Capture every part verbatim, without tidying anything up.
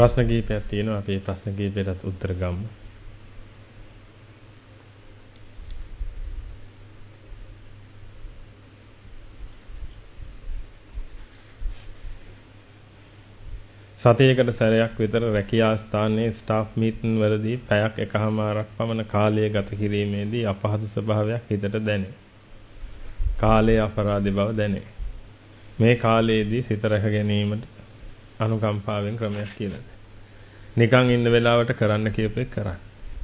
ප්‍රශ්න කිහිපයක් තියෙනවා. අපි ප්‍රශ්න කිහිපයකට උත්තර ගමු. සතියකට සැරයක් විතර රැකියා ස්ථානයේ ස්ටාෆ් මීටින් වලදී පැයක් එකහමාරක් පමණ කාලය ගත කිරීමේදී අපහසු ස්වභාවයක් හිතට දැනේ. කාලයේ අපරාධ බව දැනේ. මේ කාලයේදී සිත රැක ගැනීමට අනුකම්පාවෙන් ක්‍රමයක් කියලා. නිකන් ඉන්න වෙලාවට කරන්න කියපේ කරන්න.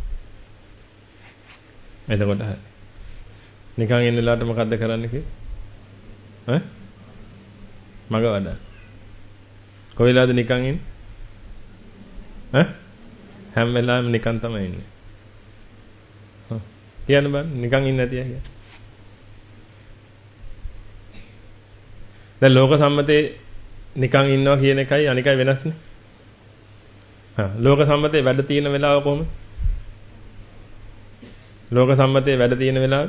එතකොට හරි. නිකන් ඉන්න වෙලාවට මොකද්ද කරන්න කිව්වේ? ඈ? මග වඩා. කොයිලාද නිකන් ඉන්නේ? ඈ? හැම වෙලාවෙම නිකන් තමයි ඉන්නේ. හා. කියන්න බෑ නිකන් ඉන්නේ නැතිය කියලා. දැන් ලෝක සම්මතේ නිකන් ඉන්නවා කියන එකයි අනිකයි වෙනස්නේ. හා ලෝක සම්මතේ වැඩ තියෙන වෙලාව කොහොමද? ලෝක සම්මතේ වැඩ තියෙන වෙලාව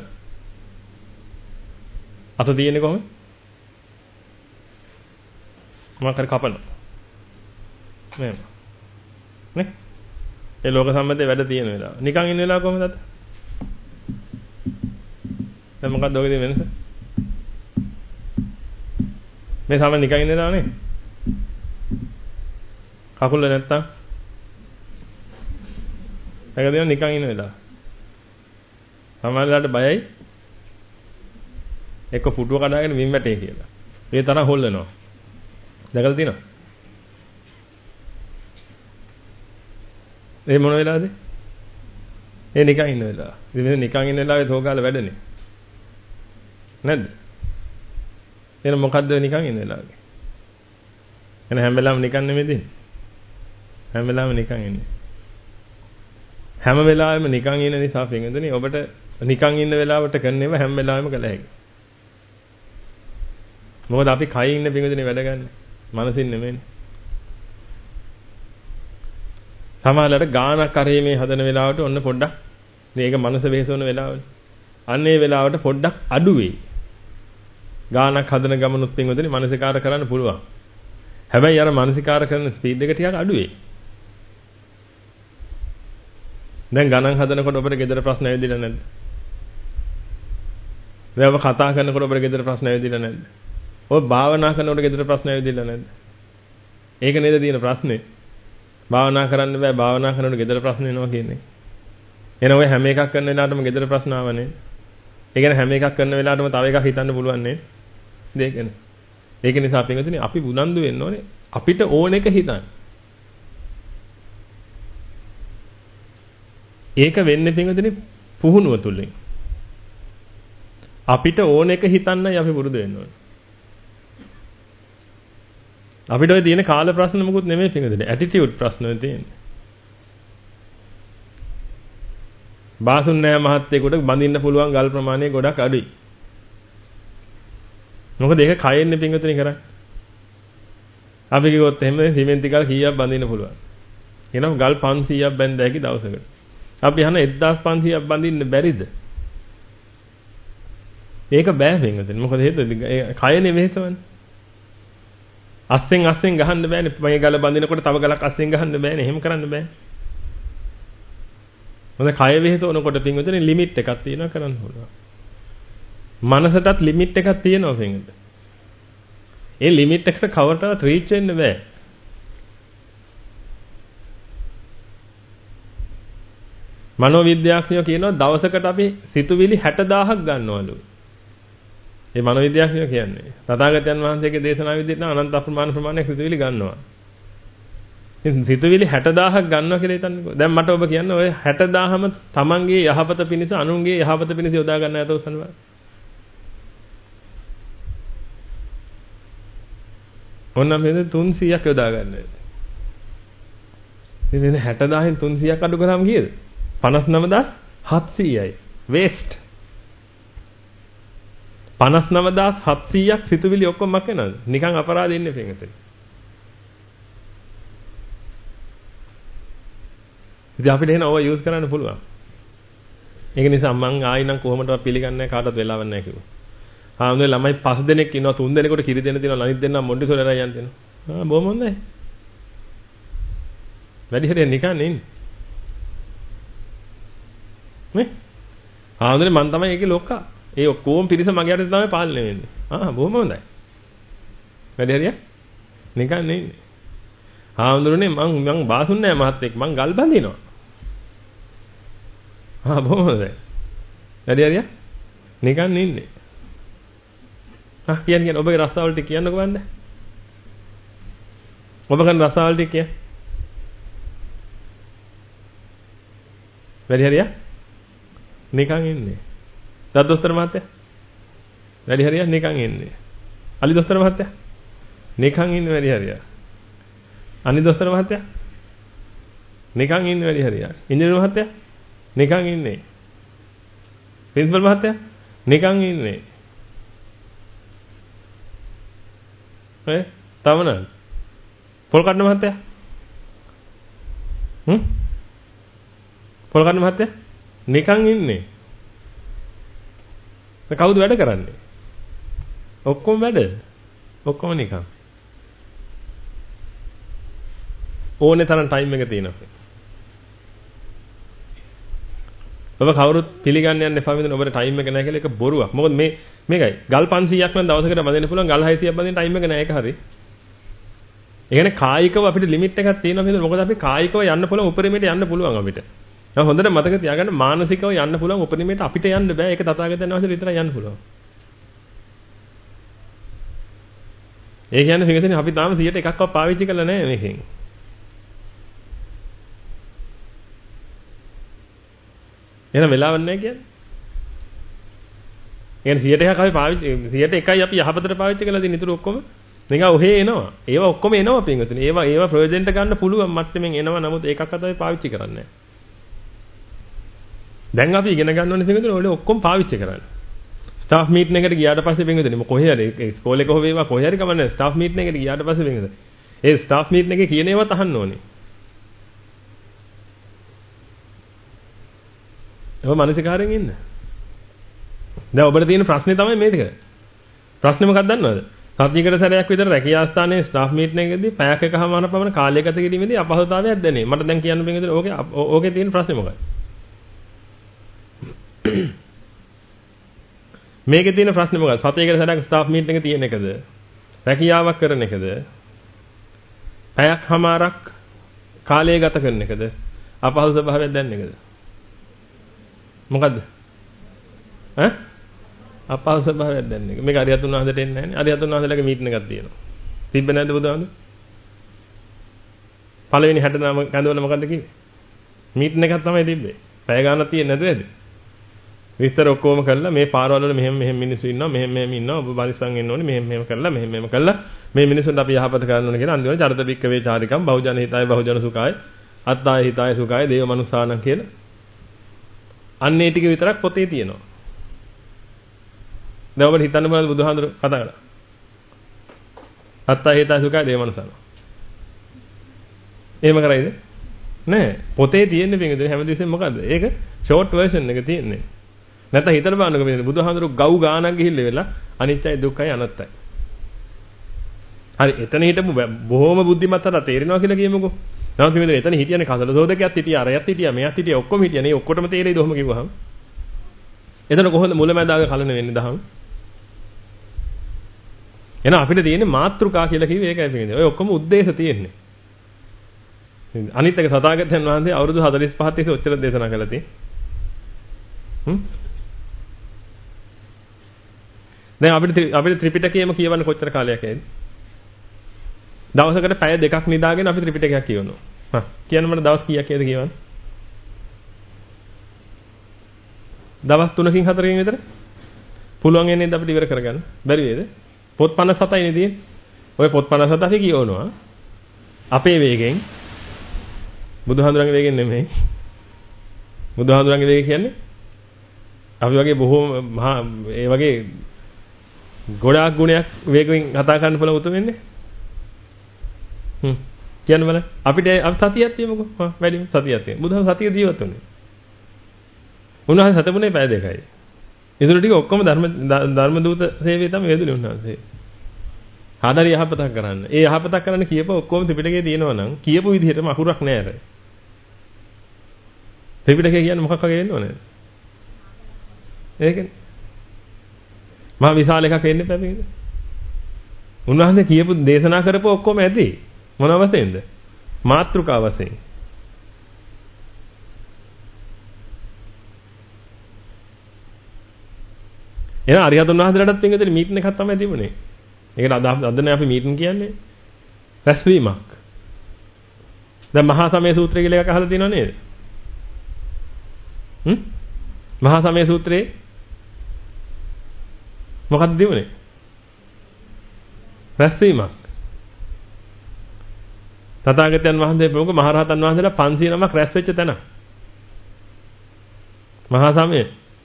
අත තියෙන්නේ කොහොමද? මොකක් හරි කපනවා. නේද? නේ? ඒ ලෝක සම්මතේ වැඩ තියෙන වෙලාව. නිකන් ඉන්න වෙලාව කොහොමද අත? දැන් මොකක්ද ඔයගෙ වෙනස? මේ සම නිකන් ඉන්න වෙලාව නේ? කකුල නැත්තම්? ඒක දෙන නිකන් ඉන්න වෙලාව. සමහරවිට බයයි. එක්ක පුටුව කඩාගෙන වින් වැටේ කියලා. ඒ තරම් හොල්ලනවා. දැකලා තියෙනවද? ඒ මොන වෙලාවද? ඒ නිකන් ඉන්න වෙලාව. ඉතින් නිකන් ඉන්න වෙලාවේ තෝගාල වැඩනේ. නැද්ද? එන මොකද්ද නිකන් ඉන්න වෙලාවේ? එන හැම වෙලාවෙම නිකන් නෙමෙයිද? හැම වෙලාවෙම නිකන් ඉන්නේ. හැම වෙලාවෙම නිකන් ඉන්න නිසා පින්වතුනි ඔබට නිකන් ඉන්න වෙලාවට කරන්නේම හැම වෙලාවෙම කළ හැකියි. මොකද අපි කයින් ඉන්න පින්වතුනි වැඩ ගන්න. මනසින් නෙමෙයිනේ. සමහරවිට ගානක් කරේමේ හදන වෙලාවට ඔන්න පොඩ්ඩක් මේක මනස වෙහසවන වෙලාවනේ. අන්න ඒ වෙලාවට පොඩ්ඩක් අඩු වෙයි. ගානක් හදන ගමනුත් පින්වතුනි මනසිකාර කරන්න පුළුවන්. හැබැයි අර මනසිකාර කරන ස්පීඩ් එක ටිකක් අඩු වෙයි. දැන් ගණන් හදනකොට ඔබට ගෙදර ප්‍රශ්න ඇවිදිලා නැද්ද? දැන් ඔබ කතා කරනකොට ඔබට ගෙදර ප්‍රශ්න ඇවිදිලා නැද්ද? ඔබ භාවනා කරනකොට ගෙදර ප්‍රශ්න ඇවිදිලා නැද්ද? ඒක නේද තියෙන ප්‍රශ්නේ. භාවනා කරන්න බෑ භාවනා කරනකොට ගෙදර ප්‍රශ්න එනවා කියන්නේ. එන ඔය හැම එකක් කරන වෙලාවටම ගෙදර ප්‍රශ්න ආවනේ. ඒ කියන්නේ හැම එකක් කරන වෙලාවටම තව එකක් හිතන්න පුළුවන් නේ. දෙකනේ. ඒක නිසා අපි හිතන්නේ අපි උනන්දු වෙන්න ඕනේ අපිට ඕන එක හිතන්න. ඒක වෙන්නේ පින්වතුනි පුහුණුව තුලින්. අපිට ඕන එක හිතන්නයි අපි පුරුදු වෙන්න ඕනේ. අපිට ඔය තියෙන කාල ප්‍රශ්න මොකුත් නෙමෙයි පින්වතුනි ඇටිටියුඩ් ප්‍රශ්න තියෙන්නේ. බාසුන් නෑ මහත්තයෙකුට බඳින්න පුළුවන් ගල් ප්‍රමාණය ගොඩක් අඩුයි. මොකද ඒක කයෙන්නේ පින්වතුනි කරන්නේ. අපි කිව්වොත් එහෙම සිමෙන්ති ගල් කීයක් බඳින්න පුළුවන්. එනවා ගල් පන්සීයක් බැඳ හැකි දවසකට. අපි අහන එක්දාස් පන්සීයක් බඳින්න බැරිද? ඒක බෑ පින්වතුනි. මොකද හේතුව කයනේ වෙහෙසවන්නේ. අස්සෙන් අස්සෙන් ගහන්න බෑනේ. මේ ගල බඳිනකොට තව ගලක් අස්සෙන් ගහන්න බෑනේ. එහෙම කරන්න බෑ. මොකද කය වෙහෙසවනකොට පින්වතුනි ලිමිට් එකක් තියෙනවා කරන්න ඕන. මනසටත් ලිමිට් එකක් තියෙනවා පින්වතුනි. ඒ ලිමිට් එකට කවදාවත් රීච් වෙන්න බෑ. මනෝවිද්‍යාඥයෝ කියනවා දවසකට අපි සිතුවිලි හැටදාහක් ගන්නවලු. ඒ මනෝවිද්‍යාඥයෝ කියන්නේ තථාගතයන් වහන්සේගේ දේශනාව විදිහට අනන්ත අප්‍රමාණ ප්‍රමාණයක් සිතුවිලි ගන්නවා. ඉතින් සිතුවිලි හැටදාහක් ගන්නවා කියලා හිතන්නකෝ. දැන් මට ඔබ කියන්නේ ඔය හැටදාහම තමන්ගේ යහපත පිණිස අනුන්ගේ යහපත පිණිස යොදා ගන්න නැතව සනවා. ඕනනම් මේ තුන්සීයක් යොදා ගන්න ඇති. ඉතින් හැටදාහෙන් තුන්සීයක් අඩු කරාම කීයද? පනස් නවදාස් හත්සීයයි. වේස්ට්. පනස් නවදාස් හත්සීයක් සිතුවිලි ඔක්කොම මක් වෙනවද? නිකන් අපරාධ ඉන්නේ පිටතේ. ඉතින් අපිට එන ඕවා යූස් කරන්න පුළුවන්. ඒක නිසා මම ආයි නම් කොහොමදවත් පිළිගන්නේ නැහැ කාටවත් වෙලාවක් නැහැ කිව්වා. ආන්දේ ළමයි පහ දෙනෙක් ඉන්නවා තුන් දෙනෙකුට කිරි දෙන්න තියෙනවා අනිත් දෙන්නා මොන්ටිසෝරි අරන් යන්න දෙනවා. ආ බොහොම හොඳයි. වැඩි හරියක් නිකන් ඉන්නේ. නේ? ආන්දරේ මං තමයි ඒකේ ලොක්කා. ඒ ඔක්කොම පිරිස මගේ යටතේ තමයි පාලනය වෙන්නේ. ආ බොහොම හොඳයි. වැඩි හරියක් නිකන් ඉන්නේ. ආන්දරනේ මං මං බාසුන් නෑ මහත්තයෙක් මං ගල් බඳිනවා. ආ බොහොම හොඳයි. වැඩි හරියක් නිකන් ඉන්නේ. ආ කියන්න කියන්න ඔබගේ රස්සාවල් ටික කියන්නකෝ බන්නේ. ඔබ කරන රස්සාවල් ටික කියන්න. වැඩි හරියක් නිකන් ඉන්නේ. දත් දොස්තර මහත්තයා වැඩි හරියක් නිකන් ඉන්නේ. අලි දොස්තර මහත්තයා නිකන් ඉන්නේ වැඩි හරියක්. අනි දොස්තර මහත්තයා නිකන් ඉන්නේ වැඩි හරියක්. ඉංජිනේරු මහත්තයා නිකන් ඉන්නේ. ප්‍රින්සිපල් මහත්තයා නිකන් ඉන්නේ. ඒ තමන පොල් කඩන මහත්තයා හ්ම් පොල් කඩන මහත්තයා නිකන් ඉන්නේ. කවුද වැඩ කරන්නේ? ඔක්කොම වැඩ. ඔක්කොම නිකන්. ඕනේ තරම් ටයිම් එක තියෙනවා. ඔබ කවුරුත් පිළිගන්න යන්න එපා විදිහට ඔබට ටයිම් එක නැහැ කියලා ඒක බොරුවක්. මොකද මේ මේකයි ගල් පන්සීයක් නම් දවසකට බඳින්න පුළුවන් ගල් හයසියක් බඳින්න ටයිම් එක නැහැ ඒක හරි. ඒ කියන්නේ කායිකව අපිට ලිමිට් එකක් තියෙනවා නේද? මොකද අපි කායිකව යන්න පුළුවන් උපරිමයට යන්න පුළුවන් අපිට. දැන් හොඳට මතක තියාගන්න මානසිකව යන්න පුළුවන් උපරිමයට අපිට යන්න බෑ. ඒක තථාගතයන් වහන්සේ විතරයි යන්න පුළුවන්. ඒ කියන්නේ පිටකෙන් අපි තාම සියයට එකක්වත් පාවිච්චි කරලා නැහැ මේකෙන්. එහෙනම් වෙලාවක් නැහැ කියන්නේ. ඒ කියන්නේ සියයට එකක් අපි පාවිච්චි සියයට එකයි අපි යහපතට පාවිච්චි කරලා තියෙන ඉතුරු ඔක්කොම නිකන් ඔහේ එනවා. ඒවා ඔක්කොම එනවා පින්වතුනි. ඒවා ඒවා ප්‍රයෝජනට ගන්න පුළුවන් මට්ටමින් එනවා. නමුත් ඒකක්වත් අපි පාවිච්චි කරන්නේ නැහැ. දැන් අපි ඉගෙන ගන්න ඕනේ පින්වතුනි ඔය ඔක්කොම පාවිච්චි කරන්න. ස්ටාෆ් මීටින් එකට ගියාට පස්සේ පින්වතුනි මො කොහේ හරි ඉස්කෝලේ කොහොම වේවා කොහේ හරි කමන්නේ ස්ටාෆ් මීටින් එකට ගියාට පස්සේ පින්වතුනි. ඒ ස්ටාෆ් මීටින් එකේ කියන ඒවාත් අහන්න ඕනේ. ඔබ මානසිකාරයෙන් ඉන්න. දැන් ඔබට තියෙන ප්‍රශ්නේ තමයි මේක. ප්‍රශ්නේ මොකක්ද දන්නවද? සත්‍යයකට සැරයක් විතර රැකියා ස්ථානයේ ස්ටාෆ් මීටින් එකකදී පැයක් එකමාර පමණ කාලය ගත කිරීමේදී අපහසුතාවයක් දැනේ. මට දැන් කියන්න බෑ නේද? ඕකේ ඕකේ තියෙන ප්‍රශ්නේ මොකක්ද? මේකේ තියෙන ප්‍රශ්නේ මොකක්ද? සත්‍යයකට සැරයක් ස්ටාෆ් මීටින් එක තියෙන එකද? රැකියාවක් කරන එකද? පැයක්මාරක් කාලය ගත කරන එකද? අපහසු ස්වභාවයක් දැනෙන එකද? මොකද්ද? ඈ? අපහසු ස්වභාවයක් දැනෙන එක. මේක අරියතුන් වහන්සේට එන්නේ නැහැ නේ. අරියතුන් වහන්සේලාගේ මීටින් එකක් තියෙනවා. තිබ්බ නැද්ද බුදුහාමුදුර? පළවෙනි හැට නම කඳවල මොකද්ද කිව්වේ? මීටින් එකක් තමයි තිබ්බේ. පැය ගානක් තියෙන්නේ නැද්ද නේද? විස්තර ඔක්කොම කළා මේ පාරවල වල මෙහෙම මෙහෙම මිනිස්සු ඉන්නවා මෙහෙම මෙහෙම ඉන්නවා ඔබ බලිසං එන්න ඕනේ මෙහෙම මෙහෙම කළා මෙහෙම මෙහෙම කළා මේ මිනිස්සුන්ට අපි යහපත කරන්න ඕනේ කියලා අන්තිමට චරිත බික්කවේ චාරිකම් බහුජන හිතාය බහුජන සුඛාය අත්තාය හිතාය සුඛාය දේව මනුසානං කියලා අන්න ඒ ටික විතරක් පොතේ තියෙනවා. දැන් ඔබට හිතන්න බලන්න බුදුහාඳුර කතා කළා. අත්තාය හිතාය සුඛාය දේව මනුසානං. එහෙම කරයිද? නෑ. පොතේ තියෙන්නේ පිටින් හැමදෙස්සෙම මොකද්ද? ඒක ෂෝට් වර්ෂන් එක තියෙන්නේ. නැත්නම් හිතලා බලන්නකො මේ බුදුහාඳුරු ගව් ගානක් ගිහිල්ලා වෙලා අනිත්‍යයි දුක්ඛයි අනත්තයි. හරි එතන හිටපු බොහොම බුද්ධිමත් අර තේරෙනවා කියලා කියමුකෝ. නමුත් මේ එතන හිටියනේ කසල සෝදකයක් හිටියා අරයත් හිටියා මෙයත් හිටියා ඔක්කොම හිටියා නේ ඔක්කොටම තේරෙයිද ඔහොම කිව්වහම. එතන කොහොමද මුලැමැදාග කලන වෙන්නේ දහම්? එහෙනම් අපිට තියෙන්නේ මාත්‍රිකා කියලා කිව්වේ ඒකයි පිටින්. ඔය ඔක්කොම ಉದ್ದೇಶ තියෙන්නේ. අනිත් එක සතාගතයන් වහන්සේ අවුරුදු හතළිස් පහක් තිස්සේ ඔච්චර දේශනා කළා තියෙන්නේ. හ්ම් දැන් අපිට අපිට ත්‍රිපිටකයම කියවන්න කොච්චර කාලයක් ඇයිද? දවසකට පැය දෙකක් නිදාගෙන අපි ත්‍රිපිටකයක් කියවනවා. හා කියන්න මට දවස් කීයක් ඇයිද කියවන්න? දවස් තුනකින් හතරකින් විතර පුළුවන් එන්නේ අපිට ඉවර කරගන්න. බැරි වේද? පොත් පනස් හතයි නේ තියෙන්නේ. ඔය පොත් පනස් හත අපි කියවනවා. අපේ වේගෙන් බුදුහාඳුරන්ගේ වේගෙන් නෙමෙයි. බුදුහාඳුරන්ගේ වේගය කියන්නේ අපි වගේ බොහෝ මහා ඒ වගේ ගොඩාක් ගුණයක් වේගයෙන් කතා කරන්න පුළුවන් උතුම් වෙන්නේ. හ්ම්. කියන්න බලන්න. අපිට අපි සතියක් තියමුකෝ. හා වැඩිම සතියක් තියෙන. බුදුහාම සතිය ජීවත් වෙන්නේ. උන්වහන්සේ සතපුනේ පැය දෙකයි. ඉතුරු ටික ඔක්කොම ධර්ම ධර්ම දූත සේවය තමයි වේදුනේ උන්වහන්සේ. ආදරි යහපතක් කරන්න. ඒ යහපතක් කරන්න කියප ඔක්කොම ත්‍රිපිටකයේ තියෙනවා නම් කියපු විදිහටම අකුරක් නෑ අර. ත්‍රිපිටකය කියන්නේ මොකක් වගේ වෙන්න ඕනද? ඒකනේ. මහා විශාල එකක් වෙන්න එපා මේකද? උන්වහන්සේ කියපු දේශනා කරපු ඔක්කොම ඇති. මොන වශයෙන්ද? මාත්‍රිකා වශයෙන්. එහෙනම් අරිහතුන් වහන්සේලාටත් පින්විතේ මීටින් එකක් තමයි තිබුණේ. ඒකට අද අද නේ අපි මීටින් කියන්නේ. රැස්වීමක්. දැන් මහා සමය සූත්‍රය කියලා එකක් අහලා තියෙනව නේද? හ්ම්? මහා සමය සූත්‍රයේ මොකක්ද තිබුණේ? රැස්වීමක්. තථාගතයන් වහන්සේ ප්‍රමුඛ මහරහතන් වහන්සේලා පන්සිය නමක් රැස් වෙච්ච තැන. මහා සමය.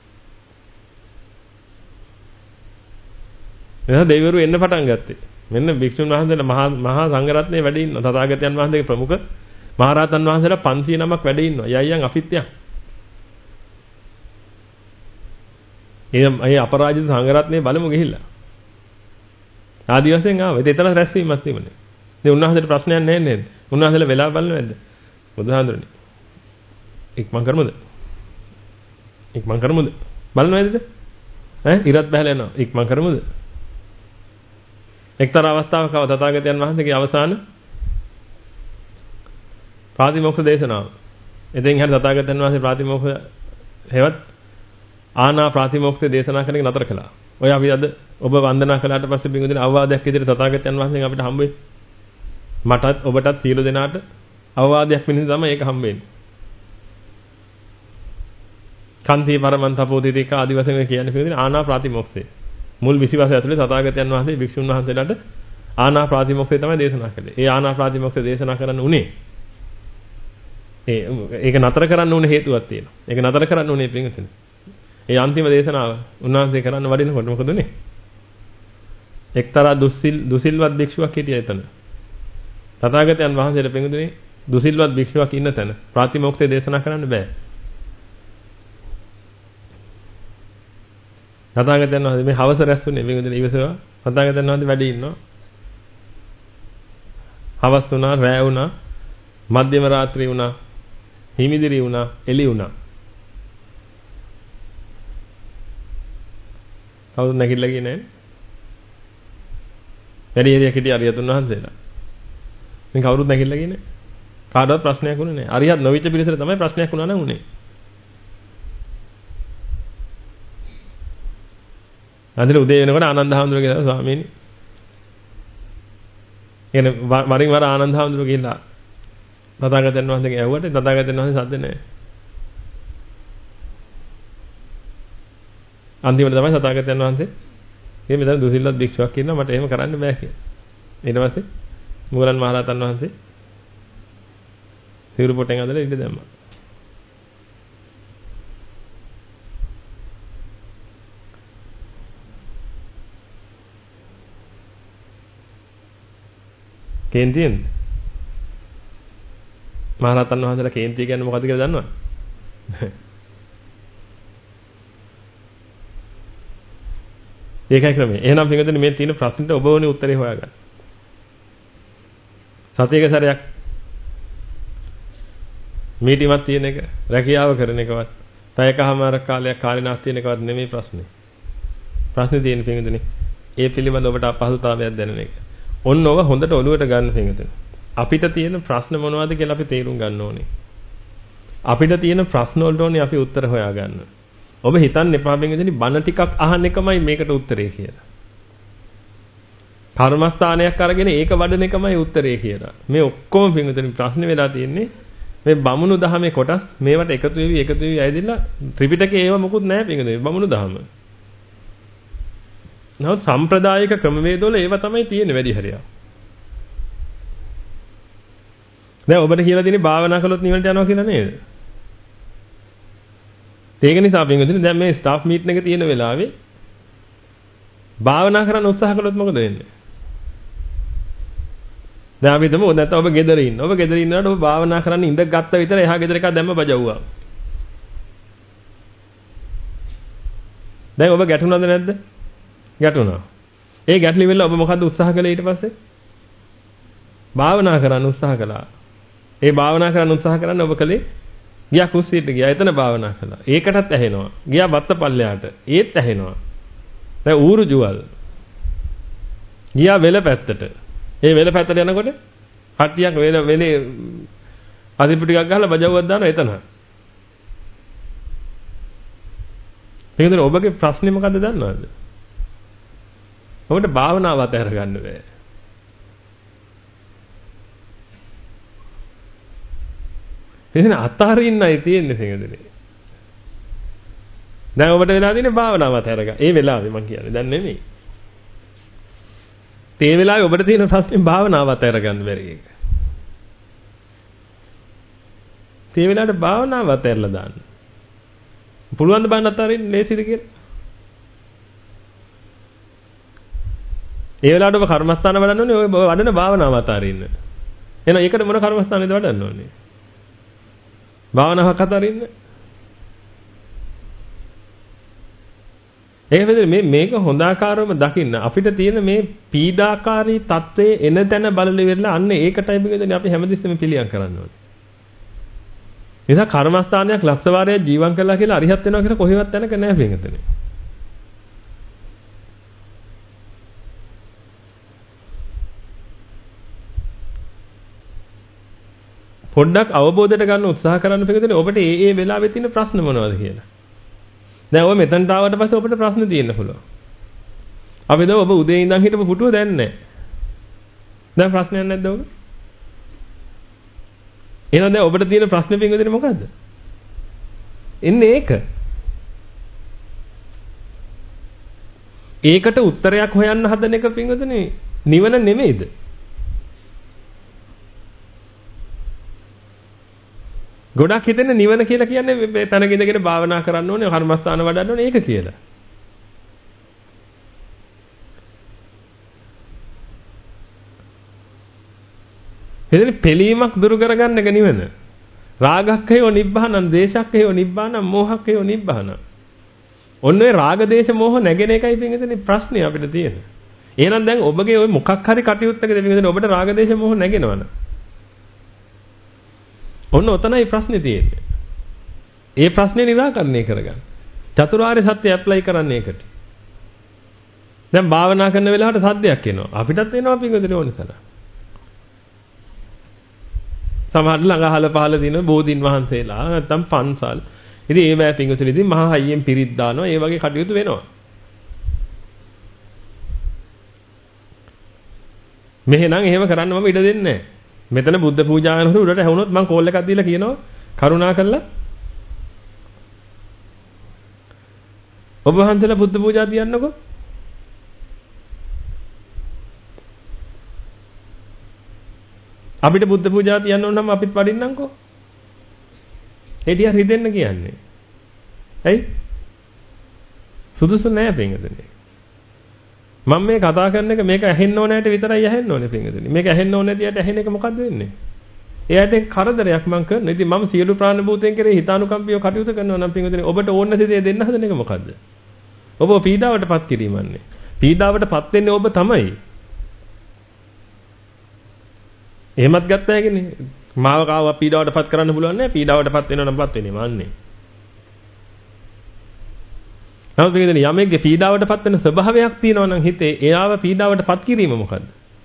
එහෙනම් දෙවිවරු එන්න පටන් ගත්තේ. මෙන්න භික්ෂුන් වහන්සේලා මහා මහා සංඝරත්නයේ වැඩ ඉන්නවා. තථාගතයන් වහන්සේගේ ප්‍රමුඛ මහරහතන් වහන්සේලා පන්සිය නමක් වැඩ ඉන්නවා. යයයන් අපිත් යන්. ඒ අය අපරාජිත සංඝරත්නයේ බලමු ගිහිල්ලා. ආදි වශයෙන් ආවා. ඒක එතන රැස්වීමක් තිබුණේ. ඉතින් උන්වහන්සේට ප්‍රශ්නයක් නැහැ නේද? උන්වහන්සේලා වෙලා බලනවද? බුදුහාඳුරනේ. ඉක්මන් කරමුද? ඉක්මන් කරමුද? බලනවද? ඈ ඉරත් බහලා යනවා. ඉක්මන් කරමුද? එක්තරා අවස්ථාවක තථාගතයන් වහන්සේගේ අවසාන ප්‍රාතිමෝක්ෂ දේශනාව. එතෙන් හැර තථාගතයන් වහන්සේ ප්‍රාතිමෝක්ෂ හේවත් ආනා ප්‍රාතිමෝක්ෂ දේශනා කරන එක නතර කළා. ඔය අපි අද ඔබ වන්දනා කළාට පස්සේ බින්දුදින අවවාදයක් විදිහට තථාගතයන් වහන්සේගෙන් අපිට හම්බ වෙයි. මටත් ඔබටත් සියලු දෙනාට අවවාදයක් වෙනින් තමයි ඒක හම්බ වෙන්නේ. කන්ති පරමන්තපෝතිතික ආදි වශයෙන් කියන්නේ බින්දුදින ආනා ප්‍රාතිමෝක්ෂය. මුල් විසි වසර ඇතුලේ තථාගතයන් වහන්සේ භික්ෂුන් වහන්සේලාට ආනා ප්‍රාතිමෝක්ෂය තමයි දේශනා කළේ. ඒ ආනා ප්‍රාතිමෝක්ෂය දේශනා කරන්න උනේ ඒ ඒක නතර කරන්න උනේ හේතුවක් තියෙනවා. ඒක නතර කරන්න උනේ පින්වතුනි. ඒ අන්තිම දේශනාව උන්වහන්සේ කරන්න වඩිනකොට මොකද උනේ? එක්තරා දුසිල් දුසිල්වත් භික්ෂුවක් හිටියා එතන. තථාගතයන් වහන්සේට පින්වතුනි දුසිල්වත් භික්ෂුවක් ඉන්න තැන ප්‍රාතිමෝක්ෂය දේශනා කරන්න බෑ. තථාගතයන් වහන්සේ මේ හවස රැස්ුනේ පින්වතුනි ඉවසවා. තථාගතයන් වහන්සේ වැඩි ඉන්නවා. හවස් වුණා, රැය වුණා, මධ්‍යම රාත්‍රී වුණා, හිමිදිරි වුණා, එළි වුණා. කවුරුත් නැගිටලා ගියේ නැහැ. වැඩි හරියක් හිටිය අරියතුන් වහන්සේලා. ඉතින් කවුරුත් නැගිටලා ගියේ නැහැ. කාටවත් ප්‍රශ්නයක් වුණේ නැහැ. අරියත් නොවිච්ච පිළිසර තමයි ප්‍රශ්නයක් වුණා නම් උනේ. අදින උදේ වෙනකොට ආනන්ද හාමුදුරුවෝ කියලා ස්වාමීනි. එනේ වරින් වර ආනන්ද හාමුදුරුවෝ ගිහිල්ලා තථාගතයන් වහන්සේගෙන් ඇහුවට තථාගතයන් වහන්සේ සද්ද නැහැ. අන්තිමට තමයි තථාගතයන් වහන්සේ මේ මෙතන දුසිල්වත් භික්ෂුවක් ඉන්නවා මට එහෙම කරන්න බෑ කියලා. ඊට පස්සේ මුගලන් මහරහතන් වහන්සේ සිවුරු පොටෙන් අදලා ඉඳ දැම්මා. කේන්තියෙන්ද? මහරහතන් වහන්සේලා කේන්තිය කියන්නේ මොකද්ද කියලා දන්නවද? ඒකයි ක්‍රමය. එහෙනම් පිටුදෙන මේ තියෙන ප්‍රශ්නෙට ඔබ ඕනේ උත්තරේ හොයාගන්න. සතියක සැරයක් මීටිමත් තියෙන එක, රැකියාව කරන එකවත්, පැයකමාර කාලයක් කාලේනාස් තියෙන එකවත් නෙමෙයි ප්‍රශ්නේ. ප්‍රශ්නේ තියෙන පිටුදෙන ඒ පිළිබඳ ඔබට අපහසුතාවයක් දැනෙන එක. ඔන්න ඔබ හොඳට ඔලුවට ගන්න පිටුදෙන. අපිට තියෙන ප්‍රශ්න මොනවද කියලා අපි තේරුම් ගන්න ඕනේ. අපිට තියෙන ප්‍රශ්න වලට ඕනේ අපි උත්තර හොයාගන්න. ඔබ හිතන්න එපා බෙන්ගෙදනි බණ ටිකක් අහන්න එකමයි මේකට උත්තරේ කියලා. කර්මස්ථානයක් අරගෙන ඒක වඩන එකමයි උත්තරේ කියලා. මේ ඔක්කොම බෙන්ගෙදනි ප්‍රශ්නේ වෙලා තියෙන්නේ මේ බමුණු දහමේ කොටස් මේවට එකතු වෙවි එකතු වෙවි ඇවිදලා ත්‍රිපිටකේ ඒව මොකුත් නැහැ බෙන්ගෙදනි බමුණු දහම. නමුත් සම්ප්‍රදායික ක්‍රමවේදවල ඒව තමයි තියෙන්නේ වැඩි හරියක්. දැන් ඔබට කියලා දෙන්නේ භාවනා කළොත් නිවනට යනවා කියලා නේද? ඒක නිසා අපි හිතුනේ දැන් මේ ස්ටාෆ් මීටින් එක තියෙන වෙලාවේ භාවනා කරන්න උත්සාහ කළොත් මොකද වෙන්නේ? දැන් අපි හිතමු නැත්නම් ඔබ ගෙදර ඉන්න. ඔබ ගෙදර ඉන්නකොට ඔබ භාවනා කරන්න ඉඳ ගත්ත විතර එහා ගෙදර එකක් දැම්ම බජවුවා. දැන් ඔබ ගැටුණාද නැද්ද? ගැටුණා. ඒ ගැටලි වෙලා ඔබ මොකද්ද උත්සාහ කළේ ඊට පස්සේ? භාවනා කරන්න උත්සාහ කළා. ඒ භාවනා කරන්න උත්සාහ කරන්න ඔබ කලේ ගියා කුස්සියට ගියා. එතන භාවනා කළා. ඒකටත් ඇහෙනවා. ගියා බත්ත පල්ලයට. ඒත් ඇහෙනවා. දැන් ඌරු ජුවල්. ගියා වෙල පැත්තට. ඒ වෙල පැත්තට යනකොට හට්ටියක් වෙල වෙලේ අදිපු ටිකක් ගහලා බජවුවක් දානවා එතන. මේකද ඔබගේ ප්‍රශ්නේ මොකද්ද දන්නවද? ඔබට භාවනාව අතහැර ගන්න බෑ. එහෙනම් අතහරින්නයි තියෙන්නේ තේරෙන්නේ. දැන් ඔබට වෙලා තියෙන්නේ භාවනාව අතහැර ගන්න. ඒ වෙලාවේ මම කියන්නේ දැන් නෙමෙයි. ඒ වෙලාවේ ඔබට තියෙන ප්‍රශ්නේ භාවනාව අතහැර ගන්න බැරි එක. ඒ වෙලාවට භාවනාව අතහැරලා දාන්න. පුළුවන් ද බලන්න අතරින් ලේසිද කියලා? ඒ වෙලාවට ඔබ කර්මස්ථාන වඩන්න ඕනේ ඔය වඩන භාවනාව අතරින්න. එහෙනම් ඒකට මොන කර්මස්ථානේද වඩන්න ඕනේ? භාවනාවක් අතරින්න. ඒක වෙන්නේ මේ මේක හොඳාකාරවම දකින්න අපිට තියෙන මේ පීඩාකාරී తත්වයේ එන තැන බලලි වෙලා අන්න ඒකටයි බෙදෙන්නේ අපි හැමදෙස්සෙම පිළියම් කරන්න ඕනේ. නිසා කර්මස්ථානයක් ලක්ෂ වාරයක් ජීවත් කළා කියලා අරිහත් වෙනවා කියලා කොහෙවත් තැනක නැහැ පින්ගතනේ. පොඩ්ඩක් අවබෝධයට ගන්න උත්සාහ කරන්න පිටකදී ඔබට ඒ ඒ වෙලාවේ තියෙන ප්‍රශ්න මොනවද කියලා. දැන් ඔය මෙතනට ආවට පස්සේ ඔබට ප්‍රශ්න තියෙන්න පුළුවන්. අපි දැන් ඔබ උදේ ඉඳන් හිටපු පුටුව දැන් නැහැ. දැන් ප්‍රශ්නයක් නැද්ද ඔබ? එහෙනම් දැන් ඔබට තියෙන ප්‍රශ්නේ පිටකදී මොකද්ද? එන්නේ ඒක. ඒකට උත්තරයක් හොයන්න හදන එක පිටකදී නිවන නෙමෙයිද? ගොඩක් හිතෙන්නේ නිවන කියලා කියන්නේ මේ තනක ඉඳගෙන භාවනා කරන්න ඕනේ, කර්මස්ථාන වඩන්න ඕනේ ඒක කියලා. එදින පිළීමක් දුරු කරගන්න එක නිවන. රාගක්ඛයෝ නිබ්බානං, දේශක්ඛයෝ නිබ්බානං, මෝහක්ඛයෝ නිබ්බානං. ඔන්න ඔය රාග දේශ මොහ නැගෙන එකයි පිටින් ප්‍රශ්නේ අපිට තියෙන්නේ. එහෙනම් දැන් ඔබගේ ওই මොකක් හරි කටයුත්තකදී පිටින් ඔබට රාග දේශ මොහ නැගෙනවනේ. ඔන්න ඔතනයි ප්‍රශ්නේ තියෙන්නේ. ඒ ප්‍රශ්නේ निराකරණය කරගන්න. චතුරාර්ය සත්‍ය ඇප්ලයි කරන්නේ ඒකට. දැන් භාවනා කරන වෙලාවට සද්දයක් එනවා. අපිටත් එනවා පිටුදේ ඕන තරම්. සමහර ළඟ අහල පහල දින බෝධින් වහන්සේලා නැත්තම් පන්සල්. ඉතින් ඒ බෑ පිටුදේදී මහා හයියෙන් පිරිත් දානවා. ඒ වගේ කටයුතු වෙනවා. මෙහෙනම් එහෙම කරන්න මම ඉඩ දෙන්නේ නැහැ. මෙතන බුද්ධ පූජා කරනකොට උඩට ඇහුනොත් මම කෝල් එකක් දීලා කියනවා කරුණා කරලා ඔබ වහන්සේලා බුද්ධ පූජා තියන්නකෝ. අපිට බුද්ධ පූජා තියන්න ඕන නම් අපිත් වඩින්නම්කෝ. ඒ ටික හිතෙන්න කියන්නේ. ඇයි? සුදුසු නෑ පින්වතුනි. මම මේ කතා කරන එක මේක ඇහෙන්න ඕන ඇයට විතරයි ඇහෙන්න ඕනේ පින්වතුනි. මේක ඇහෙන්න ඕන නැති ඇයට ඇහෙන එක මොකද්ද වෙන්නේ? එයාට කරදරයක් මම කරනවා. ඉතින් මම සියලු ප්‍රාණ භූතයන් කෙරේ හිතානුකම්පියව කටයුතු කරනවා නම් පින්වතුනි ඔබට ඕන නැති දේ දෙන්න හදන එක මොකද්ද? ඔබ පීඩාවටපත් කිරීමන්නේ. පීඩාවටපත් වෙන්නේ ඔබ තමයි. එහෙමත් ගත්ත හැකිනේ. මාව කාව පීඩාවටපත් කරන්න පුළුවන් නෑ. පීඩාවටපත් වෙනවා නම් පත් වෙන්නේ මන්නේ. නමුත් මේකෙන් යමෙක්ගේ පීඩාවටපත් වෙන ස්වභාවයක් තියෙනවා නම් හිතේ එයාව පීඩාවටපත් කිරීම මොකද්ද?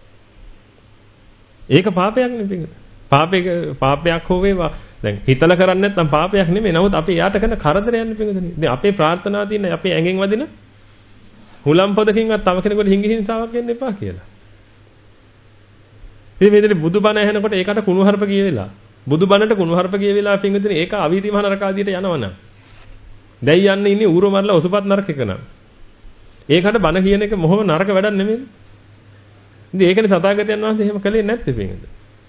ඒක පාපයක් නෙවෙයි. පාපයක පාපයක් හෝ වේවා. දැන් හිතලා කරන්නේ නැත්නම් පාපයක් නෙමෙයි. නමුත් අපි එයාට කරන කරදරයක් නෙවෙයි. දැන් අපේ ප්‍රාර්ථනා තියෙන අපේ ඇඟෙන් වදින හුලම් පොදකින්වත් තව කෙනෙකුට හිඟි හිංසාවක් වෙන්න එපා කියලා. ඉතින් මේ විදිහට බුදුබණ ඇහෙනකොට ඒකට කුණුහරුප කිය වෙලා. බුදුබණට කුණුහරුප කිය වෙලා පින්විතනේ ඒක අවීතිමහ නරකාදියට යනවනම්. දැන් යන්නේ ඉන්නේ ඌර මරලා ඔසුපත් නරකයක නම්. ඒකට බණ කියන එක මොහොම නරක වැඩක් නෙමෙයි. ඉතින් ඒකනේ සතාගතයන් වහන්සේ එහෙම කළේ නැත්තේ පින්විත.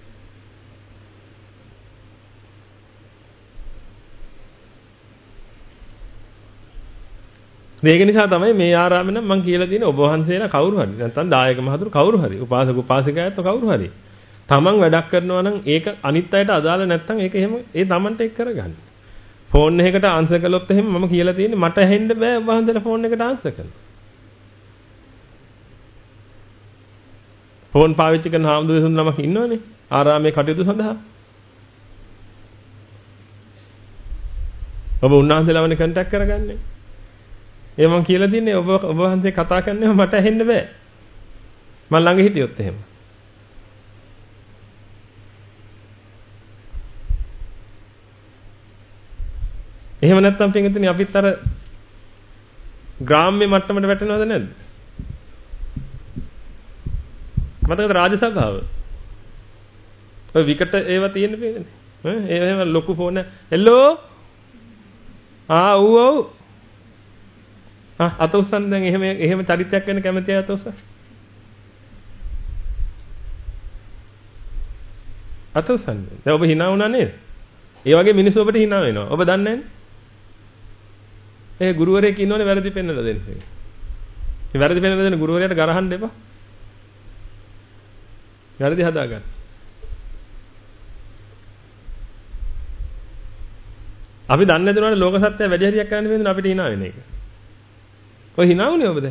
මේක නිසා තමයි මේ ආරාමෙන් නම් මම කියලා තියෙන ඔබ වහන්සේලා කවුරු හරි නැත්නම් දායක මහතුරු කවුරු හරි උපාසක උපාසිකායත් කවුරු හරි තමන් වැඩක් කරනවා නම් ඒක අනිත් අයට අදාළ නැත්නම් ඒක එහෙම ඒ තමන්ට එක් කරගන්න. ෆෝන් එකකට ආන්සර් කළොත් එහෙම මම කියලා තියෙන්නේ මට ඇහෙන්න බෑ ඔබ වහන්සේලා ෆෝන් එකට ආන්සර් කරන්න. ෆෝන් පාවිච්චි කරන හාමුදුරුවෝ නමක් ඉන්නවනේ ආරාමයේ කටයුතු සඳහා. ඔබ උන්වහන්සේලාවනේ කන්ටැක්ට් කරගන්නේ. ඒ මම කියලා තියන්නේ ඔබ ඔබ වහන්සේ කතා කරන්නේම මට ඇහෙන්න බෑ. මම ළඟ හිටියොත් එහෙම. එහෙම නැත්නම් පින්විතනි අපිත් අර ග්‍රාම්‍ය මට්ටමට වැටෙනවද නැද්ද? මතකද රාජසභාව? ඔය විකට ඒවා තියෙන පින්විතනි. ඈ ඒ එහෙම ලොකු ෆෝන් එක හෙලෝ ආ ඌ ඔව් ආ අත උස්සන් දැන් එහෙම එහෙම චරිතයක් වෙන්න කැමතියි අත උස්සන් අත උස්සන් දැන් ඔබ hina වුණා නේද? ඒ වගේ මිනිස්සු ඔබට hina වෙනවා. ඔබ දන්නේ නැන්නේ? ඒ ගුරුවරයෙක් ඉන්නෝනේ වැරදි පෙන්නලා දෙන්න. මේ වැරදි පෙන්නලා දෙන ගුරුවරයාට ගරහන්න එපා. වැරදි හදාගන්න. අපි දන්නේ නැතුනට ලෝක සත්‍යය වැඩි හරියක් කරන්න බැඳුන අපිට hina වෙන එක. ඔය hina වුණේ ඔබද?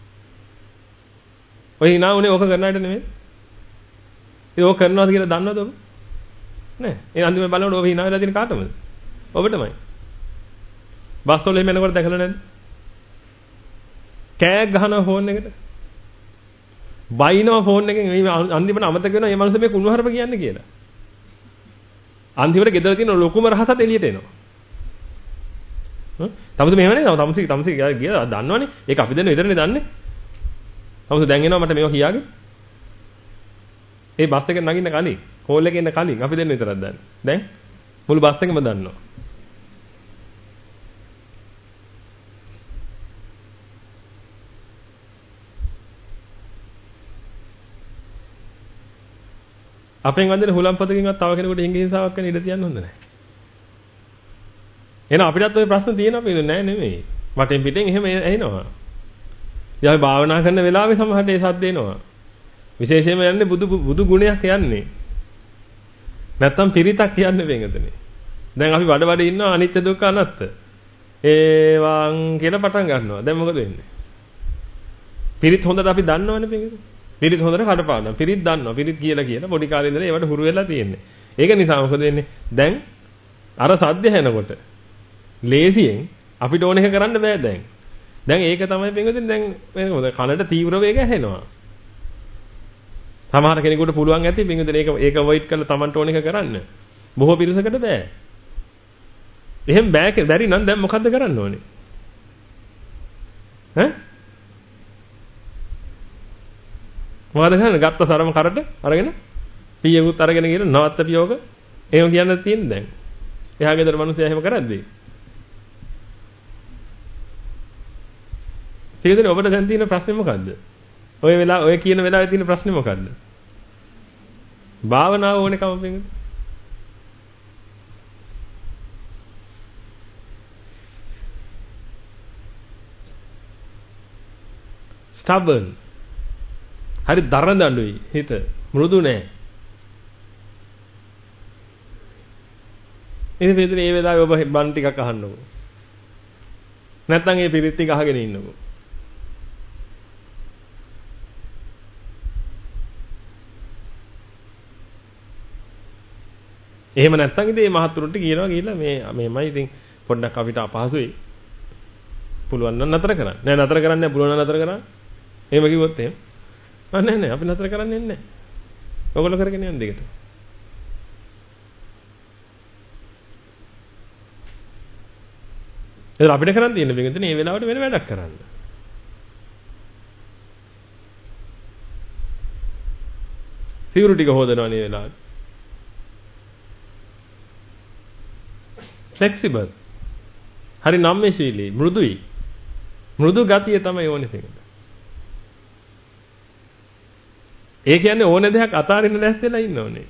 ඔය hina වුණේ ඕක කරනාට නෙමෙයි. ඒ ඕක කරනවාද කියලා දන්නවද ඔබ? නෑ. ඒ අන්තිමේ බලනකොට ඔබ hina වෙලා තියෙන කාටමද? ඔබටමයි. බස් වල එහෙම යනකොට දැකලා නැද්ද? කෑග් ගහනවා ෆෝන් එකට. බයිනවා ෆෝන් එකෙන් අන්තිමට අමතක වෙනවා මේ මනුස්සයා මේ කුණුහරුප කියන්නේ කියලා. අන්තිමට ගෙදර තියෙන ලොකුම රහසත් එළියට එනවා. හ්ම්? තමස මෙහෙම නේ තමස තමස ගියා දන්නවනේ. ඒක අපි දෙන්න විතරනේ දන්නේ. තමස දැන් එනවා මට මේවා කියාගේ. ඒ බස් එකෙන් නගින්න කලින්, කෝල් එකේ ඉන්න කලින් අපි දෙන්න විතරක් දන්නේ. දැන් මුළු බස් එකම දන්නවා. අපෙන් වන්දන හුලම්පතකින්වත් තව කෙනෙකුට හිංගිහිංසාවක් කරන්න ඉඩ තියන්න හොඳ නැහැ. එහෙනම් අපිටත් ওই ප්‍රශ්න තියෙනවා නේද? නෑ නෙමෙයි. වටෙන් පිටෙන් එහෙම ඇහෙනවා. ඊළඟ භාවනා කරන වෙලාවේ සමහරට ඒ සද්ද එනවා. විශේෂයෙන්ම යන්නේ බුදු බුදු ගුණයක් යන්නේ. නැත්තම් පිරිතක් කියන්නේ වෙනතනේ. දැන් අපි වඩ වඩ ඉන්නවා අනිත්‍ය දුක්ඛ අනාත්ත. ඒවන් කියලා පටන් ගන්නවා. දැන් මොකද වෙන්නේ? පිරිත් හොඳට අපි දන්නවනේ පිටින්. පිරිත් හොඳට කඩපාඩම්. පිරිත් දන්නවා. පිරිත් කියලා කියලා පොඩි කාලේ ඉඳලා ඒවට හුරු වෙලා තියෙන්නේ. ඒක නිසා මොකද වෙන්නේ? දැන් අර සද්ද ඇහෙනකොට ලේසියෙන් අපිට ඕන එක කරන්න බෑ දැන්. දැන් ඒක තමයි පින්වදින් දැන් මේක කනට තීව්‍ර වේග ඇහෙනවා. සමහර කෙනෙකුට පුළුවන් ඇති පින්වදින් ඒක ඒක අවොයිඩ් කරලා Tamanට ඕන එක කරන්න. බොහෝ පිරිසකට බෑ. එහෙම බෑ බැරි නම් දැන් මොකද්ද කරන්න ඕනේ? ඈ මොකද කරන්නේ? ගත්ත සරම කරට අරගෙන පීයකුත් අරගෙන ගිහලා නවත්ත පියෝක එහෙම කියන්න තියෙන්නේ දැන්. එහා ගෙදර මිනිස්සු එහෙම කරද්දී. ඊගෙදර ඔබට දැන් තියෙන ප්‍රශ්නේ මොකද්ද? ඔය වෙලාව ඔය කියන වෙලාවේ තියෙන ප්‍රශ්නේ මොකද්ද? භාවනාව ඕනේ කම පින්ගද? stubborn හරි දරන දඬුයි හිත මෘදු නෑ. ඉතින් වේදන මේ වෙලාවේ ඔබ බන් ටිකක් අහන්නකෝ. නැත්නම් මේ පිරිත් ටික අහගෙන ඉන්නකෝ. එහෙම නැත්නම් ඉතින් මේ මහත්තුරුන්ට කියනවා කියලා මේ මේමයි ඉතින් පොඩ්ඩක් අපිට අපහසුයි. පුළුවන් නම් නතර කරන්න. නෑ නතර කරන්න නෑ පුළුවන් නම් නතර කරන්න. එහෙම කිව්වොත් එහෙම නෑ නෑ අපි නතර කරන්නේ නැහැ. ඔයගොල්ලෝ කරගෙන යන්න දෙකට. ඒක අපිට කරන් තියෙන බෙන්ගින් මේ වෙලාවට වෙන වැඩක් කරන්න. සිවුරු ටික හොදනවා මේ වෙලාවට. ෆ්ලෙක්සිබල්. හරි නම්‍යශීලී, මෘදුයි. මෘදු ගතිය තමයි ඕනේ තියෙන්නේ. ඒ කියන්නේ ඕන දෙයක් අතාරින්න දැස්සෙලා ඉන්න ඕනේ.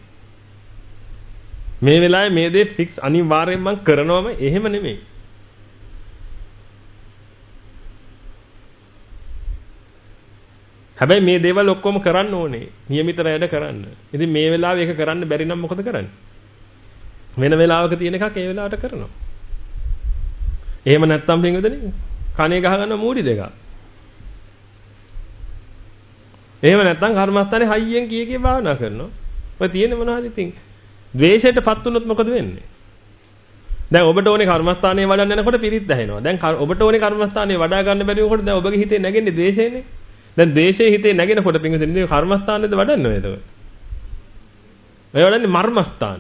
මේ වෙලාවේ මේ දේ ෆික්ස් අනිවාර්යෙන් මම කරනවම එහෙම නෙමෙයි. හැබැයි මේ දේවල් ඔක්කොම කරන්න ඕනේ. નિયમિત වැඩ කරන්න. ඉතින් මේ වෙලාවේ ඒක කරන්න බැරි නම් මොකද කරන්නේ? වෙන වෙලාවක තියෙන එකක් ඒ වෙලාවට කරනවා. එහෙම නැත්නම් පින්වදනේ කණේ ගහ ගන්න මූඩි දෙකක්. එහෙම නැත්නම් කර්මස්ථානේ හයියෙන් කී කී භාවනා කරනවා. ඔය තියෙන්නේ මොනවද ඉතින්? ද්වේෂයටපත් වුණොත් මොකද වෙන්නේ? දැන් ඔබට ඕනේ කර්මස්ථානේ වඩන්න යනකොට පිරිත් ඇහෙනවා. දැන් ඔබට ඕනේ කර්මස්ථානේ වඩා ගන්න බැරි වුණොත් දැන් ඔබගේ හිතේ නැගෙන්නේ ද්වේෂයනේ. දැන් ද්වේෂයේ හිතේ නැගෙනකොට පින්විතනේ කර්මස්ථානේද වඩන්න ඔය එතකොට. ඔය වඩන්නේ මර්මස්ථාන.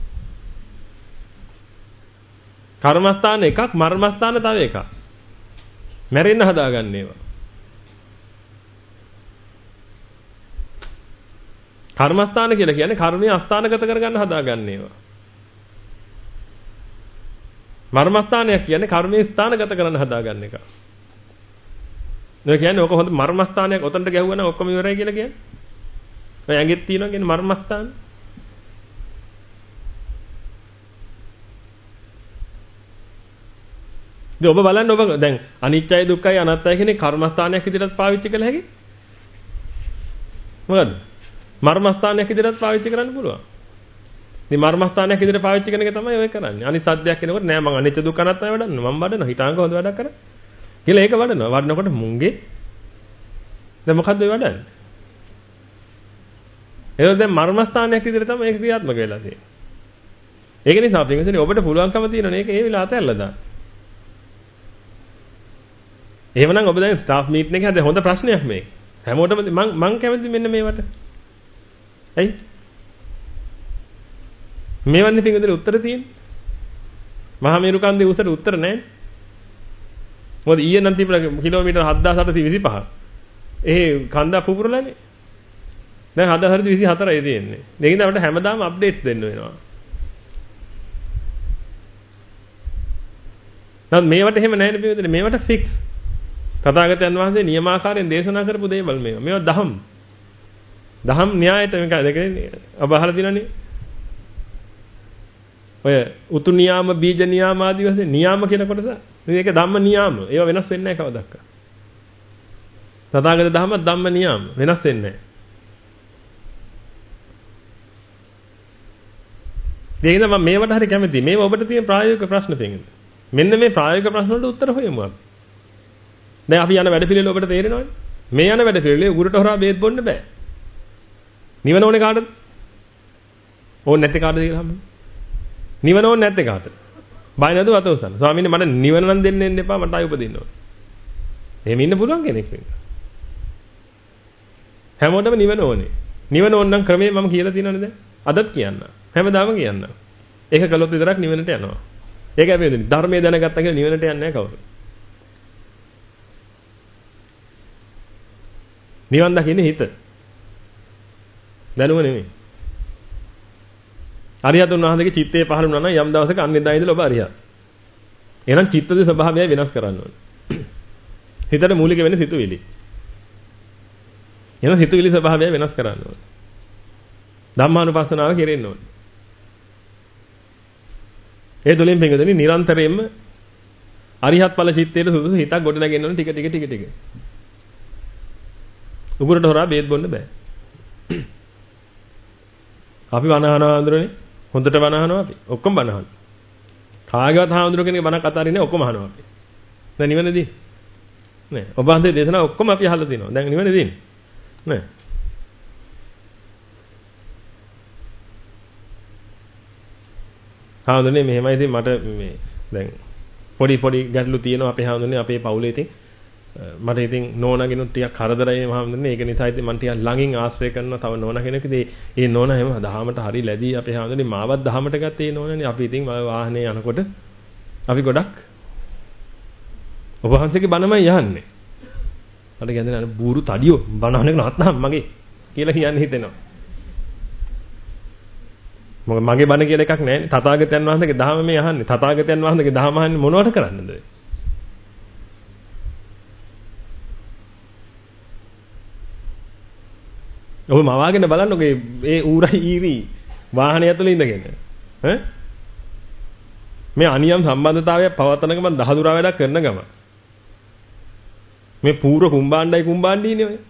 කර්මස්ථාන එකක් මර්මස්ථාන තව එකක්. මැරෙන්න හදාගන්න ඒවා. කර්මස්ථාන කියලා කියන්නේ කර්මයේ අස්ථානගත කරගන්න හදාගන්න ඒවා. මර්මස්ථානයක් කියන්නේ කර්මයේ ස්ථානගත කරන්න හදාගන්න එක. ඒ කියන්නේ ඔක හොඳ මර්මස්ථානයක් ඔතනට ගැහුවා නම් ඔක්කොම ඉවරයි කියලා කියන්නේ. ඔය ඇඟෙත් තියෙනවා කියන්නේ මර්මස්ථාන. ඉතින් ඔබ බලන්න ඔබ දැන් අනිත්‍යයි දුක්ඛයි අනාත්තයි කියන කර්මස්ථානයක් විදිහට පාවිච්චි කළ හැකි. මොකද? මර්මස්ථානයක් විදිහට පාවිච්චි කරන්න පුළුවන්. ඉතින් මර්මස්ථානයක් විදිහට පාවිච්චි කරන එක තමයි ඔය කරන්නේ. අනිත් සද්දයක් එනකොට නෑ මං අනිත්‍ය දුක්ඛ අනාත්තයි වඩන්න. මම වඩනවා. හිතාංග හොඳ වැඩක් කරා. කියලා ඒක වඩනවා. වඩනකොට මුංගේ දැන් මොකද්ද ඔය වඩන්නේ? ඒක දැන් මර්මස්ථානයක් විදිහට තමයි ඒක ක්‍රියාත්මක වෙලා තියෙන්නේ. ඒක නිසා අපි කියන්නේ ඔබට පුළුවන්කම තියෙනනේ ඒක ඒ වෙලාවට ඇල්ලලා දාන්න. එහෙමනම් ඔබ දැන් ස්ටාෆ් මීටින් එකේ හද හොඳ ප්‍රශ්නයක් මේක. හැමෝටම මං මං කැමති මෙන්න මේවට. ඇයි? මේවන්නේ පිටින් උත්තර තියෙන්නේ. මහා මේරු කන්දේ උසට උත්තර නැහැ. මොකද ඊයේ නම් තිබුණා කිලෝමීටර් හත්දාස් අටසිය විසිපහ. ඒ කන්ද පුපුරලානේ. දැන් හත්දාස් අටසිය විසිහතරයි තියෙන්නේ. දෙකින් අපිට හැමදාම අප්ඩේට්ස් දෙන්න වෙනවා. නම් මේවට එහෙම නැහැ නේ පිටින් මේවට ෆික්ස්. තථාගතයන් වහන්සේ නියමාකාරයෙන් දේශනා කරපු දේවල් මේවා. මේවා දහම්. දහම් න්‍යායට මේක දෙකනේ ඔබ අහලා තියෙනනේ. ඔය උතු නියාම බීජ නියාම ආදී වශයෙන් නියාම කියන කොටස. මේක ධම්ම නියාම. ඒවා වෙනස් වෙන්නේ නැහැ කවදාවත්. තථාගත ධම්ම ධම්ම නියාම වෙනස් වෙන්නේ නැහැ. දෙකින් මම මේවට හරි කැමතියි. මේව ඔබට තියෙන ප්‍රායෝගික ප්‍රශ්න පෙන්නන්න. මෙන්න මේ ප්‍රායෝගික ප්‍රශ්න වලට උත්තර හොයමු අපි. දැන් අපි යන වැඩ පිළිවෙල ඔබට තේරෙනවනේ. මේ යන වැඩ පිළිවෙලේ උගුරට හොරා බේත් බොන්න බෑ. නිවන ඕනේ කාටද? ඕනේ නැත්තේ කාටද කියලා හම්බෙන්නේ. නිවන ඕනේ නැත්තේ කාටද? බය නැතුව අත උස්සන්න. ස්වාමීනි මට නිවන නම් දෙන්න එන්න එපා මට ආයෙ උපදින්න ඕනේ. එහෙම ඉන්න පුළුවන් කෙනෙක් වෙන්න. හැමෝටම නිවන ඕනේ. නිවන ඕන නම් ක්‍රමේ මම කියලා තියෙනවනේ දැන්. අදත් කියන්න. හැමදාම කියන්න. ඒක කළොත් විතරක් නිවනට යනවා. ඒක අපි වෙන්නේ ධර්මයේ දැනගත්තා කියලා නිවනට යන්නේ නැහැ කවුරු. නිවන් දකින්නේ හිත. දැනුම නෙමෙයි. අරියතුන් වහන්සේගේ චිත්තේ පහළ වුණා නම් යම් දවසක අන්නෙදා ඉඳලා ඔබ අරියත්. එහෙනම් චිත්තද ස්වභාවය වෙනස් කරන්න ඕනේ. හිතට මූලික වෙන්නේ සිතුවිලි. එහෙනම් සිතුවිලි ස්වභාවය වෙනස් කරන්න ඕනේ. ධම්මානුපස්සනාව කෙරෙන්න ඕනේ. ඒ තුලින් පිටුදෙනි නිරන්තරයෙන්ම අරිහත් ඵල චිත්තයේ සුදුසු හිතක් ගොඩනගෙන්න ඕනේ ටික ටික ටික ටික. උගුරට හොරා බේත් බොන්න බෑ. අපි වනහනවා හඳුරන්නේ හොඳට වනහනවා අපි. ඔක්කොම වනහනවා. කාගේවත් හඳුර කෙනෙක් බණක් අතාරින්නේ ඔක්කොම අහනවා අපි. දැන් නිවනදී නෑ. ඔබ හන්දේ දේශනා ඔක්කොම අපි අහලා තිනවා. දැන් නිවනදී නෑ. හඳුරන්නේ මෙහෙමයි ඉතින් මට මේ දැන් පොඩි පොඩි ගැටලු තියෙනවා අපේ හඳුරන්නේ අපේ පවුලේ ඉතින් මට ඉතින් නෝනාගෙනුත් ටිකක් කරදරයි මහඳුන්නේ ඒක නිසා ඉතින් මම ටිකක් ළඟින් ආශ්‍රය කරනවා තව නෝනා කෙනෙක් ඉතින් ඒ නෝනා හැම දහමට හරි ලැබී අපේ හඳුන්නේ මාවත් දහමට ගත්තේ නෝනානේ අපි ඉතින් වාහනේ යනකොට අපි ගොඩක් ඔබ වහන්සේගේ බණමයි යහන්නේ මට කියන්නේ අර බూరు තඩියෝ බණහන එක නත්නම් මගේ කියලා කියන්න හිතෙනවා මොකද මගේ බණ කියලා එකක් නැහැ තථාගතයන් වහන්සේගේ දහම මේ අහන්නේ තථාගතයන් වහන්සේගේ දහම අහන්නේ මොනවට කරන්නද ඔබ මවාගෙන බලන්නකො ඒ ඌරයි ඊරි වාහනය ඇතුලේ ඉඳගෙන ඈ මේ අනියම් සම්බන්ධතාවයක් පවත්නක මම දහදුරා වැඩක් කරන ගම මේ පූර්ව කුම්බාණ්ඩයි කුම්බාණ්ඩීනේ ඔය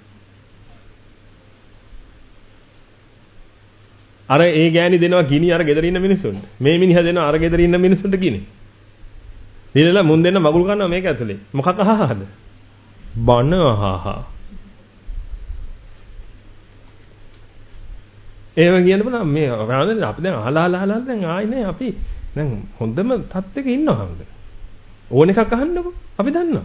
අර ඒ ගෑණි දෙනවා ගිනි අර ගෙදර ඉන්න මිනිස්සුන්ට මේ මිනිහා දෙනවා අර ගෙදර ඉන්න මිනිස්සුන්ට ගිනි දීලා මුන් දෙන්න මගුල් කරනවා මේක ඇතුලේ මොකක් අහහද බන අහහ එහෙම කියන්න පුළුවන් මේ අපි දැන් අහලා අහලා අහලා දැන් ආයි නෑ අපි දැන් හොඳම තත්ත්වෙක ඉන්නවා හම්ද. ඕන එකක් අහන්නකො අපි දන්නවා.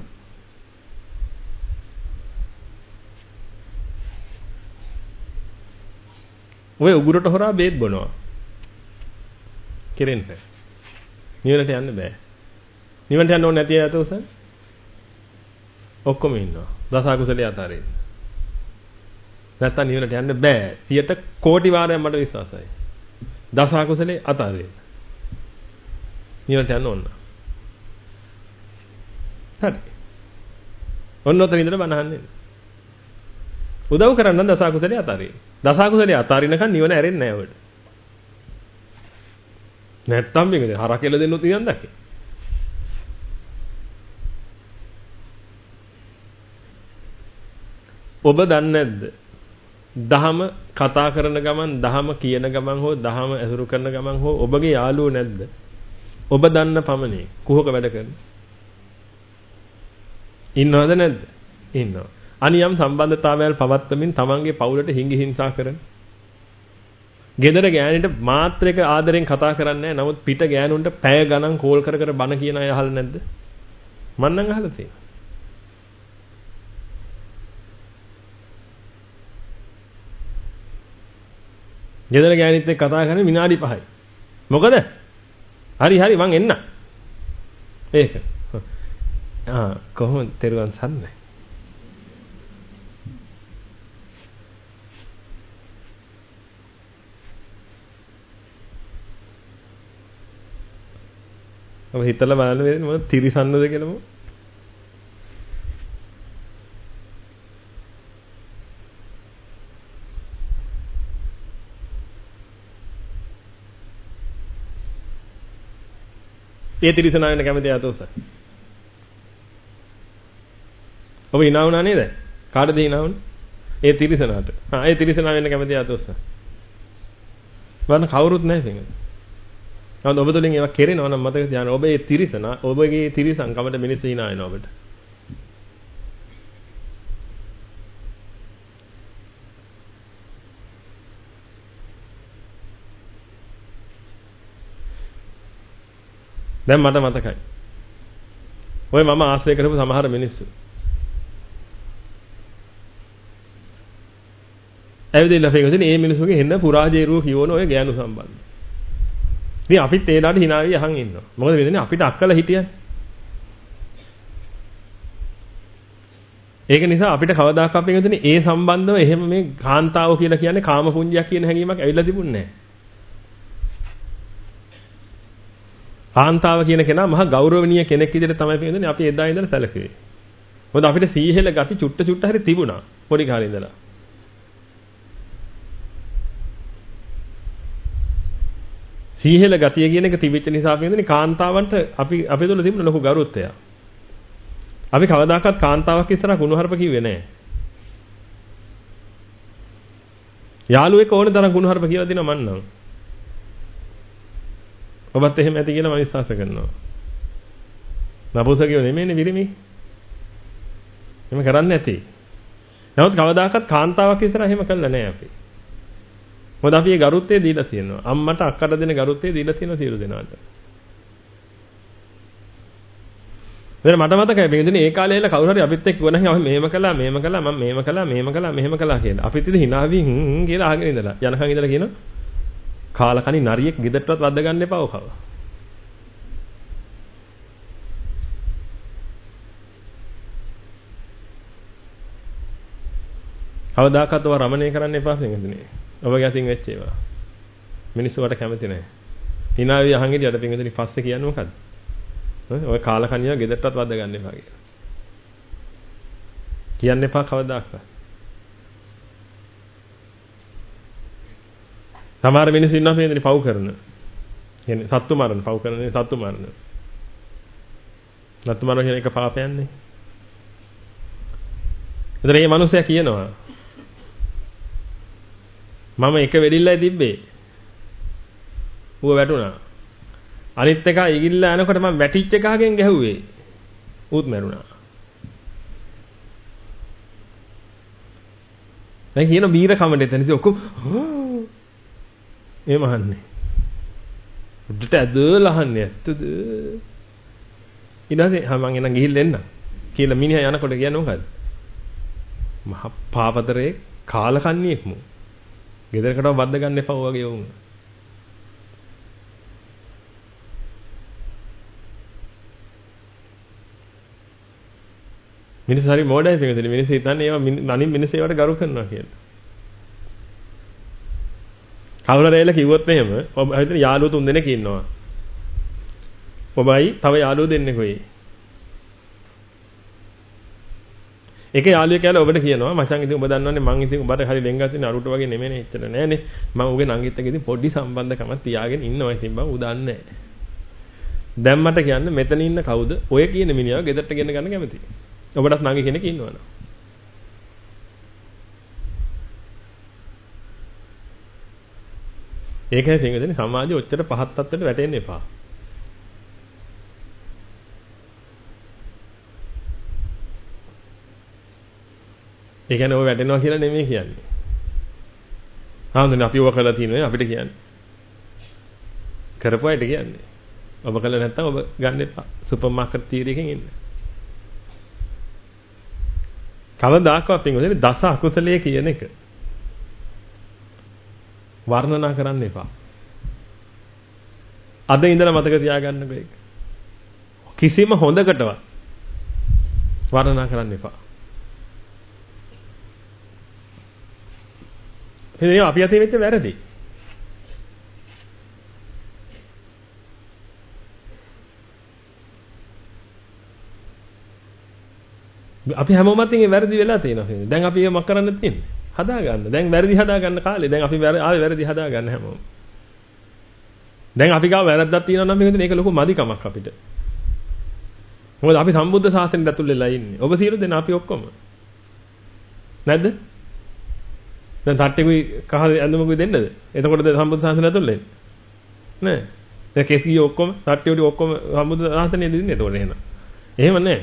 ඔය උගුරට හොරා බේත් බොනවා. කෙරෙන්න. නිවනට යන්න බෑ. නිවනට යන්න ඕනේ නැති අය අතෝසන්. ඔක්කොම ඉන්නවා. දස අකුසලයේ අතාරින්න. නැත්තම් නිවනට යන්න බෑ. සියයට කෝටි වාරයක් මට විශ්වාසයි. දස අකුසලයේ අතාරින්න. නිවනට යන්න ඕන. හරි. ඔන්න ඔතන ඉඳලා බණ අහන්නේ. උදව් කරන්න දස අකුසලයේ අතාරින්න. දස අකුසලයේ අතාරිනකන් නිවන ඇරෙන්නේ නැහැ ඔයාලට. නැත්තම් මේකද හරකෙල දෙන්නොත් නිකන් දැක්කේ. ඔබ දන්නේ නැද්ද? දහම කතා කරන ගමන්, දහම කියන ගමන් හෝ දහම ඇසුරු කරන ගමන් හෝ ඔබගේ යාළුවෝ නැද්ද? ඔබ දන්න පමණේ කුහක වැඩ කරන. ඉන්නවද නැද්ද? ඉන්නවා. අනියම් සම්බන්ධතාවයල් පවත්වමින් තමන්ගේ පවුලට හිඟි හිංසා කරන. ගෙදර ගෑනිට මාත්‍රයක ආදරෙන් කතා කරන්නේ නැහැ. නමුත් පිට ගෑනුන්ට පැය ගණන් කෝල් කර කර බන කියන අය අහලා නැද්ද? මං නම් අහලා තියෙනවා. ගෙදර ගෑනිත් එක්ක කතා කරන්නේ විනාඩි පහයි. මොකද? හරි හරි මං එන්න. ඒක. ආ කොහොමද තෙරුවන් සරණයි. ඔබ හිතලා බලන්න වෙන්නේ මොකද තිරිසන්නද කියලා මොකද? ඒ තිරිසනා වෙන කැමති ආතෝස. ඔබ hina වුණා නේද? කාටද hina වුනේ? ඒ තිරිසනාට. හා ඒ තිරිසනා වෙන්න කැමති ආතෝස. වන්න කවුරුත් නැහැ පිටින්. නමුත් ඔබ තුලින් ඒවා කෙරෙනවා නම් මතක තියාගන්න. ඔබ ඒ තිරිසන ඔබගේ තිරිසංකමට මිනිස්සු hina වෙනවා ඔබට. දැන් මට මතකයි. ඔය මම ආශ්‍රය කරපු සමහර මිනිස්සු. ඇවිදලා ෆේකෝසින් මේ මිනිස්සුගේ හෙන්න පුරාජේරුව කියවන ඔය ගෑනු සම්බන්ධ. ඉතින් අපිත් ඒ ලාට hina වෙයි අහන් ඉන්නවා. මොකද වෙන්නේ අපිට අක්කලා හිටියන්නේ. ඒක නිසා අපිට කවදාකවත් අපෙන් හිතුනේ ඒ සම්බන්ධව එහෙම මේ කාන්තාව කියලා කියන්නේ කාම පුඤ්ජයක් කියන හැඟීමක් ඇවිල්ලා තිබුණේ නැහැ. කාන්තාව කියන කෙනා මහා ගෞරවනීය කෙනෙක් විදිහට තමයි පිළිගන්නේ අපි එදා ඉඳලා සැලකුවේ. මොකද අපිට සීහෙල ගති චුට්ට චුට්ට හරි තිබුණා පොඩි කාලේ ඉඳලා. සීහෙල ගතිය කියන එක තිබෙච්ච නිසා අපි හිතන්නේ කාන්තාවන්ට අපි අපේ තුල තිබුණ ලොකු ගරුත්වයක්. අපි කවදාකවත් කාන්තාවක් ඉස්සරහ ගුණහර්ප කිව්වේ නැහැ. යාළුවෙක් ඕනේ තරම් ගුණහර්ප කියලා දෙනවා මන්නම්. ඔබත් එහෙම ඇති කියලා මම විශ්වාස කරනවා. නපුසකියෝ නෙමෙයිනේ විරිමි. එහෙම කරන්නේ නැති. නමුත් කවදාකවත් කාන්තාවක් ඉස්සරහ එහෙම කළා නැහැ අපි. මොකද අපි ඒ ගරුත්වය දීලා තියෙනවා. අම්මට අක්කට දෙන ගරුත්වය දීලා තියෙනවා සියලු දෙනාට. වෙන මට මතකයි බෙන්දනේ ඒ කාලේ ඉල කවුරු හරි අපිත් එක්ක කිව්වා නම් අපි මෙහෙම කළා මෙහෙම කළා මම මෙහෙම කළා මෙහෙම කළා මෙහෙම කළා කියලා. අපිත් ඉතින් hina වී හ්ම් කියලා අහගෙන ඉඳලා යනකන් ඉඳලා කියනවා කාලකණි නරියෙක් ගෙදරටවත් වද්ද ගන්න එපා ඔකව. කවදාකවත් ඔය රමණය කරන්න එපා පින්වතුනි. ඔබගේ අතින් වෙච්ච ඒවා. මිනිස්සු වට කැමති නැහැ. hina වී අහන් ඉඳලා පින්වතුනි පස්සේ කියන්නේ මොකද්ද? ඔය කාලකණියා ගෙදරටවත් වද්ද ගන්න එපා කියලා. කියන්න එපා කවදාකවත්. සමහර මිනිස්සු ඉන්නවා මේ පව් කරන. කියන්නේ සත්තු මරණ, පව් කරන සත්තු මරණ. සත්තු මරණ කියන එක පාපයන්නේ. ඒතර මේ මිනිස්සයා කියනවා මම එක වෙඩිල්ලයි තිබ්බේ. ඌව වැටුණා. අනිත් එක ඉගිල්ලා යනකොට මම වැටිච්ච එකගෙන් ගැහුවේ. ඌත් මැරුණා. දැන් කියන බීර කමෙන්ට් එතනදී ඔක්කොම ඒ මහන්නේ. උඩට ඇදලා අහන්නේ ඇත්තද? ඊට පස්සේ මම එන ගිහිල්ලා එන්න කියලා මිනිහා යනකොට කියන්නේ මොකද්ද? මහ පාපතරේ කාලකන්ණියෙක් මු. ගෙදරකටම වද්ද ගන්න එපා වගේ වුණ. මිනිස්සු හරි මොඩයි පිටුදෙන මිනිස්සු හිතන්නේ ඒවා අනිත් මිනිස්සු ඒවට ගරු කරනවා කියලා. කවුරුරේලා කිව්වොත් එහෙම ඔබ හිතන යාළුවෝ තුන් දෙනෙක් ඉන්නවා. ඔබයි තව යාළුවෝ දෙන්නෙක් වෙයි. එක යාළුවෙක් කියලා ඔබට කියනවා මචං ඉතින් ඔබ දන්නවනේ මං ඉතින් ඔබට හරි ලෙන්ගස් ඉන්නේ අරුට වගේ නෙමෙයිනේ එච්චර නෑනේ. මම උගේ නංගිත් එක්ක ඉතින් පොඩි සම්බන්ධකමක් තියාගෙන ඉන්නවා ඉතින් බං උදන්නේ නෑ. දැන් මට කියන්න මෙතන ඉන්න කවුද ඔය කියන මිනිහා ගෙදරට ගෙන ගන්න කැමතියි. ඔබටත් නංගි කෙනෙක් ඉන්නවනේ. ඒකයි තේරෙන්නේ සමාජයේ ඔච්චර පහත් තත්ත්වයට වැටෙන්න එපා. ඒ කියන්නේ ඔය වැටෙනවා කියලා නෙමෙයි කියන්නේ. ආන්දනේ අපි ඔය කළා තියෙනවා අපිට කියන්නේ. කරපුවාට කියන්නේ. ඔබ කළා නැත්තම් ඔබ ගන්න එපා. සුපර් මාකට් තීරයකින් ඉන්න. කවදාකවත් පින්වතුනි දස අකුසලයේ කියන එක වර්ණනා කරන්න එපා. අද ඉඳලා මතක තියාගන්නකෝ ඒක. කිසිම හොඳකටවත් වර්ණනා කරන්න එපා. එනේ අපි අතේ වෙච්ච වැරදි. අපි හැමෝම අතින් ඒ වැරදි වෙලා තියෙනවා. දැන් අපි ඒක මොක කරන්න තියෙන්නේ? හදා ගන්න. දැන් වැරදි හදා ගන්න කාලේ. දැන් අපි ආවේ වැරදි හදා ගන්න හැමෝම. දැන් අපි ගාව වැරද්දක් තියෙනවා නම් මේක මේක ලොකු මදිකමක් අපිට. මොකද අපි සම්බුද්ධ ශාසනයට ඇතුල් වෙලා ඉන්නේ. ඔබ සියලු දෙනා අපි ඔක්කොම. නැද්ද? දැන් තට්ටෙකුයි කහ ඇඳුමකුයි දෙන්නද? එතකොටද සම්බුද්ධ ශාසනය ඇතුල් වෙන්නේ? නෑ. දැන් කෙස් ගිය ඔක්කොම තට්ටෙකුයි ඔක්කොම සම්බුද්ධ ශාසනයේ දින්නේ එතකොට එහෙම. එහෙම නෑ.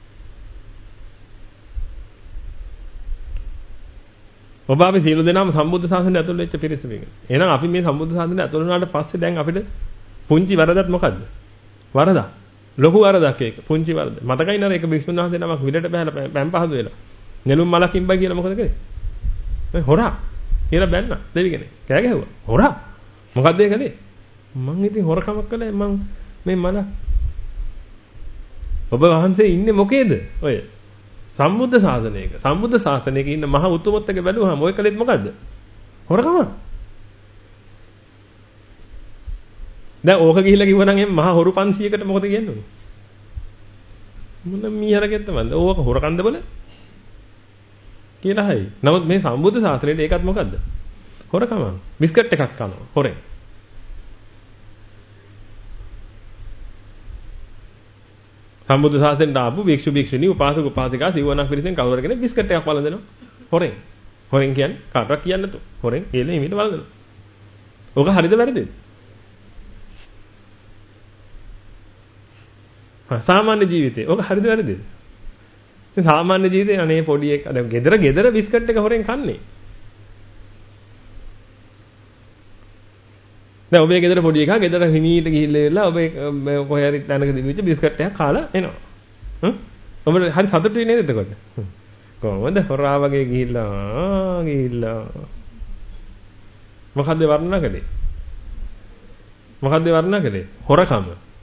ඔබ අපි සියලු දෙනාම සම්බුද්ධ ශාසනයට ඇතුල් වෙච්ච පිරිස මේක. එහෙනම් අපි මේ සම්බුද්ධ ශාසනයට ඇතුල් වුණාට පස්සේ දැන් අපිට පුංචි වරදක් මොකද්ද? වරදක්. ලොකු වරදක් ඒක. පුංචි වරද. මතකයි නේද ඒක බිස්තුන් වහන්සේ නමක් විලට බහැලා පැන් පහදු වෙලා. නෙළුම් මලකින් බයි කියලා මොකද කරේ? මේ හොරා කියලා බැන්න දෙවි කෙනෙක්. කෑ ගැහුවා. හොරා. මොකද්ද ඒ කලේ? මං ඉතින් හොරකමක් කළා මං මේ මල. ඔබ වහන්සේ ඉන්නේ මොකේද? ඔය සම්බුද්ධ ශාසනයක. සම්බුද්ධ ශාසනයක ඉන්න මහ උතුමොත් එක බැලුවාම ඔය කලෙත් මොකද්ද? හොරකම. දැන් ඕක ගිහිල්ලා කිව්වනම් එම් මහ හොරු පන්සීයකට මොකද කියන්නේ? මොන මීහරකෙත්ද මන්ද? ඕක හොරකන්ද බල? කියලා හයි. නමුත් මේ සම්බුද්ධ ශාසනයේ ඒකත් මොකද්ද? හොරකම. බිස්කට් එකක් කනවා හොරෙන්. සම්බුද්ධ ශාසනයට ආපු භික්ෂු භික්ෂුණී උපාසක උපාසිකා සිවණක් පිරිසෙන් කවුරු කෙනෙක් බිස්කට් එකක් වළඳනවා හොරෙන්. හොරෙන් කියන්නේ කාටවත් කියන්නේ නැතු. හොරෙන් එළ හිමිට වළඳනවා. ඕක හරිද වැරදිද? හා සාමාන්‍ය ජීවිතේ ඕක හරිද වැරදිද? ඉතින් සාමාන්‍ය ජීවිතේ අනේ පොඩි එක දැන් ගෙදර ගෙදර බිස්කට් එක හොරෙන් කන්නේ. දැන් ඔබේ ගෙදර පොඩි එකා ගෙදර හිමීට ගිහිල්ලා ඉවරලා ඔබේ කොහේ හරි තැනක දිවිච්ච බිස්කට් එකක් කාලා එනවා. හ්ම්. ඔබට හරි සතුටුයි නේද එතකොට? කොහොමද හොරා වගේ ගිහිල්ලා ගිහිල්ලා මොකද්ද වර්ණනා කළේ? මොකද්ද වර්ණනා කළේ? හොරකම.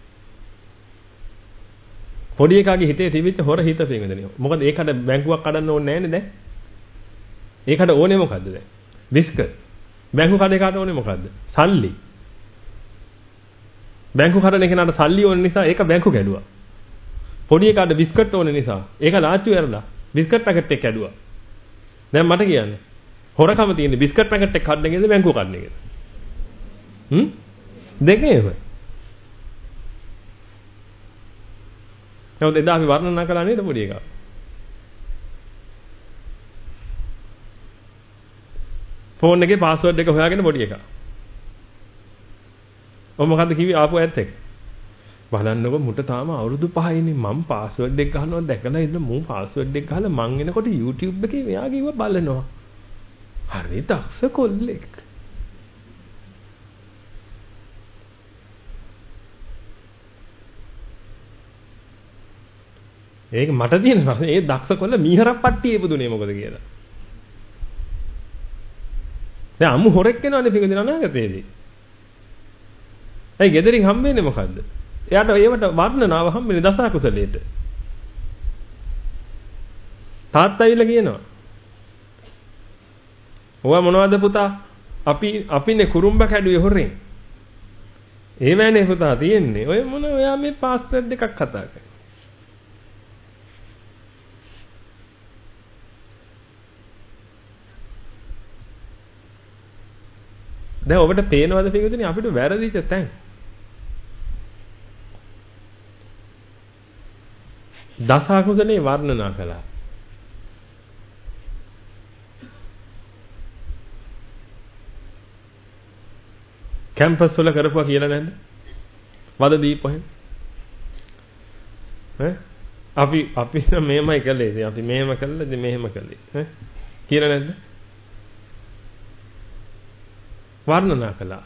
පොඩි එකාගේ හිතේ තිබිච්ච හොර හිත පෙඟදෙනවා. මොකද ඒකට බැංකුවක් කඩන්න ඕනේ නැහැනේ දැන්. ඒකට ඕනේ මොකද්ද දැන්? බිස්කට්. බැංකු කඩේකට ඕනේ මොකද්ද? සල්ලි. බැංකු කඩන කෙනාට සල්ලි ඕන නිසා ඒක බැංකු කැඩුවා. පොඩි එකාට බිස්කට් ඕන නිසා ඒක ලාච්චු ඇරලා බිස්කට් පැකට් එක කැඩුවා. දැන් මට කියන්නේ හොරකම තියෙන්නේ බිස්කට් පැකට් එක කඩන එකේද බැංකු කඩන එකේද? හ්ම්? දෙකේම. නමුත් එදා අපි වර්ණනා කළා නේද පොඩි එකා? ෆෝන් එකේ පාස්වර්ඩ් එක හොයාගෙන පොඩි එකා. ඔය මොකද්ද කිව්වේ ආපු ඇත් එක? බලන්නකො මුට තාම අවුරුදු පහයිනේ මම පාස්වර්ඩ් එක ගහනවා දැකලා ඉන්න මම පාස්වර්ඩ් එක ගහලා මං එනකොට YouTube එකේ මෙයා කිව්ව බලනවා. හරි දක්ෂ කොල්ලෙක්. ඒක මට තියෙන ප්‍රශ්නේ ඒ දක්ෂ කොල්ල මීහරක් පට්ටියේ ඉපදුනේ මොකද කියලා. දැන් අමු හොරෙක් වෙනවනේ පිටින් අනාගතයේදී. ඒ ගෙදරින් හම්බෙන්නේ මොකද්ද? එයාට ඒවට වර්ණනාව හම්බෙන්නේ දස කුසලයට. තාත්තා ඇවිල්ලා කියනවා. ඔයා මොනවද පුතා? අපි අපිනේ කුරුම්බ කැඩුවේ හොරෙන්. ඒ වෑනේ පුතා තියෙන්නේ. ඔය මොන ඔයා මේ පාස්වර්ඩ් එකක් කතා කරන්නේ. දැන් ඔබට පේනවද පිටුනේ අපිට වැරදිච්ච තැන්? දස කුසලේ වර්ණනා කළා. කැම්පස් වල කරපුවා කියලා නැද්ද? වද දීපොහෙන්. ඈ අපි අපි මේමයි කළේ. ඉතින් අපි මේම කළා ඉතින් මෙහෙම කළේ. ඈ කියලා නැද්ද? වර්ණනා කළා.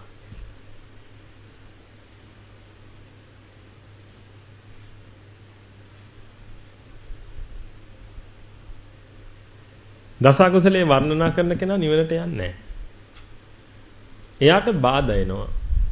දස කුසලේ වර්ණනා කරන කෙනා නිවනට යන්නේ නැහැ. එයාට බාධා එනවා.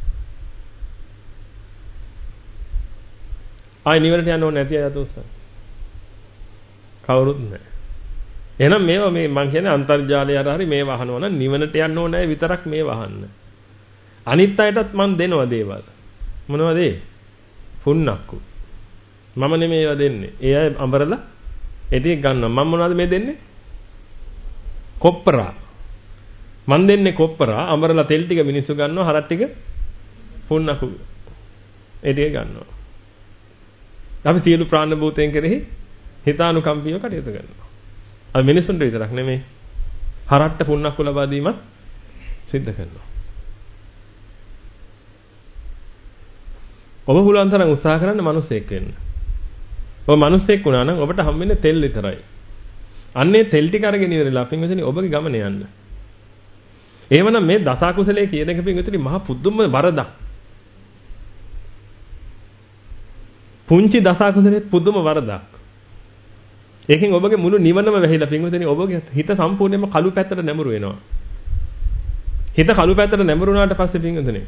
ආයි නිවනට යන්න ඕනේ නැති අය අතෝස්සන්. කවුරුත් නැහැ. එහෙනම් මේවා මේ මං කියන්නේ අන්තර්ජාලය අර හරි මේ වහනවා නම් නිවනට යන්න ඕනේ විතරක් මේ වහන්න. අනිත් අයටත් මං දෙනවා දේවල්. මොනවද ඒ? පුන්නක්කු. මම නෙමෙයි ඒවා දෙන්නේ. ඒ අය අඹරලා ඒ ටික ගන්නවා. මම මොනවද මේ දෙන්නේ? කොප්පරා. මන් දෙන්නේ කොප්පරා අඹරලා තෙල් ටික මිනිස්සු ගන්නවා හරක් ටික පුන්නකු ඒ ටික ගන්නවා. අපි සියලු ප්‍රාණ භූතයන් කෙරෙහි හිතානුකම්පීව කටයුතු කරනවා. අපි මිනිසුන්ට විතරක් නෙමෙයි හරට්ට පුන්නකු ලබා දීමත් සිද්ධ කරනවා. ඔබ පුළුවන් තරම් උත්සාහ කරන්න මිනිසෙක් වෙන්න. ඔබ මිනිසෙක් වුණා නම් ඔබට හම්බෙන්නේ තෙල් විතරයි. අන්නේ තෙල් ටික අරගෙන ඉවරලා අපින් මෙතන ඔබගේ ගමන යන්න. එහෙමනම් මේ දස කුසලයේ කියන එක පිටුතුනි මහා පුදුම වරදක්. පුංචි දස කුසලයේ පුදුම වරදක්. ඒකෙන් ඔබගේ මුළු නිවනම වැහිලා පිටුතුනි ඔබගේ හිත සම්පූර්ණයෙන්ම කළු පැත්තට නැඹුරු වෙනවා. හිත කළු පැත්තට නැඹුරු වුණාට පස්සේ පිටුතුනි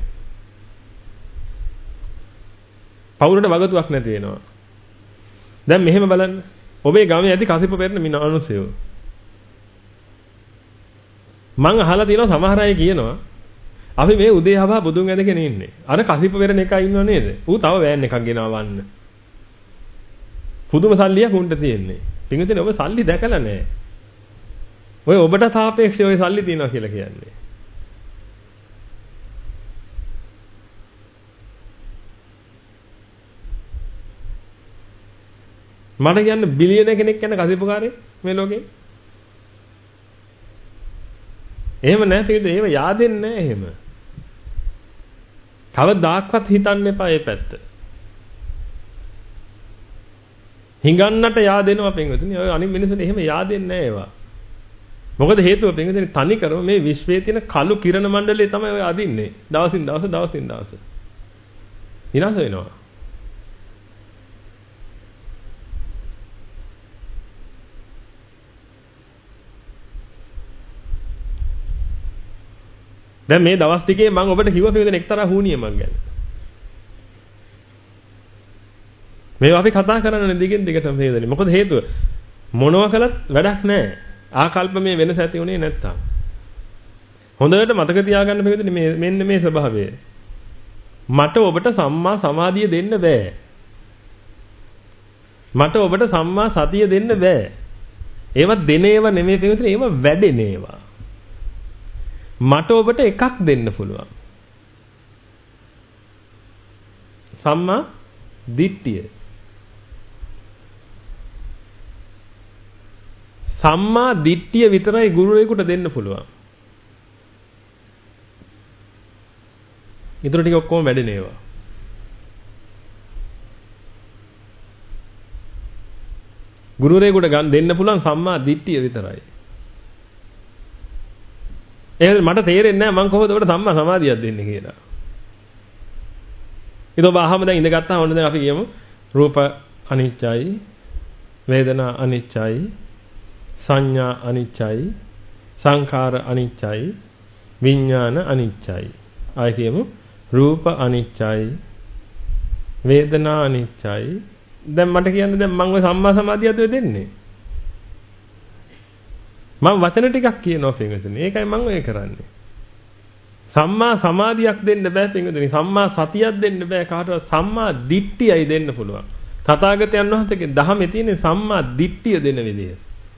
පවුරට වගතුවක් නැති වෙනවා. දැන් මෙහෙම බලන්න. ඔබේ ගමේ ඇති කසිප පෙරන මිනිස්සුયો මං අහලා තියෙනවා සමහර අය කියනවා අපි මේ උදේ හවා බුදුන් වැඳගෙන ඉන්නේ. අර කසිප වෙරණ එකයි ඉන්නව නේද? ඌ තව වෑන් එකක් ගෙනවන්න. පුදුම සල්ලියක් උන්ට තියෙන්නේ. පින්විතනේ ඔබ සල්ලි දැකලා නැහැ. ඔය ඔබට සාපේක්ෂව ඔය සල්ලි තියනවා කියලා කියන්නේ. මට කියන්න බිලියන කෙනෙක් යන කසිපකාරයෙක් මේ ලෝකේ. එහෙම නැහැ ඒකද ඒව yaadෙන්නේ නැහැ එහෙම. කවදාක්වත් හිතන්න එපා මේ පැත්ත. හිඟන්නට yaadෙනවා පින්වතුනි. ඔය අනිත් මිනිස්සුන්ට එහෙම yaadෙන්නේ නැහැ ඒවා. මොකද හේතුව පින්වතුනි තනි කරම මේ විශ්වයේ තියෙන කළු කිරණ මණ්ඩලය තමයි ඔය අදින්නේ. දවසින් දවස දවසින් දවස. විනාශ වෙනවා. දැන් මේ දවස් ටිකේ මම ඔබට කිව්වා පිළිදෙන එක්තරා හුනියමක් ගැන. මේවා අපි කතා කරන්නේ දිගින් දිගටම හේදෙන්නේ. මොකද හේතුව මොනවා කළත් වැඩක් නැහැ. ආකල්ප මේ වෙනස ඇති උනේ නැත්තම්. හොඳට මතක තියාගන්න පිළිදෙන මේ මෙන්න මේ ස්වභාවය. මට ඔබට සම්මා සමාධිය දෙන්න බෑ. මට ඔබට සම්මා සතිය දෙන්න බෑ. ඒවා දෙන ඒවා නෙමෙයි පිළිදෙන ඒවා වැඩෙන ඒවා. මට ඔබට එකක් දෙන්න පුළුවන්. සම්මා දිට්ඨිය. සම්මා දිට්ඨිය විතරයි ගුරුවරයෙකුට දෙන්න පුළුවන්. ඊටු ටික ඔක්කොම වැඩෙන ඒවා. ගුරුවරයෙකුට ගන්න දෙන්න පුළුවන් සම්මා දිට්ඨිය විතරයි. ඒක මට තේරෙන්නේ නැහැ මම කොහොමද ඔබට සම්මා සමාධියක් දෙන්නේ කියලා. ඊට ඔබ අහම දැන් ඉඳගත්තා ඕන දැන් අපි කියමු රූප අනිත්‍යයි වේදනා අනිච්චයි, සංඥා අනිච්චයි, සංඛාර අනිච්චයි, විඥාන අනිච්චයි. ආයි කියමු රූප අනිච්චයි, වේදනා අනිච්චයි. දැන් මට කියන්න දැන් මම ඔය සම්මා සමාධියද ඔය දෙන්නේ. මම වචන ටිකක් කියනවා පින්වතුනි. ඒකයි මම ඔය කරන්නේ. සම්මා සමාධියක් දෙන්න බෑ පින්වතුනි. සම්මා සතියක් දෙන්න බෑ කාටවත්. සම්මා දිට්ඨියයි දෙන්න පුළුවන්. තථාගතයන් වහන්සේගේ දහමේ තියෙන සම්මා දිට්ඨිය දෙන විදිය.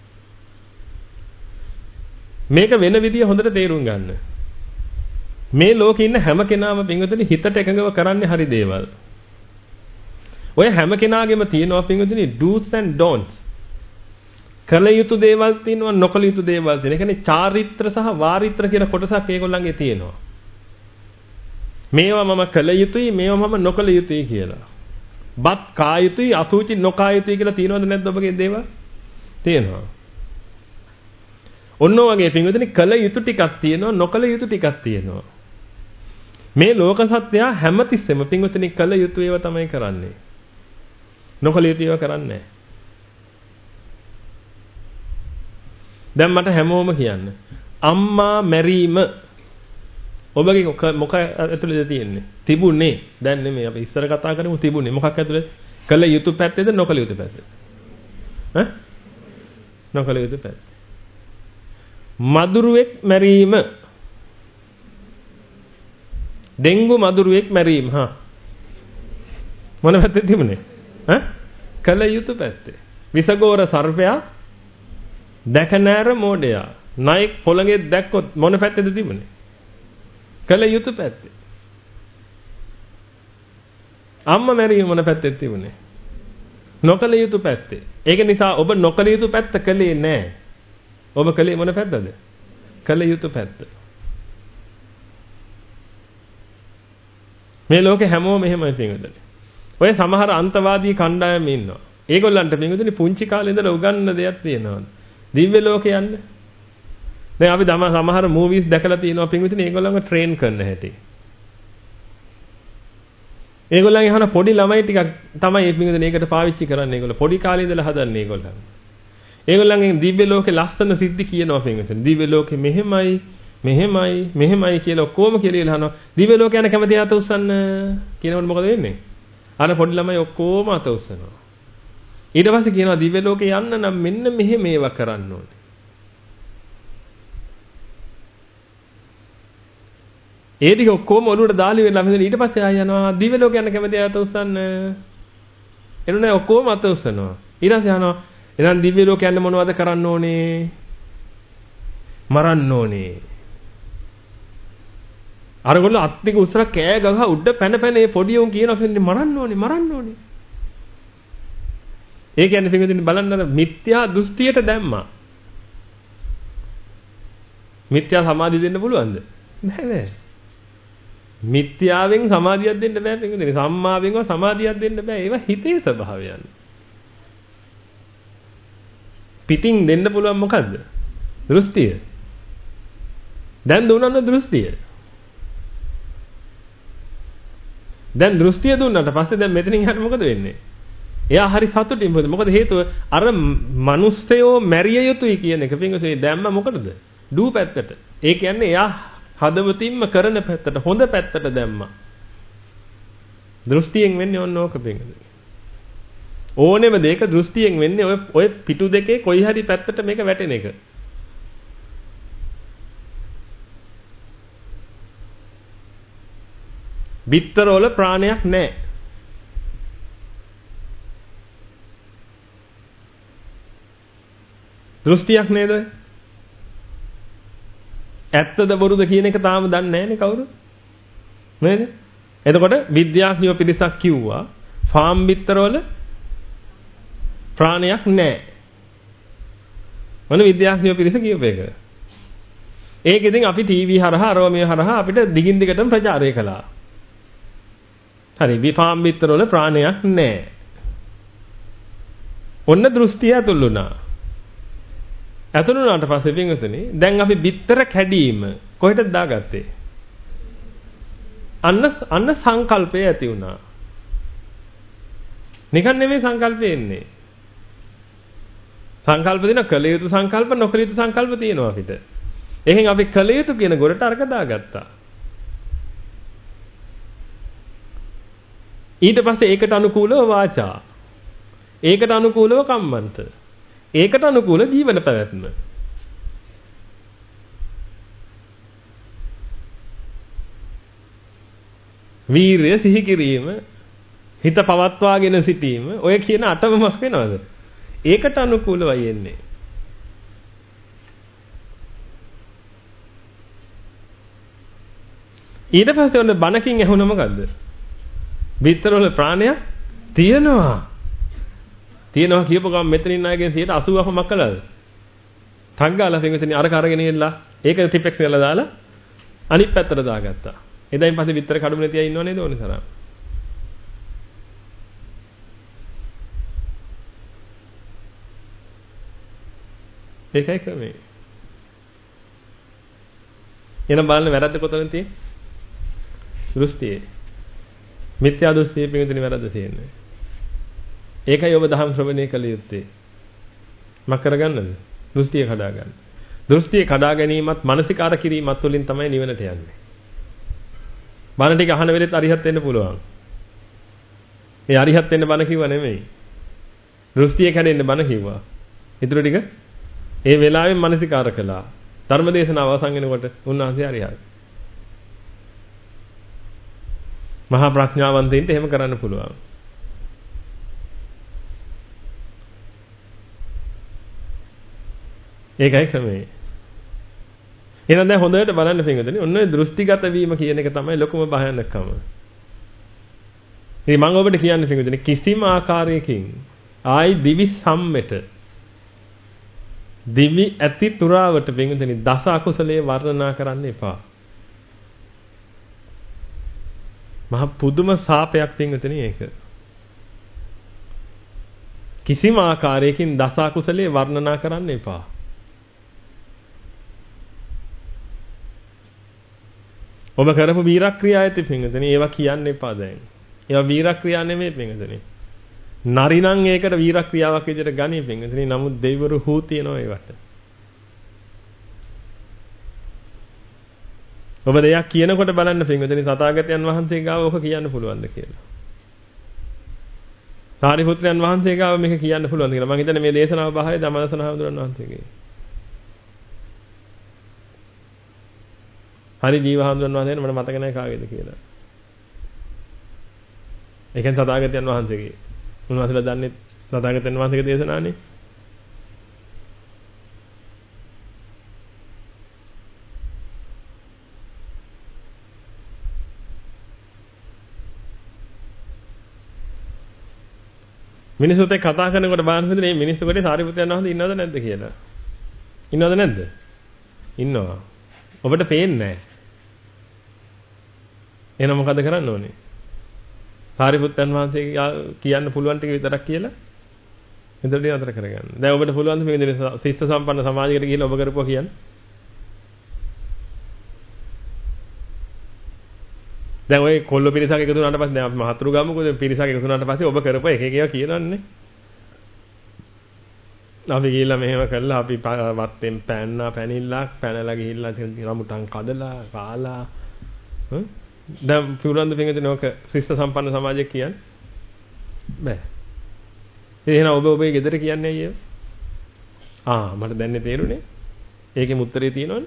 මේක වෙන විදිය හොඳට තේරුම් ගන්න. මේ ලෝකේ ඉන්න හැම කෙනාම පින්වතුනි හිතට එකඟව කරන්නේ හරි දේවල්. ඔය හැම කෙනාගේම තියෙනවා පින්වතුනි do's and don'ts. කළ යුතු දේවල් තියෙනවා, නොකළ යුතු දේවල් තියෙනවා. ඒ කියන්නේ චාරිත්‍ර සහ වාරිත්‍ර කියලා කොටසක් ඒගොල්ලන්ගේ තියෙනවා. මේවා මම කළ යුතුයි, මේවා මම නොකළ යුතුයි කියලා. බත් කා යුතුයි, අසුචි නොකා යුතුයි කියලා තියෙනවද නැද්ද ඔබගේ දේවල්? තියෙනවා. ඔන්න ඔයගේ පින්වතුනි කළ යුතු ටිකක් තියෙනවා, නොකළ යුතු ටිකක් තියෙනවා. මේ ලෝක සත්‍යය හැමතිස්සෙම පින්වතුනි කළ යුතු ඒවා තමයි කරන්නේ. නොකළ යුතු ඒවා කරන්නේ නැහැ. දැන් මට හැමෝම කියන්න. අම්මා මැරීම ඔබගේ මොක ඇතුළේද තියෙන්නේ? තිබුණේ. දැන් නෙමෙයි අපි ඉස්සර කතා කරමු තිබුණේ. මොකක් ඇතුළේ? කළ යුතු පැත්තේද නොකළ යුතු පැත්තේද? ඈ? නොකළ යුතු පැත්ත. මදුරුවෙක් මැරීම. ඩෙන්ගු මදුරුවෙක් මැරීම. හා. මොන පැත්තේ තිබුණේ? ඈ? කළ යුතු පැත්තේ. විසගෝර සර්පයා දැක නැර මොඩයා. නයික් පොළගේ දැක්කොත් මොන පැත්තේද තිබුණේ? කළ යුතු පැත්තේ. අම්මා මැරීම මොන පැත්තේද තිබුණේ? නොකළ යුතු පැත්තේ. ඒක නිසා ඔබ නොකළ යුතු පැත්ත කළේ නැහැ. ඔබ කළේ මොන පැත්තද? කළ යුතු පැත්ත. මේ ලෝකේ හැමෝම එහෙමයි පින්වතුනි. ඔය සමහර අන්තවාදී කණ්ඩායම් ඉන්නවා. ඒගොල්ලන්ට පින්වතුනි පුංචි කාලේ ඉඳලා උගන්වන දෙයක් තියෙනවා. දිව්‍ය ලෝකේ යන්න. දැන් අපි දම සමහර මූවිස් දැකලා තියෙනවා පින්විතනේ ඒගොල්ලන්ව ට්‍රේන් කරන හැටි. ඒගොල්ලන් යහන පොඩි ළමයි ටිකක් තමයි මේ පින්විතනේ ඒකට පාවිච්චි කරන්නේ ඒගොල්ලෝ. පොඩි කාලේ ඉඳලා හදන්නේ ඒගොල්ලන්. ඒගොල්ලන්ගෙන් දිව්‍ය ලෝකේ ලස්සන සිද්ධි කියනවා පින්විතනේ. දිව්‍ය ලෝකේ මෙහෙමයි, මෙහෙමයි, මෙහෙමයි කියලා ඔක්කොම කියලා අහනවා. දිව්‍ය ලෝකේ යන කැමති අත උස්සන්න කියනකොට මොකද වෙන්නේ? අර පොඩි ළමයි ඔක්කොම අත උස්සනවා. ඊට පස්සේ කියනවා දිව්‍ය ලෝකේ යන්න නම් මෙන්න මෙහෙ මේවා කරන්න ඕනේ. ඒ ටික ඔක්කොම ඔළුවට දාලි වෙලා මෙතන ඊට පස්සේ ආය යනවා දිව්‍ය ලෝකේ යන්න කැමති අත උස්සන්න. එනුනේ ඔක්කොම අත උස්සනවා. ඊට පස්සේ යනවා එහෙනම් දිව්‍ය ලෝකේ යන්න මොනවද කරන්න ඕනේ? මරන්න ඕනේ. අරගොල්ලෝ අත් ටික උස්සලා කෑ ගහ උඩ පැන පැන මේ පොඩි උන් කියනවා මරන්න ඕනේ මරන්න ඕනේ. ඒ කියන්නේ පිටින් බලන්න අර මිත්‍යා දෘෂ්ටියට දැම්මා. මිත්‍යා සමාධිය දෙන්න පුළුවන්ද? නැහැ නෑ. මිත්‍යාවෙන් සමාධියක් දෙන්න බෑ පිටින්. සම්මාවෙන්ව සමාධියක් දෙන්න බෑ. ඒවා හිතේ ස්වභාවයන්. පිටින් දෙන්න පුළුවන් මොකද්ද? දෘෂ්ටිය. දැන් දුන්නන දෘෂ්ටිය. දැන් දෘෂ්ටිය දුන්නාට පස්සේ දැන් මෙතනින් එහාට මොකද වෙන්නේ? එයා හරි සතුටින් මොකද? මොකද හේතුව අර මිනිස්සයෝ මැරිය යුතුයි කියන එක පින්වසේ දැම්ම මොකටද? දූ පැත්තට. ඒ කියන්නේ එයා හදවතින්ම කරන පැත්තට හොඳ පැත්තට දැම්මා. දෘෂ්ටියෙන් වෙන්නේ ඕන ඕක පින්වසේ. ඕනෙම දෙයක දෘෂ්ටියෙන් වෙන්නේ ඔය ඔය පිටු දෙකේ කොයි හරි පැත්තට මේක වැටෙන එක. බිත්තරවල ප්‍රාණයක් නැහැ. දෘෂ්ටියක් නේද? ඇත්තද බොරුද කියන එක තාම දන්නේ නැහැනේ කවුරු? නේද? එතකොට විද්‍යාඥයෝ පිරිසක් කිව්වා ෆාම් බිත්තරවල ප්‍රාණයක් නැහැ. මොන විද්‍යාඥයෝ පිරිස කියපු එක? ඒක ඉතින් අපි ටීවී හරහා අරවමිය හරහා අපිට දිගින් දිගටම ප්‍රචාරය කළා. හරි විෆාම් බිත්තරවල ප්‍රාණයක් නැහැ. ඔන්න දෘෂ්ටිය ඇතුළුණා. ඇතුළුණාට පස්සේ පින්වතුනි දැන් අපි බිත්තර කැඩීම කොහෙටද දාගත්තේ? අන්න අන්න සංකල්පය ඇති වුණා. නිකන් නෙමෙයි සංකල්පය එන්නේ. සංකල්ප දෙන කළ යුතු සංකල්ප නොකළ යුතු සංකල්ප තියෙනවා අපිට. එහෙන් අපි කළ යුතු කියන ගොඩට අරක දාගත්තා. ඊට පස්සේ ඒකට අනුකූලව වාචා. ඒකට අනුකූලව කම්මන්ත. ඒකට අනුකූල ජීවන පැවැත්ම. වීරය සිහි කිරීම, හිත පවත්වාගෙන සිටීම, ඔය කියන අටමමක් වෙනවද? ඒකට අනුකූලවයි එන්නේ. ඊට පස්සේ ඔන්න බණකින් ඇහුණ මොකද්ද? බිත්තරවල ප්‍රාණයක් තියෙනවා. තියෙනවා කියපු ගමන් මෙතනින් ආගෙන සියයට අසූවක්ම කළාද? ටක් ගාලා පින්විතනි අර කරගෙන ඉල්ලා ඒක ටිපෙක්ස් කරලා දාලා අනිත් පැත්තට දාගත්තා. එදායින් පස්සේ බිත්තර කඩුමනේ තියා ඉන්නව නේද ඕනේ තරම්. ඒකයි ක්‍රමේ. එන බලන්න වැරද්ද කොතනද තියෙන්නේ? දෘෂ්ටියේ. මිත්‍යා දෘෂ්ටියේ පින්විතනි වැරද්ද තියෙන්නේ. ඒකයි ඔබ දහම් ශ්‍රවණය කළ යුත්තේ. මක් කරගන්නද? දෘෂ්ටිය කඩා ගන්න. දෘෂ්ටිය කඩා ගැනීමත් මානසිකාර කිරීමත් වලින් තමයි නිවනට යන්නේ. බණ ටික අහන වෙලෙත් අරිහත් වෙන්න පුළුවන්. ඒ අරිහත් වෙන්න බණ කිව්වා නෙමෙයි. දෘෂ්ටිය කැඩෙන්න බණ කිව්වා. ඊටු ටික ඒ වෙලාවෙන් මානසිකාර කළා. ධර්මදේශනාව අවසන් වෙනකොට උන්වහන්සේ අරිහත්. මහා ප්‍රඥාවන්තයින්ට එහෙම කරන්න පුළුවන්. ඒකයි ක්‍රමේ. එහෙනම් දැන් හොඳට බලන්න පින්වතුනි ඔන්න දෘෂ්ටිගත වීම කියන එක තමයි ලොකුම භයානකම. ඉතින් මම ඔබට කියන්නේ පින්වතුනි කිසිම ආකාරයකින් ආයි දිවි සම්මෙට දිවි ඇති තුරාවට පින්වතුනි දස අකුසලයේ වර්ණනා කරන්න එපා. මහ පුදුම සාපයක් පින්වතුනි ඒක. කිසිම ආකාරයකින් දස අකුසලයේ වර්ණනා කරන්න එපා. ඔබ කරපු වීරක්‍රියා ඇති පින්වතුනි ඒවා කියන්න එපා දැන්. ඒවා වීරක්‍රියා නෙමෙයි පින්වතුනි. නරිනම් ඒකට වීරක්‍රියාවක් විදිහට ගනී පින්වතුනි. නමුත් දෙවිවරු හූ තියනවා ඒවට. ඔබ දෙයක් කියනකොට බලන්න පින්වතුනි තථාගතයන් වහන්සේ ගාව ඔක කියන්න පුළුවන්ද කියලා. සාරිපුත්‍රයන් වහන්සේ ගාව මේක කියන්න පුළුවන්ද කියලා. මම හිතන්නේ මේ දේශනාව බහරේ ධම්මදසන හඳුරන වහන්සේගේ. හරි ජීව හඳුන්වන වහන්සේ මට මතක නැහැ කාගේද කියලා. ඒ කියන්නේ තථාගතයන් වහන්සේගේ. උන්වහන්සේලා දන්නේ තථාගතයන් වහන්සේගේ දේශනානේ. මිනිස්සුත් එක්ක කතා කරනකොට බලන්න හිතේ මේ මිනිස්සු කොටේ සාරිපුත්‍රයන් වහන්සේ ඉන්නවද නැද්ද කියලා. ඉන්නවද නැද්ද? ඉන්නවා. ඔබට පේන්නේ නැහැ. එහෙනම් මොකද කරන්න ඕනේ? සාරිපුත්‍රයන් වහන්සේ කියන්න පුළුවන් ටික විතරක් කියලා මෙතනදී අතර කරගන්න. දැන් ඔබට පුළුවන් මේ විදිහට ශිෂ්ට සම්පන්න සමාජයකට ගිහිල්ලා ඔබ කරපුවා කියන්න. දැන් ඔය කොල්ල පිරිසක් එකතු වුණාට පස්සේ දැන් අපි මහතුරු ගමුකෝ පිරිසක් එකතු වුණාට පස්සේ ඔබ කරපුවා එක එක ඒවා කියනවන්නේ. අපි ගිහිල්ලා මෙහෙම කළා අපි වත්තෙන් පෑන්නා පැනිල්ලක් පැනලා ගිහිල්ලා රමුටන් කඩලා කාලා හ්ම් දැන් පුරුන්ද පිටින් නෝක ශිෂ්ට සම්පන්න සමාජයක් කියන්නේ බෑ. එහෙනම් ඔබ ඔබේ ගෙදර කියන්නේ අයියෝ. ආ මට දැන් තේරුණේ. ඒකෙම උත්තරේ තියෙනවනේ.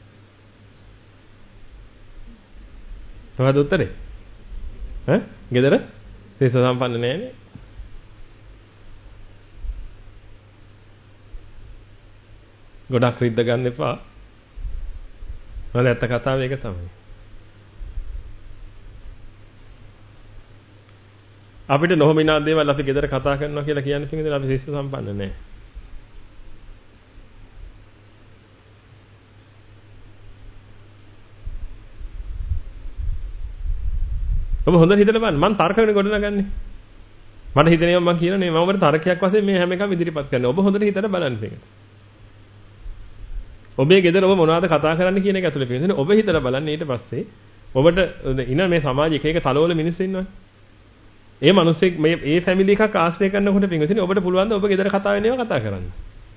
මොකද උත්තරේ? ඈ ගෙදර ශිෂ්ට සම්පන්න නෑනේ. ගොඩක් රිද්ද ගන්න එපා. මම ඇත්ත කතාව ඒක තමයි. අපිට නොහොමිනා දේවල් අපි ගෙදර කතා කරනවා කියලා කියන්නේ පිටින් අපි ශිෂ්ට සම්පන්න නැහැ. ඔබ හොඳට හිතලා බලන්න මම තර්ක වෙන ගොඩනගන්නේ. මට හිතෙනවා මම කියනනේ මම ඔබට තර්කයක් වශයෙන් මේ හැම එකම ඉදිරිපත් කරනවා. ඔබ හොඳට හිතලා බලන්න මේක. ඔබේ ගෙදර ඔබ මොනවද කතා කරන්න කියන එක ඇතුලේ පිටින් ඔබ හිතලා බලන්න ඊට පස්සේ ඔබට ඉන්න මේ සමාජයේ එක එක තලවල මිනිස්සු ඉන්නවනේ. ඒ මිනිස්සෙක් මේ ඒ ෆැමිලි එකක් ආශ්‍රය කරනකොට පිටින් ඔබට පුළුවන් ද ඔබ ගෙදර කතා වෙන ඒවා කතා කරන්න.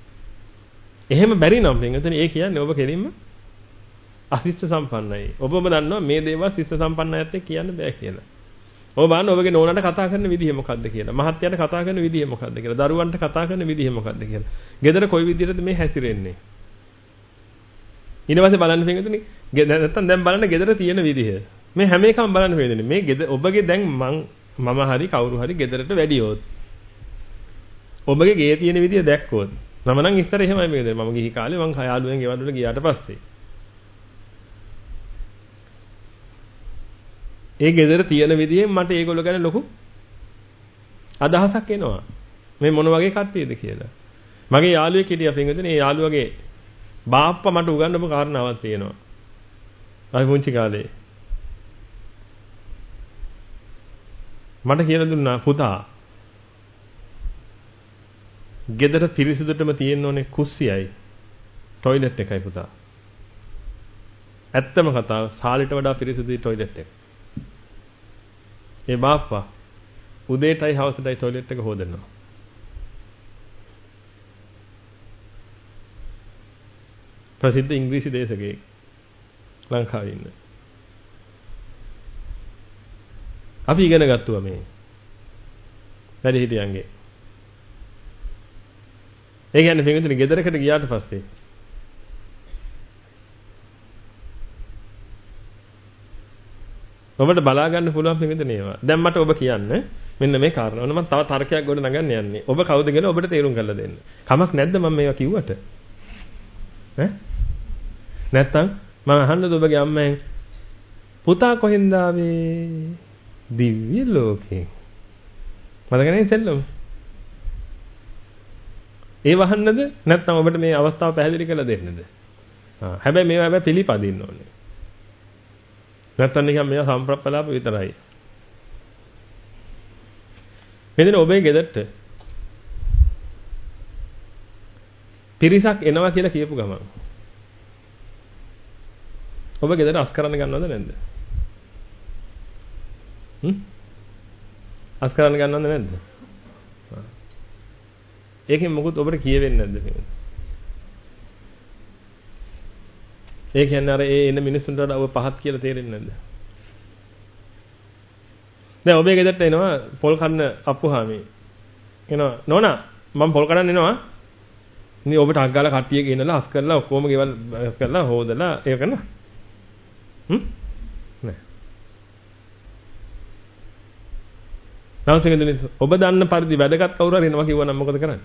එහෙම බැරි නම් පින්වතුනි ඒ කියන්නේ ඔබ කෙලින්ම අශිෂ්ට සම්පන්නයි. ඔබම දන්නවා මේ දේවල් ශිෂ්ට සම්පන්නයත් එක්ක කියන්න බෑ කියලා. ඔබ බලන්න ඔබගේ නෝනාට කතා කරන විදිහ මොකද්ද කියලා. මහත්යට කතා කරන විදිහ මොකද්ද කියලා. දරුවන්ට කතා කරන විදිහ මොකද්ද කියලා. ගෙදර කොයි විදිහටද මේ හැසිරෙන්නේ? ඊට පස්සේ බලන්න පින්වතුනි නැත්තම් දැන් බලන්න ගෙදර තියෙන විදිහ. මේ හැම එකම බලන්න වෙන්නේ. මේ ගෙදර ඔබගේ දැන් මං මම හරි කවුරු හරි ගෙදරට වැඩියොත් ඔබගේ ගේ තියෙන විදිය දැක්කොත් මම නම් ඉස්සර එහෙමයි මේකද මම ගිහි කාලේ මං යාළුවෙන් ගෙවල් වල ගියාට පස්සේ ඒ ගෙදර තියෙන විදියෙන් මට ඒගොල්ලෝ ගැන ලොකු අදහසක් එනවා මේ මොන වගේ කට්ටියද කියලා මගේ යාළුවෙක් හිටියා පින්වතුනි ඒ යාළුවගේ බාප්පා මට උගන්වපු කාරණාවක් තියෙනවා අපි පුංචි කාලේ මට කියලා දුන්නා පුතා ගෙදර පිරිසිදුටම තියෙන්න ඕනේ කුස්සියයි টয়ලට් එකයි පුතා. ඇත්තම කතාව සාලෙට වඩා පිරිසිදුයි টয়ලට් එක. ඒ බාප්පා උදේටයි හවසටයි টয়ලට් එක හොදනවා. ප්‍රසිද්ධ ඉංග්‍රීසි දේශකයෙක් ලංකාවේ ඉන්න. අපි ඉගෙන ගත්තා මේ. වැඩි හිටියන්ගේ. ඒ කියන්නේ පින්විතනි ගෙදරකට ගියාට පස්සේ ඔබට බලා ගන්න පුළුවන් පින්විතනි ඒවා. දැන් මට ඔබ කියන්න මෙන්න මේ කාරණා. ඔන්න මම තව තර්කයක් ගොඩ නගන්න යන්නේ. ඔබ කවුද කියලා ඔබට තේරුම් කරලා දෙන්න. කමක් නැද්ද මම මේවා කිව්වට? ඈ? නැත්තම් මම අහන්නද ඔබගේ අම්මෙන් පුතා කොහෙන්ද ආවේ? දිව්‍ය ලෝකේ. මතක නැහැ සෙල්ලම. ඒ වහන්නද නැත්නම් ඔබට මේ අවස්ථාව පැහැදිලි කරලා දෙන්නද? ආ හැබැයි මේවා හැබැයි පිළිපදින්න ඕනේ. නැත්නම් නිකන් මේවා සම්ප්‍රප්පලාප විතරයි. මෙතන ඔබේ ගෙදරට පිරිසක් එනවා කියලා කියපු ගමන් ඔබ ගෙදර අස් කරන්න ගන්නවද නැද්ද? හ්ම්? අස් කරන්න ගන්නවද නැද්ද? ඒකෙන් මොකද ඔබට කියවෙන්නේ නැද්ද මේ? ඒ කියන්නේ අර ඒ එන මිනිස්සුන්ට වඩා ඔබ පහත් කියලා තේරෙන්නේ නැද්ද? දැන් ඔබේ ගෙදරට එනවා පොල් කන්න අප්පුහාමි. එනවා නෝනා මම පොල් කඩන්න එනවා. ඉතින් ඔබට අග්ගාලා කට්ටිය ගෙනලා අස් කරලා ඔක්කොම ගෙවල් අස් කරලා හොදලා ඒක කරනවා. හ්ම්? නෑ. නැවතුනේ ඔබ දන්න පරිදි වැඩගත් කවුරු හරි එනවා කිව්වනම් මොකද කරන්නේ?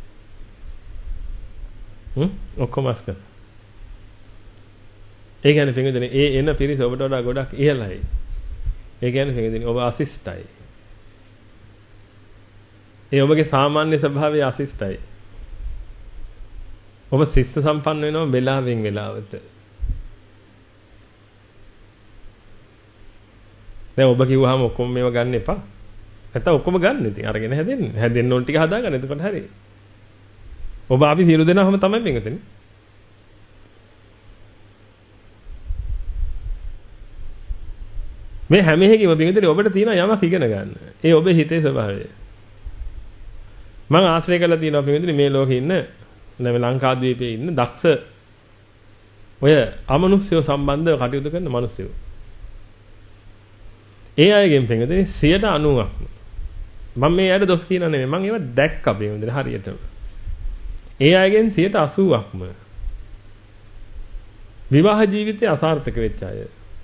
හ්ම්? ඔක්කොම අස් කරලා. ඒ කියන්නේ පින්විතනේ ඒ එන පිරිස ඔබට වඩා ගොඩක් ඉහළයි. ඒ කියන්නේ පින්විතනේ ඔබ අසිස්ටයි. ඒ ඔබගේ සාමාන්‍ය ස්වභාවය අසිස්ටයි. ඔබ ශිෂ්ට සම්පන්න වෙනවා වෙලාවෙන් වෙලාවට. දැන් ඔබ කිව්වහම ඔක්කොම මේව ගන්න එපා. නැත්නම් ඔක්කොම ගන්න ඉතින් අරගෙන හැදෙන්න. හැදෙන්න ඕන ටික හදාගන්න. එතකොට හරි. ඔබ අපි සියලු දෙනාම තමයි පින්විතනේ. මේ හැම එකකම පින්විතනේ ඔබට තියෙන යමක් ඉගෙන ගන්න. ඒ ඔබේ හිතේ ස්වභාවය. මම ආශ්‍රය කරලා තියෙනවා පින්විතනේ මේ ලෝකේ ඉන්න නැව ලංකාද්වීපයේ ඉන්න දක්ෂ ඔය අමනුෂ්‍යව සම්බන්ධව කටයුතු කරන මිනිස්සු. ඒ අයගෙන් පින්විතනේ සියයට අනූවක්ම මම මේ අයට දොස් කියනවා නෙමෙයි මම ඒවා දැක්කා පින්විතනේ හරියටම. ඒ අයගෙන් සියයට අසූවක්ම විවාහ ජීවිතය අසාර්ථක වෙච්ච අය.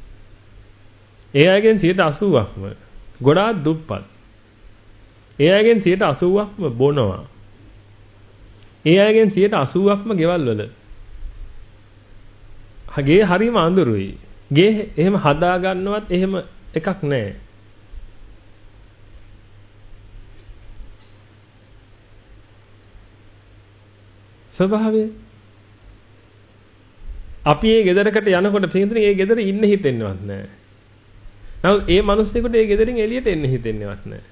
ඒ අයගෙන් සියයට අසූවක්ම ගොඩාක් දුප්පත්. ඒ අයගෙන් සියයට අසූවක්ම බොනවා. ඒ අයගෙන් සියයට අසූවක්ම ගෙවල් වල. ගේ හරිම අඳුරුයි. ගේ එහෙම හදා ගන්නවත් එහෙම එකක් නැහැ. ස්වභාවය. අපි මේ ගෙදරකට යනකොට පිටින් ඒ ගෙදර ඉන්න හිතෙන්නවත් නැහැ. නමුත් ඒ මිනිස්සුෙකුට ඒ ගෙදරින් එළියට එන්න හිතෙන්නවත් නැහැ.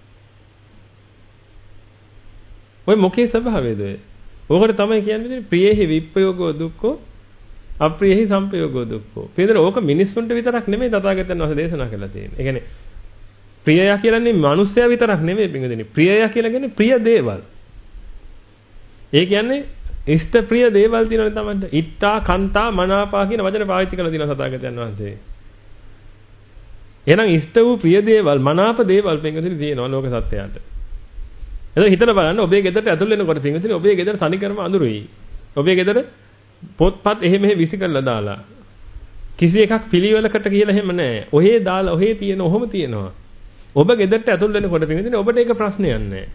ඔය මොකේ ස්වභාවයද ඔය? ඕකට තමයි කියන්නේ ප්‍රියෙහි විප්පයෝගෝ දුක්ඛෝ අප්‍රියෙහි සම්පයෝගෝ දුක්ඛෝ. පිළිදර ඕක මිනිස්සුන්ට විතරක් නෙමෙයි තථාගතයන් වහන්සේ දේශනා කරලා තියෙන්නේ. ඒ කියන්නේ ප්‍රියය කියන්නේ මිනිස්සයා විතරක් නෙමෙයි පිළිදෙන්නේ. ප්‍රියය කියලා කියන්නේ ප්‍රිය දේවල්. ඒ කියන්නේ ඉෂ්ට ප්‍රිය දේවල් තියෙනවනේ තමයි. ඉත්තා කන්තා මනාපා කියන වචන පාවිච්චි කරලා තියෙනවා සතාගතයන් වහන්සේ. එහෙනම් ඉෂ්ට වූ ප්‍රිය දේවල් මනාප දේවල් පින්වතුනි තියෙනවා ලෝක සත්‍යයට. එතකොට හිතලා බලන්න ඔබේ ගෙදරට ඇතුල් වෙනකොට පින්වතුනි ඔබේ ගෙදර තනිකරම අඳුරුයි. ඔබේ ගෙදර පොත්පත් එහෙ මෙහෙ විසි කරලා දාලා. කිසි එකක් පිළිවෙලකට කියලා එහෙම නැහැ. ඔහේ දාලා ඔහේ තියෙන ඔහොම තියෙනවා. ඔබ ගෙදරට ඇතුල් වෙනකොට පින්වතුනි ඔබට ඒක ප්‍රශ්නයක් නැහැ.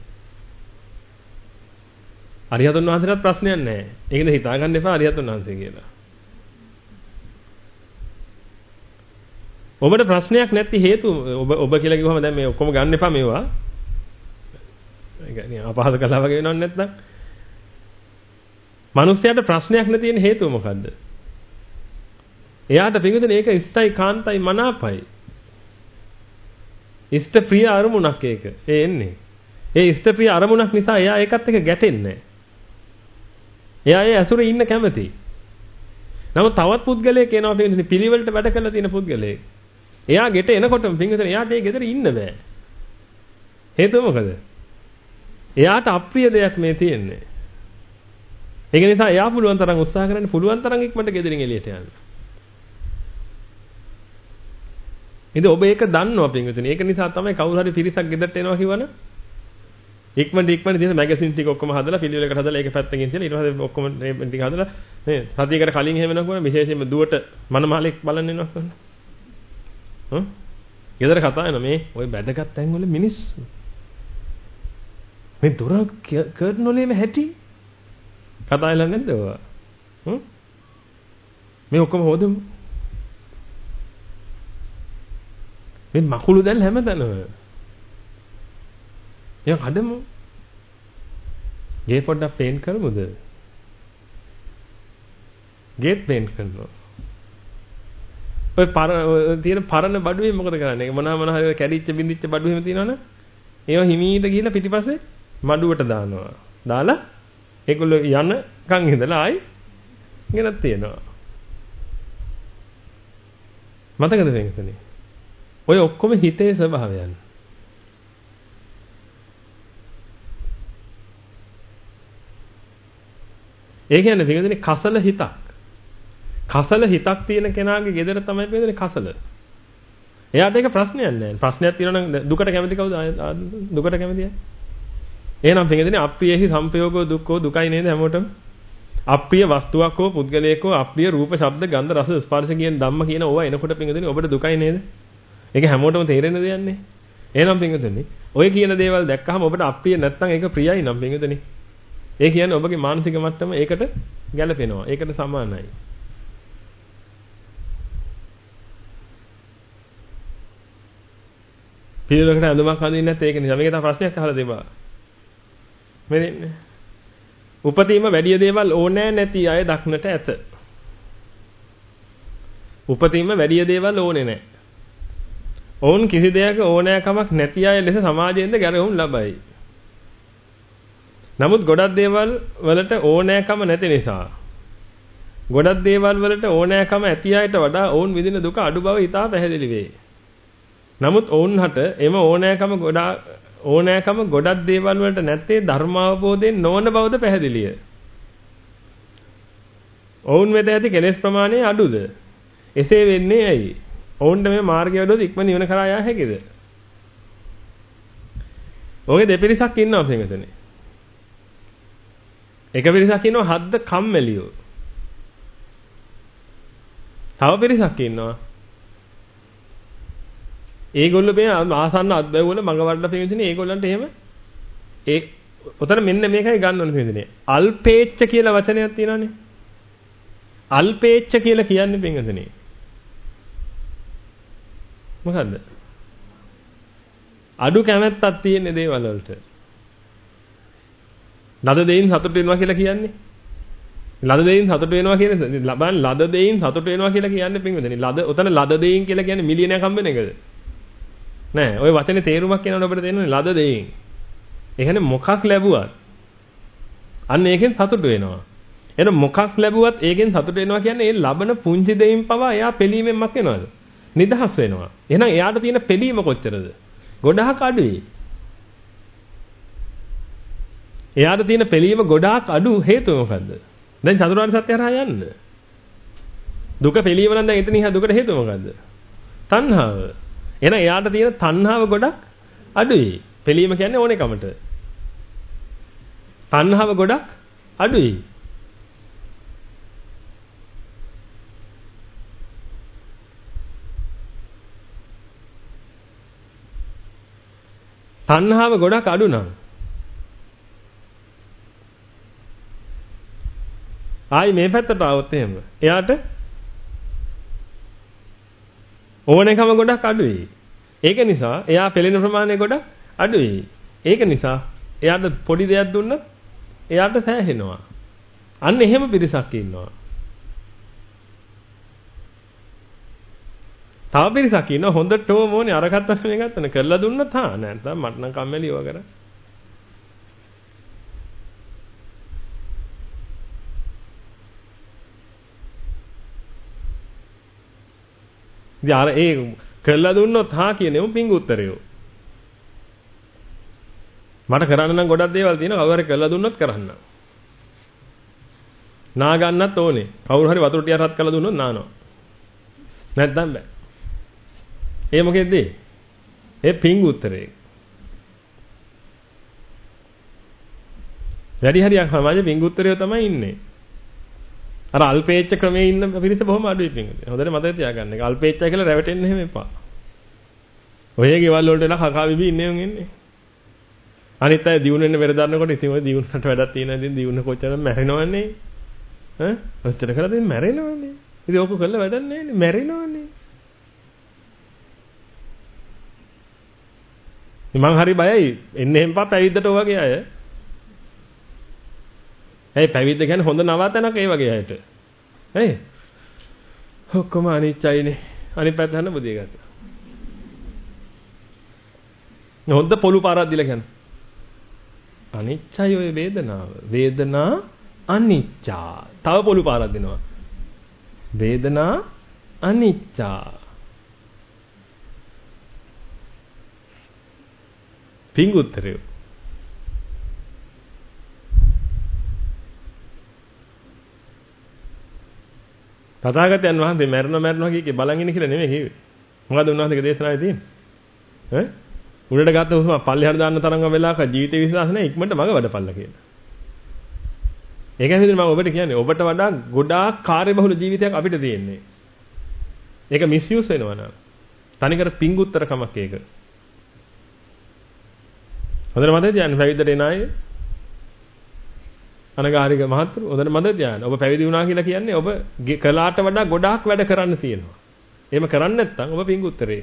අරිහතුන් වහන්සේට ප්‍රශ්නයක් නැහැ. ඒකද හිතාගන්න එපා අරිහතුන් වහන්සේ කියලා. ඔබට ප්‍රශ්නයක් නැති හේතු ඔබ ඔබ කියලා කිව්වම දැන් මේ ඔක්කොම ගන්න එපා මේවා. ඒ කියන්නේ අපහාස කළා වගේ වෙනව නැත්නම්. මිනිස්යාට ප්‍රශ්නයක් නැති වෙන හේතුව මොකද්ද? එයාට පිළිගන්නේ ඒක ඉෂ්ටයි කාන්තයි මනාපයි. ඉෂ්ට ප්‍රිය අරමුණක් ඒක. ඒ එන්නේ. ඒ ඉෂ්ට ප්‍රිය අරමුණක් නිසා එයා ඒකත් එක්ක ගැටෙන්නේ නැහැ. එයා ඒ ඇසුරේ ඉන්න කැමති. නමුත් තවත් පුද්ගලයෙක් එනවා පිළිවෙලට පිළිවෙලට වැඩ කරලා තියෙන පුද්ගලයෙක්. එයා ගෙට එනකොටම පින්විතනේ එයාට ඒ ගෙදර ඉන්න බෑ. හේතුව මොකද? එයාට අප්‍රිය දෙයක් මේ තියෙන්නේ. ඒක නිසා එයා පුළුවන් තරම් උත්සාහ කරන්නේ පුළුවන් තරම් ඉක්මනට ගෙදරින් එළියට යන්න. ඉතින් ඔබ ඒක දන්නවා පින්විතනේ. ඒක නිසා තමයි කවුරු හරි පිරිසක් ගෙදරට එනවා කියවන ඉක්මනට ඉක්මනට තියෙන මැගසින් ටික ඔක්කොම හදලා පිළිවෙලකට හදලා ඒක පැත්තකින් තියලා ඊට පස්සේ ඔක්කොම මේ ටික හදලා මේ සතියකට කලින් එහෙම වෙනකොට විශේෂයෙන්ම දුවට මනමාලෙක් බලන්න එනවා කරන. හ්ම්? ගෙදර කතා වෙන මේ ওই බැදගත් තැන් වල මිනිස්සු. මේ දොර කර්ටන් වලේම හැටි කතා වෙලා නැද්ද ඔය? හ්ම්? මේ ඔක්කොම හොදමු. මේ මකුළු දැන් හැමතැනම එයා හදමු. ගේ පොඩ්ඩක් පේන්ට් කරමුද? ගේට් පේන්ට් කරනවා. ඔය තියෙන පරණ බඩුවේ මොකද කරන්නේ? මොනවා මොනවා හරි කැඩිච්ච බින්දිච්ච බඩු එහෙම තියෙනවනේ. ඒවා හිමීට ගිහිල්ලා පිටිපස්සේ මඩුවට දානවා. දාලා ඒගොල්ලෝ යනකන් ඉඳලා ආයි ගෙනත් තියනවා. මතකද වෙනසනේ? ඔය ඔක්කොම හිතේ ස්වභාවයන්. ඒ කියන්නේ පිළිගන්නේ කසල හිතක්. කසල හිතක් තියෙන කෙනාගේ ගෙදර තමයි පිළිගන්නේ කසල. එයාට ඒක ප්‍රශ්නයක් නෑ. ප්‍රශ්නයක් තියෙනවා නම් දුකට කැමති කවුද? දුකට කැමතියි. එහෙනම් පිළිගන්නේ අප්‍රියෙහි සංපයෝගෝ දුක්ඛෝ දුකයි නේද හැමෝටම? අප්‍රිය වස්තුවක් හෝ පුද්ගලයෙක් හෝ අප්‍රිය රූප, ශබ්ද, ගන්ධ, රස, ස්පර්ශ කියන ධම්ම කියන ඕවා එනකොට පිළිගන්නේ ඔබට දුකයි නේද? ඒක හැමෝටම තේරෙන දෙයක් නේ. එහෙනම් පිළිගන්නේ ඔය කියන දේවල් දැක්කහම ඔබට අප්‍රිය නැත්නම් ඒක ප්‍රියයි නම් පිළිගන්නේ ඒ කියන්නේ ඔබගේ මානසික මට්ටම ඒකට ගැලපෙනවා. ඒකට සමානයි. පිළිවෙලකට අඳුමක් හඳින්නේ නැත්නම් ඒක නිසා මේක තමයි ප්‍රශ්නයක් අහලා දෙපා. මෙන්නේ. උපතීම වැඩි දේවල් ඕනෑ නැති අය දක්නට ඇත. උපතීම වැඩි දේවල් ඕනේ නැහැ. ඔවුන් කිසි දෙයක ඕනෑකමක් නැති අය ලෙස සමාජයෙන්ද ගැරහුම් ලබයි. නමුත් ගොඩක් දේවල් වලට ඕනෑකම නැති නිසා ගොඩක් දේවල් වලට ඕනෑකම ඇති අයට වඩා ඔවුන් විඳින දුක අඩු බව ඉතා පැහැදිලි වේ. නමුත් ඔවුන්හට එම ඕනෑකම ගොඩා ඕනෑකම ගොඩක් දේවල් වලට නැත්තේ ධර්මාවබෝධයෙන් නොවන බවද පැහැදිලිය. ඔවුන් වෙත ඇති කෙලෙස් ප්‍රමාණය අඩුද? එසේ වෙන්නේ ඇයි? ඔවුන්ට මේ මාර්ගය වලදී ඉක්ම නිවන කරා යා හැකිද? ඔය දෙපිරිසක් ඉන්නවා පිටුනේ. එක පිරිසක් ඉන්නවා හද්ද කම්මැලියෝ. තව පිරිසක් ඉන්නවා. ඒගොල්ලෝ මේ ආසන්න අත්බැව් වල මඟ වඩලා පිටින්නේ ඒගොල්ලන්ට එහෙම ඒ උතන මෙන්න මේකයි ගන්න ඕනේ පිටින්නේ. අල්පේච්ඡ කියලා වචනයක් තියෙනවානේ. අල්පේච්ඡ කියලා කියන්නේ පිටින්නේ. මොකද්ද? අඩු කැමැත්තක් තියෙන දේවල් වලට. ලද දෙයින් සතුට වෙනවා කියලා කියන්නේ. ලද දෙයින් සතුට වෙනවා කියන්නේ ලබන ලද දෙයින් සතුට වෙනවා කියලා කියන්නේ පින්වදනේ. ලද උතන ලද දෙයින් කියලා කියන්නේ මිලියනයක් හම්බෙන එකද? නෑ. ওই වචනේ තේරුමක් කියනකොට අපිට තේරෙන්නේ ලද දෙයින්. ඒ කියන්නේ මොකක් ලැබුවත් අන්න ඒකෙන් සතුට වෙනවා. එහෙනම් මොකක් ලැබුවත් ඒකෙන් සතුට වෙනවා කියන්නේ ඒ ලබන පුංචි දෙයින් පවා එයා පිළීමෙන් මක් වෙනවද? නිදහස් වෙනවා. එහෙනම් එයාට තියෙන පිළීම කොච්චරද? ගොඩාක් අඩුයි. එයාට තියෙන පිළීම ගොඩාක් අඩු හේතුව මොකද්ද? දැන් චතුරාර්ය සත්‍ය හරහා යන්න. දුක පිළීම නම් දැන් එතන ඉහා දුකට හේතුව මොකද්ද? තණ්හාව. එහෙනම් එයාට තියෙන තණ්හාව ගොඩක් අඩුයි. පිළීම කියන්නේ ඕනේ කමට. තණ්හාව ගොඩක් අඩුයි. තණ්හාව ගොඩක් අඩු නම් ආයි මේ පැත්තට આવොත් එහෙම එයාට ඕනෑකම ගොඩක් අඩුයි. ඒක නිසා එයා පෙළෙන ප්‍රමාණය ගොඩක් අඩුයි. ඒක නිසා එයාට පොඩි දෙයක් දුන්නත් එයාට සෑහෙනවා. අන්න එහෙම පිරිසක් ඉන්නවා. තව පිරිසක් ඉන්නවා හොඳටම ඕනේ අර ගත්තා මේ ගත්තන කරලා දුන්නත් හා නැත්නම් මට නම් කම්මැලි ඒවා කරා. ඉතින් අර ඒ කරලා දුන්නොත් හා කියනේම පිංගු උත්තරයෝ. මට කරන්න නම් ගොඩක් දේවල් තියෙනවා කවුරු හරි කරලා දුන්නොත් කරන්න. නා ගන්නත් ඕනේ. කවුරු හරි වතුර ටිකක් රත් කරලා දුන්නොත් නානවා. නැත්නම් බෑ. ඒ මොකෙද්ද? ඒ පිංගු උත්තරේ. වැඩි හරියක් සමාජයේ පිංගු උත්තරයෝ තමයි ඉන්නේ. අර අල්පේච්ඡ ක්‍රමයේ ඉන්න පිරිස බොහොම අඩුයි පිංගුද. හොඳට මතක තියාගන්න. ඒක අල්පේච්ඡයි කියලා රැවටෙන්න එහෙම එපා. ඔය ගෙවල් වලට එලා කකා බිබී ඉන්නේ උන් ඉන්නේ. අනිත් අය දියුණු වෙන්න පෙර දන්නකොට ඉතින් ඔය දියුණුවට වැඩක් තියෙනවා ඉතින් දියුණු කොච්චර මැරෙනවන්නේ. ඈ? ඔච්චර කරලා ඉතින් මැරෙනවන්නේ. ඉතින් ඕක කළා වැඩක් නැහැ නේ මැරෙනවන්නේ. මං හරි බයයි එන්නේ එම්පා පැවිද්දට ඔය වගේ අය. ඒ පැවිද්ද කියන්නේ හොඳ නවාතනක් ඒ වගේ අයට. ඇයි? ඔක්කොම අනිච්චයිනේ. අනිත් පැත්ත හන්න බුදිය ගත්තා. හොඳ පොළු පාරක් දීලා කියන්නේ. අනිච්චයි ඔය වේදනාව. වේදනා අනිච්චා. තව පොළු පාරක් දෙනවා. වේදනා අනිච්චා. පිංගුත්තරය. තථාගතයන් වහන්සේ මරණ මරනවා කියේ බලන් ඉන්න කියලා නෙමෙයි කිව්වේ. මොකද උන්වහන්සේගේ දේශනාවේ තියෙන්නේ? ඈ? උඩට ගත්ත හුස්ම පල්ලෙහාට දාන්න තරම් වෙලාවක ජීවිත විශ්වාස නැහැ ඉක්මනට මග වැඩපල්ලා කියලා. ඒකයි හිතන්නේ මම ඔබට කියන්නේ ඔබට වඩා ගොඩාක් කාර්යබහුල ජීවිතයක් අපිට තියෙන්නේ. ඒක මිස්යූස් වෙනවා නේද? තනිකර පිංගුත්තර කමක් ඒක. හොඳට මතක තියාගන්න පැවිද්දට එන අය අනගාരിക මහත්තුරු හොඳට මතක තියාගන්න. ඔබ පැවිදි වුණා කියලා කියන්නේ ඔබ කලාට වඩා ගොඩාක් වැඩ කරන්න තියෙනවා. එහෙම කරන්නේ නැත්නම් ඔබ පිංගුත්තරේ.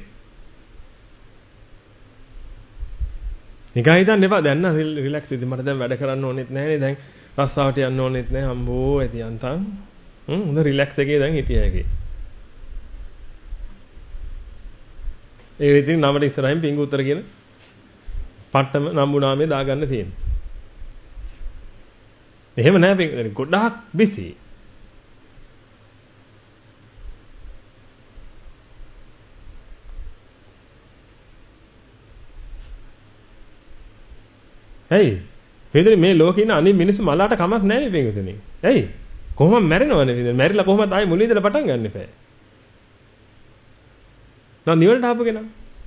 නිකන් හිතන්න එපා දැන් නම් රිලැක්ස් වෙදි මට දැන් වැඩ කරන්න ඕනෙත් නැහැනේ දැන් රස්සාවට යන්න ඕනෙත් නැහැ අම්බෝ ඇති යන්තම් හ්ම් හොඳ රිලැක්ස් එකේ දැන් හිටියා එකේ. ඒ ඉතින් නමට ඉස්සරහින් පිංගුත්තර කියන පට්ටම නම්බු නාමයේ දාගන්න තියෙනවා. එහෙම නෑ පිංගුත්තර ගොඩාක් බිසි. ඇයි? පින්දුනේ මේ ලෝකේ ඉන්න අනිත් මිනිස්සු මලාට කමක් නැහැ නේ පින්දුනේ. ඇයි? කොහොම මැරෙනවනේ පින්දුනේ. මැරිලා කොහොමද ආයේ මුලින් ඉඳලා පටන් ගන්න එපා. නම් නිවලට ආපු කෙනා.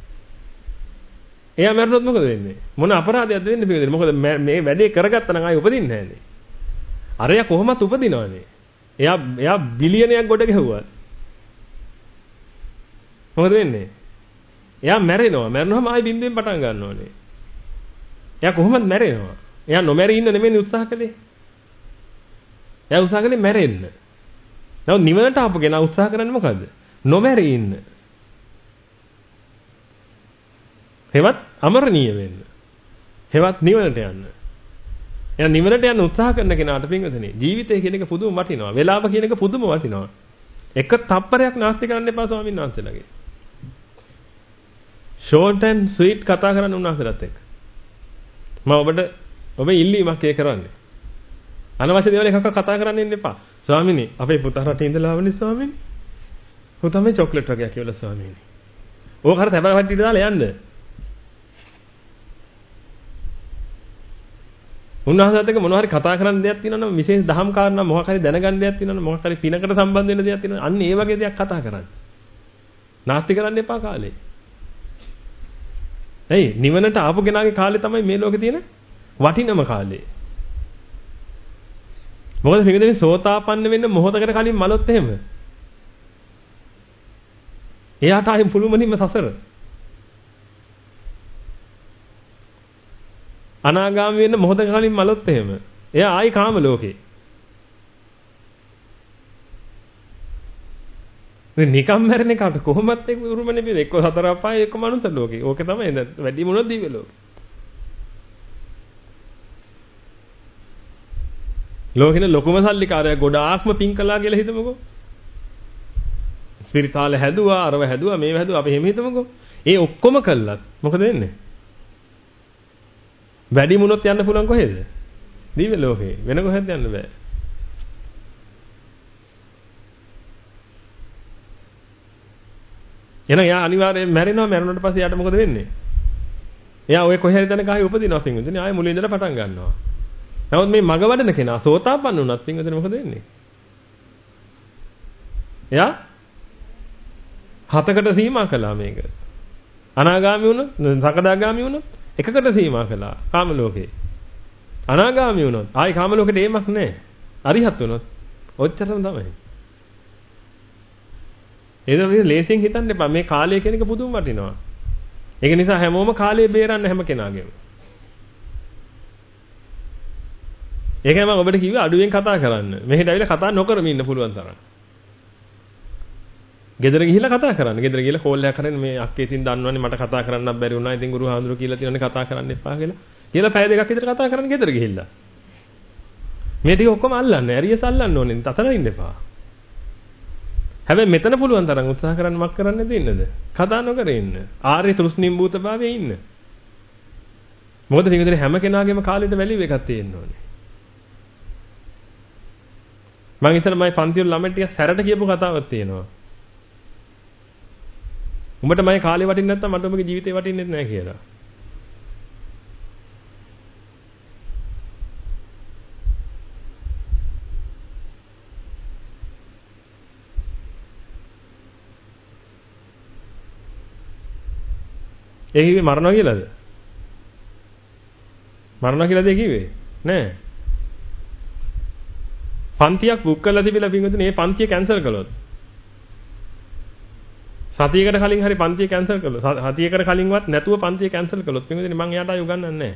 එයා මැරුණොත් මොකද වෙන්නේ? මොන අපරාධයක්ද වෙන්නේ පින්දුනේ? මොකද මේ වැඩේ කරගත්තා නම් ආයේ උපදින්නේ නැහැනේ. අරයා කොහොමත් උපදිනවනේ. එයා එයා බිලියනයක් ගොඩ ගැහුවා. මොකද වෙන්නේ? එයා මැරෙනවා. මැරුණාම ආයේ බින්දුවෙන් පටන් ගන්නවනේ. එයා කොහොමද මැරෙනවා? එයා නොමැරී ඉන්න නෙමෙයි උත්සාහ කළේ. එයා උත්සාහ කළේ මැරෙන්න. නමුත් නිවනට ආපු කෙනා උත්සාහ කරන්නේ මොකද්ද? නොමැරී ඉන්න. හෙවත් අමරණීය වෙන්න. හෙවත් නිවනට යන්න. එහෙනම් නිවනට යන්න උත්සාහ කරන කෙනාට පින්වතුනි ජීවිතය කියන එක පුදුම වටිනවා. වේලාව කියන එක පුදුම වටිනවා. එක තප්පරයක් නාස්ති කරන්න එපා ස්වාමීන් වහන්සේලාගේ. short and sweet කතා කරන්න උන්වහන්සේලාත් එක්ක. මම ඔබට ඔබේ ඉල්ලීමක් ඒ කරන්නේ. අනවශ්‍ය දේවල් එකක් කතා කරන්න ඉන්න එපා. ස්වාමිනේ අපේ පුතා රටේ ඉඳලා ආවනේ ස්වාමිනේ. පුතා මේ චොක්ලට් වර්ගයක් කියලා ස්වාමිනේ. ඕක හර තැබලා වට්ටියට දාලා යන්න. උන්වහන්සේත් එක්ක මොනවා හරි කතා කරන්න දෙයක් තියෙනවා නම් විශේෂ දහම් කාරණා මොකක් හරි දැනගන්න දෙයක් තියෙනවා නම් මොකක් හරි පිනකට සම්බන්ධ වෙන දෙයක් තියෙනවා අන්න ඒ වගේ දෙයක් කතා කරන්න. නාස්ති කරන්න එපා කාලේ. එයි නිවනට ආපු කෙනාගේ කාලේ තමයි මේ ලෝකේ තියෙන වටිනම කාලේ. මොකද පිටුදින් සෝතාපන්න වෙන්න මොහොතකට කලින් මලොත් එහෙම. එයාට ආයෙ පුළුමනින්ම සසර. අනාගාමී වෙන්න මොහොතක කලින් මලොත් එහෙම. එයා ආයි කාම ලෝකේ. මේ නිකම් මැරෙන එකට කොහොමත් ඒක උරුම නෙවෙයි. එක්ක සතර අපායේ එක්ක මනුස්ස ලෝකේ. ඕකේ තමයි වැඩි මොනවද දිව්‍ය ලෝකේ. ලෝකෙන ලොකුම සල්ලිකාරයා ගොඩාක්ම පිං කළා කියලා හිතමුකෝ. ස්පිරිතාල හැදුවා, අරව හැදුවා, මේව හැදුවා අපි එහෙම හිතමුකෝ. ඒ ඔක්කොම කළත් මොකද වෙන්නේ? වැඩි මුණොත් යන්න පුළුවන් කොහෙද? දිව්‍ය ලෝකේ. වෙන කොහෙද යන්න බෑ. එහෙනම් යා අනිවාර්යයෙන් මැරෙනවා. මැරුණාට පස්සේ යාට මොකද වෙන්නේ? එයා ඔය කොහේ හරි තැනක ආයේ උපදිනවා පින්විතනේ. ආයේ මුලින් ඉඳලා පටන් ගන්නවා. නමුත් මේ මග වඩන කෙනා සෝතාපන්න වුණත් පින්විතනේ මොකද වෙන්නේ? එයා හතකට සීමා කළා මේක. අනාගාමී වුණොත්, සකදාගාමී වුණොත් එකකට සීමා කළා කාම ලෝකේ. අනාගාමී වුණොත් ආයි කාම ලෝකෙට එීමක් නැහැ. අරිහත් වුණොත් ඔච්චරම තමයි. ඒක මේ ලේසියෙන් හිතන්න එපා. මේ කාලය කියන එක පුදුම වටිනවා. ඒක නිසා හැමෝම කාලය බේරන්න හැම කෙනාගේම. ඒකයි මම ඔබට කිව්වේ අඩුවෙන් කතා කරන්න. මෙහෙට ඇවිල්ලා කතා නොකරම ඉන්න පුළුවන් තරම්. ගෙදර ගිහිල්ලා කතා කරන්න. ගෙදර ගිහිල්ලා කෝල් එකක් කරගෙන මේ අක්කේ ඉතින් දන්නවනේ මට කතා කරන්නත් බැරි වුණා. ඉතින් ගුරු හාමුදුරුවෝ කියලා තියෙනවනේ කතා කරන්න එපා කියලා. කියලා පැය දෙකක් විතර කතා කරන්න ගෙදර ගිහිල්ලා. මේ ටික ඔක්කොම අල්ලන්න. ඇරියස් අල්ලන්න ඕනේ. තතර ඉන්න එපා. හැබැයි මෙතන පුළුවන් තරම් උත්සාහ කරන්න මක් කරන්න දෙන්නද? කතා නොකර ඉන්න. ආර්ය තෘෂ්ණිම්බූත භාවයේ ඉන්න. මොකද පිටුදේ හැම කෙනාගේම කාලෙට වැලිව් එකක් තියෙන්න ඕනේ. මම ඉතල මයි පන්ති වල ළමයි ටික සැරට කියපු කතාවක් තියෙනවා. උඹට මගේ කාලේ වටින්නේ නැත්නම් මට ඔබගේ ජීවිතේ වටින්නේ නැහැ කියලා. ඒ කිව්වේ මරනවා කියලාද? මරනවා කියලාද ඒ කිව්වේ? නෑ. පන්තියක් බුක් කරලා තිබිලා පින්වතුනි මේ පන්තිය කැන්සල් කළොත් සතියකට කලින් හරි පන්තිය කැන්සල් කළොත් සතියකට කලින්වත් නැතුව පන්තිය කැන්සල් කළොත් පින්වතුනි මං එයාට ආයෙ උගන්වන්නේ නැහැ.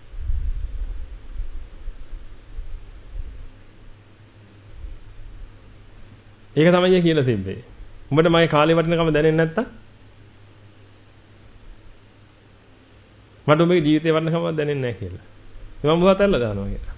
ඒක තමයි කියලා තිබ්බේ. උඹට මගේ කාලේ වටිනකම දැනෙන්නේ නැත්තම් මට උඹේ ජීවිතේ වටිනකම දැනෙන්නේ නැහැ කියලා. මම මොකක්ද අල්ලලා දානවා කියලා.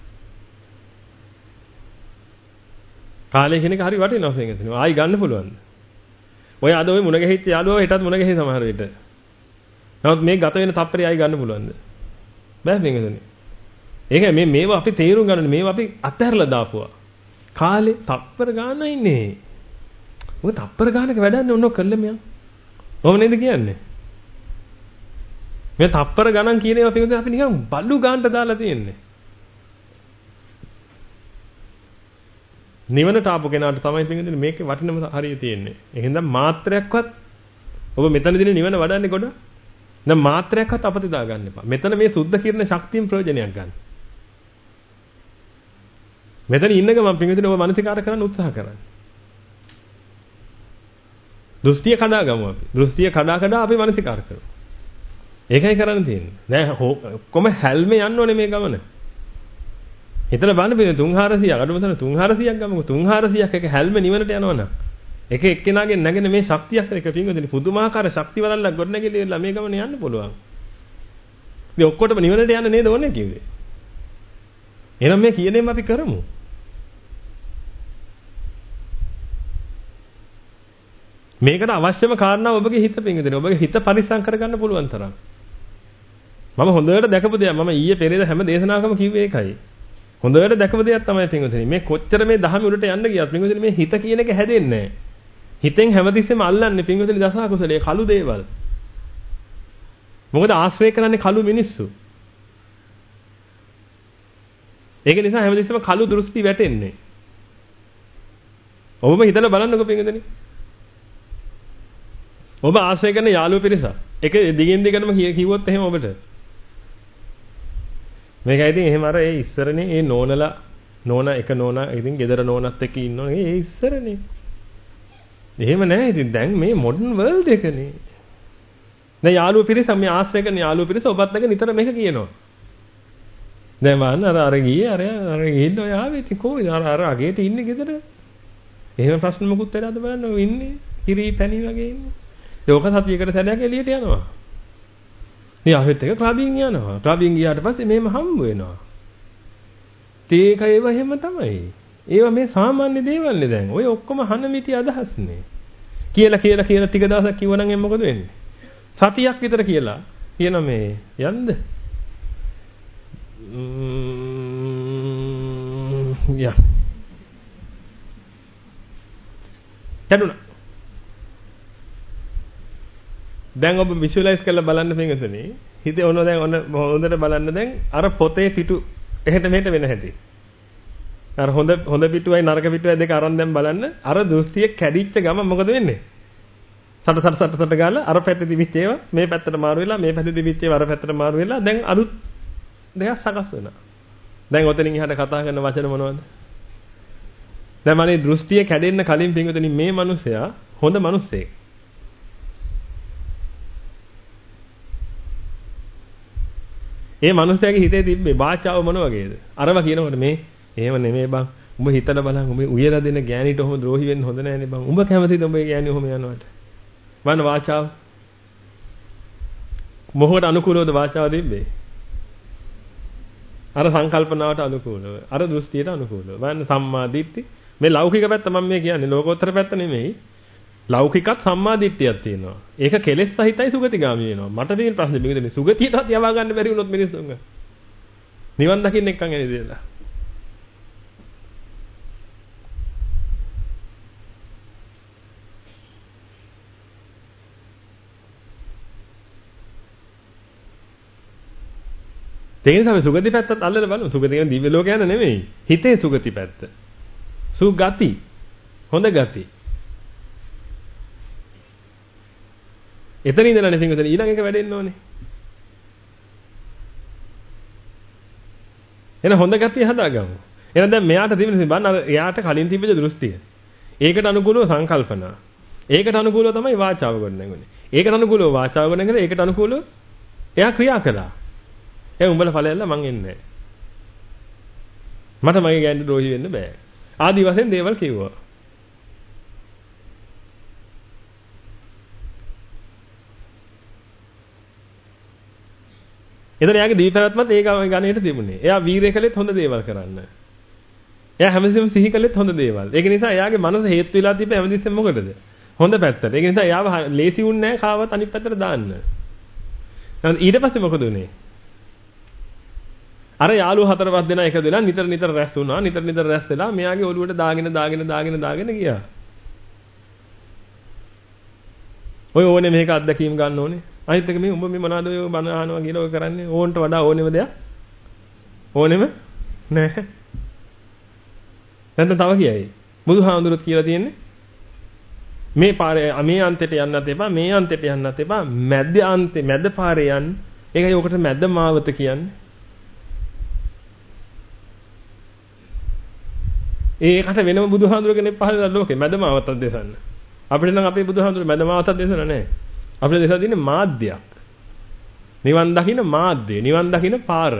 කාලය කියන එක හරි වටිනවා පින්වතුනි. ආයි ගන්න පුළුවන්ද? ඔය අද ඔය මුණ ගැහිච්ච යාළුවෝ හෙටත් මුණ ගැහි සමහර විට. නමුත් මේ ගත වෙන තප්පරේ ආයි ගන්න පුළුවන්ද? බෑ පින්වතුනි. ඒකයි මේ මේව අපි තේරුම් ගන්න මේව අපි අත්හැරලා දාපුවා. කාලේ තප්පර ගන්න ඉන්නේ. මොකද තප්පර ගන්නක වැඩන්නේ ඔන්නෝ කළෙම යන්. ඔව් නේද කියන්නේ? මේ තප්පර ගණන් කියන ඒවා පින්වතුනි අපි නිකන් බල්ලු ගන්නට දාලා තියෙන්නේ. නිවනට ආපු කෙනාට තමයි පින්වතුනි මේකේ වටිනම හරිය තියෙන්නේ. එහෙනම් මාත්‍රයක්වත් ඔබ මෙතනදී නිවන වඩන්නේ කොට. දැන් මාත්‍රයක්වත් අපතේ දා ගන්න එපා. මෙතන මේ සුද්ධ කිරණ ශක්තියෙන් ප්‍රයෝජනයක් ගන්න. මෙතන ඉන්න ගමන් පින්වතුනි ඔබ මානසිකාර කරන්න උත්සාහ කරන්න. දෘෂ්ටිය කඩා ගමු අපි. දෘෂ්ටිය කඩා කඩා අපි මානසිකාර කරමු. ඒකයි කරන්න තියෙන්නේ. දැන් කොහොම හැල්මේ යන්න ඕනේ මේ ගමන. හිතලා බලන්න බෑ තුන් හාරසියක් අඩුම තරම තුන් හාරසියක් ගමු තුන් හාරසියක් එක හැල්ම නිවනට යනවනම් එක එක්කෙනාගෙන් නැගෙන මේ ශක්තියක් එක පින්වදින පුදුමාකාර ශක්ති වලල්ලක් ගොඩනැගිලිලා මේ ගමන යන්න පුළුවන්. ඉතින් ඔක්කොටම නිවනට යන්න නේද ඕනේ කිව්වේ. එහෙනම් මේ කියනේම අපි කරමු. මේකට අවශ්‍යම කාරණා ඔබගේ හිත පින්වදින ඔබගේ හිත පරිස්සම් කරගන්න පුළුවන් තරම්. මම හොඳට දැකපු දෙයක් මම ඊයේ පෙරේද හැම දේශනාවකම කිව්වේ ඒකයි. හොඳට දැකපු දෙයක් තමයි පින්වතුනි මේ කොච්චර මේ දහම උඩට යන්න ගියත් පින්වතුනි මේ හිත කියන එක හැදෙන්නේ නැහැ. හිතෙන් හැමතිස්සෙම අල්ලන්නේ පින්වතුනි දස අකුසලයේ කළු දේවල්. මොකද ආශ්‍රය කරන්නේ කළු මිනිස්සු. ඒක නිසා හැමදෙස්සම කළු දෘෂ්ටි වැටෙන්නේ. ඔබම හිතලා බලන්නකෝ පින්වතුනි. ඔබ ආශ්‍රය කරන යාළුවෝ පිරිස. ඒක දිගින් දිගටම කිව්වොත් එහෙම ඔබට. මේකයි ඉතින් එහෙම අර ඒ ඉස්සරනේ ඒ නෝනලා නෝනා එක නෝනා ඉතින් ගෙදර නෝනත් එක්ක ඉන්නෝනේ ඒ ඉස්සරනේ. එහෙම නැහැ ඉතින් දැන් මේ මොඩර්න් වර්ල්ඩ් එකනේ. දැන් යාළුවෝ පිරිස මේ ආශ්‍රය කරන යාළුවෝ පිරිස ඔබත් එක්ක නිතර මේක කියනවා. දැන් මම අර අර ගියේ අර අර ගිහින් ඔය ආවේ ඉතින් කොහොමද අර අර අගේට ඉන්නේ ගෙදර. එහෙම ප්‍රශ්න මොකුත් වෙලාද බලන්න ඔය ඉන්නේ කිරි පැණි වගේ ඉන්නේ. ඒක සතියකට සැරයක් එළියට යනවා. මේ ආවෙත් එක ක්ලබින් යනවා. ක්ලබින් ගියාට පස්සේ මෙහෙම හම්බ වෙනවා. ඒක ඒව එහෙම තමයි. ඒව මේ සාමාන්‍ය දේවල් නේ දැන්. ඔය ඔක්කොම හනමිටි අදහස් නේ. කියලා කියලා කියලා ටික දවසක් කිව්වනම් එම් මොකද වෙන්නේ? සතියක් විතර කියලා කියන මේ යන්ද? ම්ම් යා. කැඩුණා. දැන් ඔබ විෂුවලයිස් කරලා බලන්න පින්වතුනි. හිතේ ඔන්න දැන් ඔන්න හොඳට බලන්න දැන් අර පොතේ පිටු එහෙට මෙහෙට වෙන හැටි. අර හොඳ හොඳ පිටුවයි නරක පිටුවයි දෙක අරන් දැන් බලන්න අර දෘෂ්ටිය කැඩිච්ච ගම මොකද වෙන්නේ? සට සට සට සට ගාලා අර පැත්තේ දිවිච්ච ඒවා මේ පැත්තට මාරු වෙලා මේ පැත්තේ දිවිච්ච ඒවා අර පැත්තට මාරු වෙලා දැන් අලුත් දෙයක් සකස් වෙනවා. දැන් ඔතනින් එහාට කතා කරන වචන මොනවද? දැන් මනේ දෘෂ්ටිය කැඩෙන්න කලින් පින්වතුනි මේ මිනිසයා හොඳ මිනිස්සෙක්. ඒ මිනිස්යාගේ හිතේ තිබ්බේ වාචාව මොන වගේද? අරව කියනකොට මේ එහෙම නෙමෙයි බං. උඹ හිතලා බලන් උඹ උයලා දෙන ගෑණිට ඔහොම ද්‍රෝහි වෙන්න හොඳ නෑනේ බං. උඹ කැමතිද උඹේ ගෑණි ඔහොම යනවට? වන්න වාචාව. මොහොත අනුකූලවද වාචාව තිබ්බේ? අර සංකල්පනාවට අනුකූලව. අර දෘෂ්ටියට අනුකූලව. වන්න සම්මා දිට්ඨි. මේ ලෞකික පැත්ත මම මේ කියන්නේ ලෝකෝත්තර පැත්ත නෙමෙයි. ලෞකිකත් සම්මා දිට්ඨියක් තියෙනවා. ඒක කෙලෙස් සහිතයි සුගතිගාමී වෙනවා. මට තියෙන ප්‍රශ්නේ මේකද සුගතියටත් යවා ගන්න බැරි වුණොත් මිනිස්සුන්ගේ. නිවන් දකින්න එක්කන් එන්නේ දෙලා. තේින තමයි සුගති පැත්තත් අල්ලලා බලමු. සුගති කියන්නේ දිව්‍ය ලෝක යන නෙමෙයි. හිතේ සුගති පැත්ත. සුගති. හොඳ ගති. එතන ඉඳලා නේ පින්වතුනි ඊළඟ එක වැඩෙන්න ඕනේ. එන හොඳ ගතිය හදාගමු. එහෙනම් දැන් මෙයාට තිබෙන බලන්න අර එයාට කලින් තිබෙච්ච දෘෂ්ටිය. ඒකට අනුකූලව සංකල්පනා. ඒකට අනුකූලව තමයි වාචාව ගොඩනගන්නේ. ඒකට අනුකූලව වාචාව ගොඩනගලා ඒකට අනුකූලව එයා ක්‍රියා කළා. ඒ උඹලා ඵලයල්ලා මං එන්නේ නැහැ. මට මගේ ගෑනට ද්‍රෝහි වෙන්න බෑ. ආදි වශයෙන් දේවල් කිව්වා. එතන එයාගේ දීපැවැත්මත් ඒක ගණේට තිබුණේ. එයා වීරය කළෙත් හොඳ දේවල් කරන්න. එයා හැමතිස්සෙම සිහි කළෙත් හොඳ දේවල්. ඒක නිසා එයාගේ මනස හේතු වෙලා තිබ්බ හැමතිස්සෙම මොකටද? හොඳ පැත්තට. ඒක නිසා එයාව ලේසි වුන්නේ නැහැ කාවත් අනිත් පැත්තට දාන්න. ඊට පස්සේ මොකද උනේ? අර යාළුවෝ හතර පහ දෙනා එක දෙනා නිතර නිතර රැස් වුණා. නිතර නිතර රැස් වෙලා මෙයාගේ ඔළුවට දාගෙන දාගෙන දාගෙන දාගෙන ගියා. ඔය ඕනේ මේක අත්දැකීම් ගන්න ඕනේ. අනිත් එක මේ උඹ මේ මොනවද ඔය බන අහනවා කියලා ඔය කරන්නේ ඕන්ට වඩා ඕනෙම දෙයක් ඕනෙම නැහැ. නැත්නම් තව කියයි. බුදුහාමුදුරුවෝ කියලා තියෙන්නේ මේ පාරේ මේ අන්තයට යන්නත් එපා මේ අන්තයට යන්නත් එපා මැද අන්තේ මැද පාරේ යන්න. ඒකයි ඔකට මැද මාවත කියන්නේ. ඒකට වෙනම බුදුහාමුදුරුවෝ කෙනෙක් පහළ ලෝකේ මැද මාවතක් දෙසන්න. අපිට නම් අපේ බුදුහාමුදුරුවෝ මැද මාවතක් දෙසලා නැහැ. අපිට දෙසලා තියෙන්නේ මාධ්‍යයක්. නිවන් දකින්න මාධ්‍ය, නිවන් දකින්න පාර.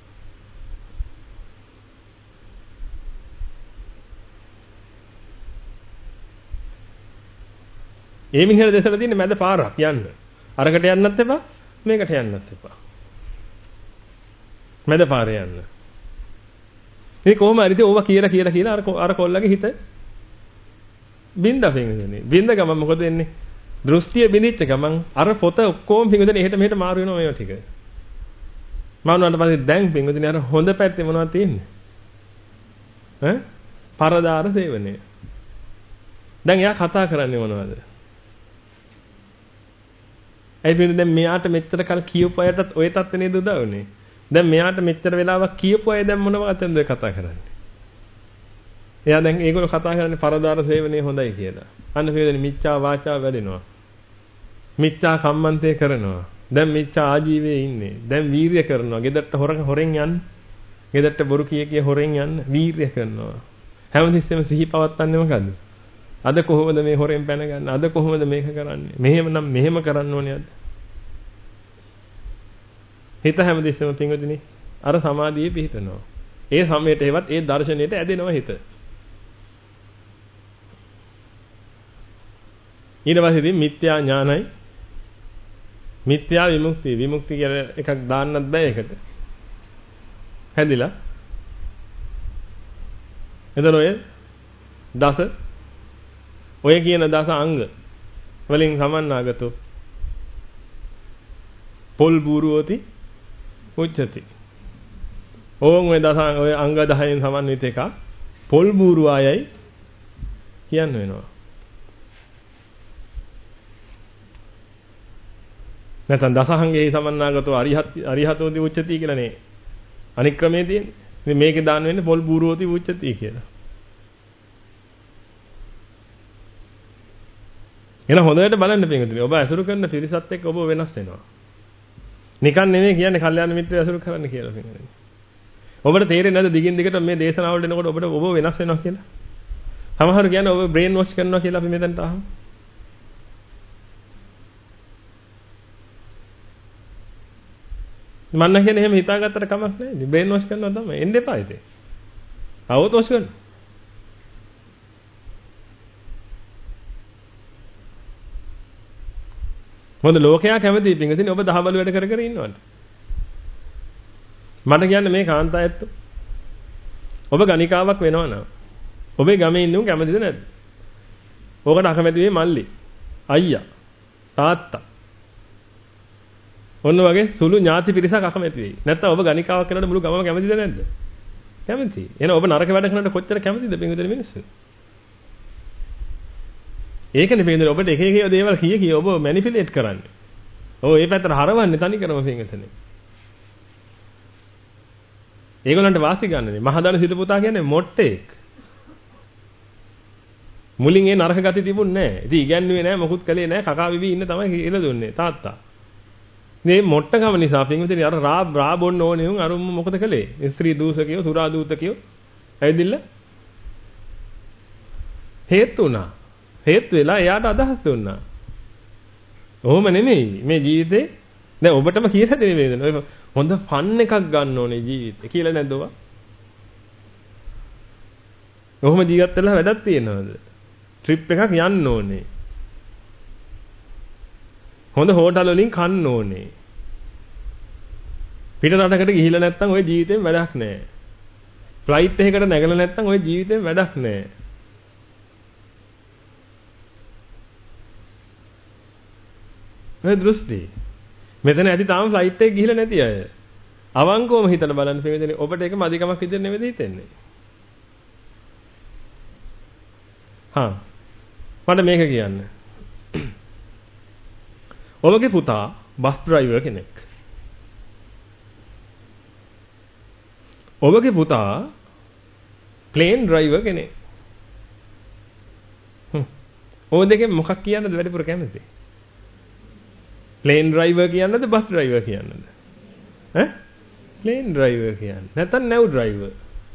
ඒ මිනිහට දෙසලා තියෙන්නේ මැද පාරක් යන්න. අරකට යන්නත් එපා, මේකට යන්නත් එපා. මැද පාරේ යන්න. මේ කොහොම හරි ඉතින් ඕවා කියලා කියලා කියලා අර අර කොල්ලගේ හිත බින්ද වෙන්නේ. බින්ද ගමන් මොකද වෙන්නේ? දෘෂ්ටිය බිඳිච්ච ගමන් අර පොත ඔක්කොම පිඟුදෙන එහෙට මෙහෙට මාරු වෙනවා මේවා ටික. මාරුනාට පස්සේ දැන් පිඟුදෙන අර හොඳ පැත්තේ මොනවද තියෙන්නේ? ඈ? පරදාර සේවනය. දැන් එයා කතා කරන්නේ මොනවද? ඒ පිළිඳ දැන් මෙයාට මෙච්චර කල් කියපු අයටත් ඔය තත්ත්වේ නේද උදා වුනේ? දැන් මෙයාට මෙච්චර වෙලාවක් කියපු අය දැන් මොනව අතෙන්ද කතා කරන්නේ? එයා දැන් ඒගොල්ලෝ කතා කරන්නේ පරදාර සේවනයේ හොඳයි කියලා. අන්න පිළිදෙන මිච්ඡා වාචා වැඩෙනවා. මිච්ඡා කම්මන්තේ කරනවා. දැන් මිච්ඡා ආජීවයේ ඉන්නේ. දැන් වීරිය කරනවා. ගෙදරට හොර හොරෙන් යන්න. ගෙදරට බොරු කිය කිය හොරෙන් යන්න වීරිය කරනවා. හැමතිස්සෙම සිහි පවත්න්නේ මොකද්ද? අද කොහොමද මේ හොරෙන් පැන ගන්න? අද කොහොමද මේක කරන්නේ? මෙහෙම නම් මෙහෙම කරන්න ඕනේ අද. හිත හැමතිස්සෙම පිංගුදිනේ අර සමාධියේ පිහිටනවා. ඒ සමයට ඒවත් ඒ දර්ශනයට ඇදෙනවා හිත. ඊට පස්සේ ඉතින් මිත්‍යා ඥානයි මිත්‍යා විමුක්තිය විමුක්තිය කියලා එකක් දාන්නත් බෑ ඒකට. හැදිලා එතන ඔය දස ඔය කියන දස අංග වලින් සමන්නාගතෝ පොල් බූරුවෝති උච්චති. ඕන් ඔය දස ඔය අංග දහයෙන් සමන්විත එක පොල් බූරුවායයි කියන්න වෙනවා. නැත්නම් දසහංගේ සමන්නාගතෝ අරිහත් අරිහතෝති උච්චති කියලා නේ. අනික් ක්‍රමයේ තියෙන්නේ. ඉතින් මේකේ දාන්න වෙන්නේ පොල් බූරුවෝති උච්චති කියලා. එන හොඳට බලන්න පිටුනේ. ඔබ ඇසුරු කරන පිරිසත් එක්ක ඔබ වෙනස් වෙනවා. නිකන් නෙමෙයි කියන්නේ කල්යාණ මිත්‍රය ඇසුරු කරන්න කියලා පිටුනේ. ඔබට තේරෙන්නේ නැද්ද දිගින් දිගට මේ දේශනාවල් දෙනකොට ඔබට ඔබ වෙනස් වෙනවා කියලා? සමහර කියන්නේ ඔබ බ්‍රේන් වොෂ් කරනවා කියලා අපි මෙතනට අහමු. මන්න කියන්නේ එහෙම හිතාගත්තට කමක් නැහැ. බ්‍රේන් වොෂ් කරනවා තමයි. එන්න එපා ඉතින්. આવොත් වොෂ් කරන්න. මොකද ලෝකයා කැමති පිටින් ඔබ දහවල වැඩ කර කර ඉන්නවද? මට කියන්නේ මේ කාන්තායත් ඔබ ගණිකාවක් වෙනවා නම් ඔබේ ගමේ ඉන්නු කැමතිද නැද්ද? ඕකට අකමැති වෙයි මල්ලි, අයියා, තාත්තා. ඔන්න වගේ සුළු ඥාති පිරිසක් අකමැති වෙයි. නැත්තම් ඔබ ගණිකාවක් කරනකොට මුළු ගමම කැමතිද නැද්ද? කැමතියි. එහෙනම් ඔබ නරක වැඩ කරනකොට කොච්චර කැමතිද පිටින් මිනිස්සු? ඒකනේ පිටින් ඔබට එක එක දේවල් කිය කිය ඔබ මැනිපියුලේට් කරන්නේ. ඔව් ඒ පැත්තට හරවන්නේ තනිකරම පිටින්. ඒගොල්ලන්ට වාසි ගන්නනේ. මහදාන සිට පුතා කියන්නේ මොට්ටෙක්. මුලින් ඒ නරක ගති තිබුණේ නැහැ. ඉතින් ඉගැන්නුවේ නැහැ, මොකුත් කළේ නැහැ. කකා විවි ඉන්න තමයි කියලා දුන්නේ තාත්තා. මේ මොට්ටකම නිසා පින්විතනි අර රා රා බොන්න ඕනේ උන් අරුම් මොකද කළේ? ස්ත්‍රී දූෂකයෝ, සුරා දූතකයෝ ඇවිදින්න හේතු වුණා. හේතු වෙලා එයාට අදහස් දුන්නා. ඔහොම නෙමෙයි මේ ජීවිතේ දැන් ඔබටම කියලා දෙන්නේ නේද? ඔය හොඳ ෆන් එකක් ගන්න ඕනේ ජීවිතේ කියලා නේද ඔවා? ඔහොම ජීවත් වෙලා වැඩක් තියනවද? ට්‍රිප් එකක් යන්න ඕනේ. හොඳ හෝටල් වලින් කන්න ඕනේ. පිට රටකට ගිහිල්ලා නැත්නම් ওই ජීවිතේම වැඩක් නැහැ. ෆ්ලයිට් එකකට නැගලා නැත්නම් ওই ජීවිතේම වැඩක් නැහැ. මේ දෘෂ්ටි. මෙතන ඇති තාම ෆ්ලයිට් එක ගිහිල්ලා නැති අය. අවංකවම හිතලා බලන්න පිළිදෙනේ ඔබට ඒක මදිකමක් විදිහට නෙමෙයි හිතෙන්නේ. හා. මට මේක කියන්න. ඔබගේ පුතා බස් ඩ්‍රයිවර් කෙනෙක්. ඔබගේ පුතා ප්ලේන් ඩ්‍රයිවර් කෙනෙක්. හ්ම්. ඔය දෙකෙන් මොකක් කියන්නද වැඩිපුර කැමති? ප්ලේන් ඩ්‍රයිවර් කියන්නද බස් ඩ්‍රයිවර් කියන්නද? ඈ? ප්ලේන් ඩ්‍රයිවර් කියන්නේ. නැත්නම් නැව් ඩ්‍රයිවර්.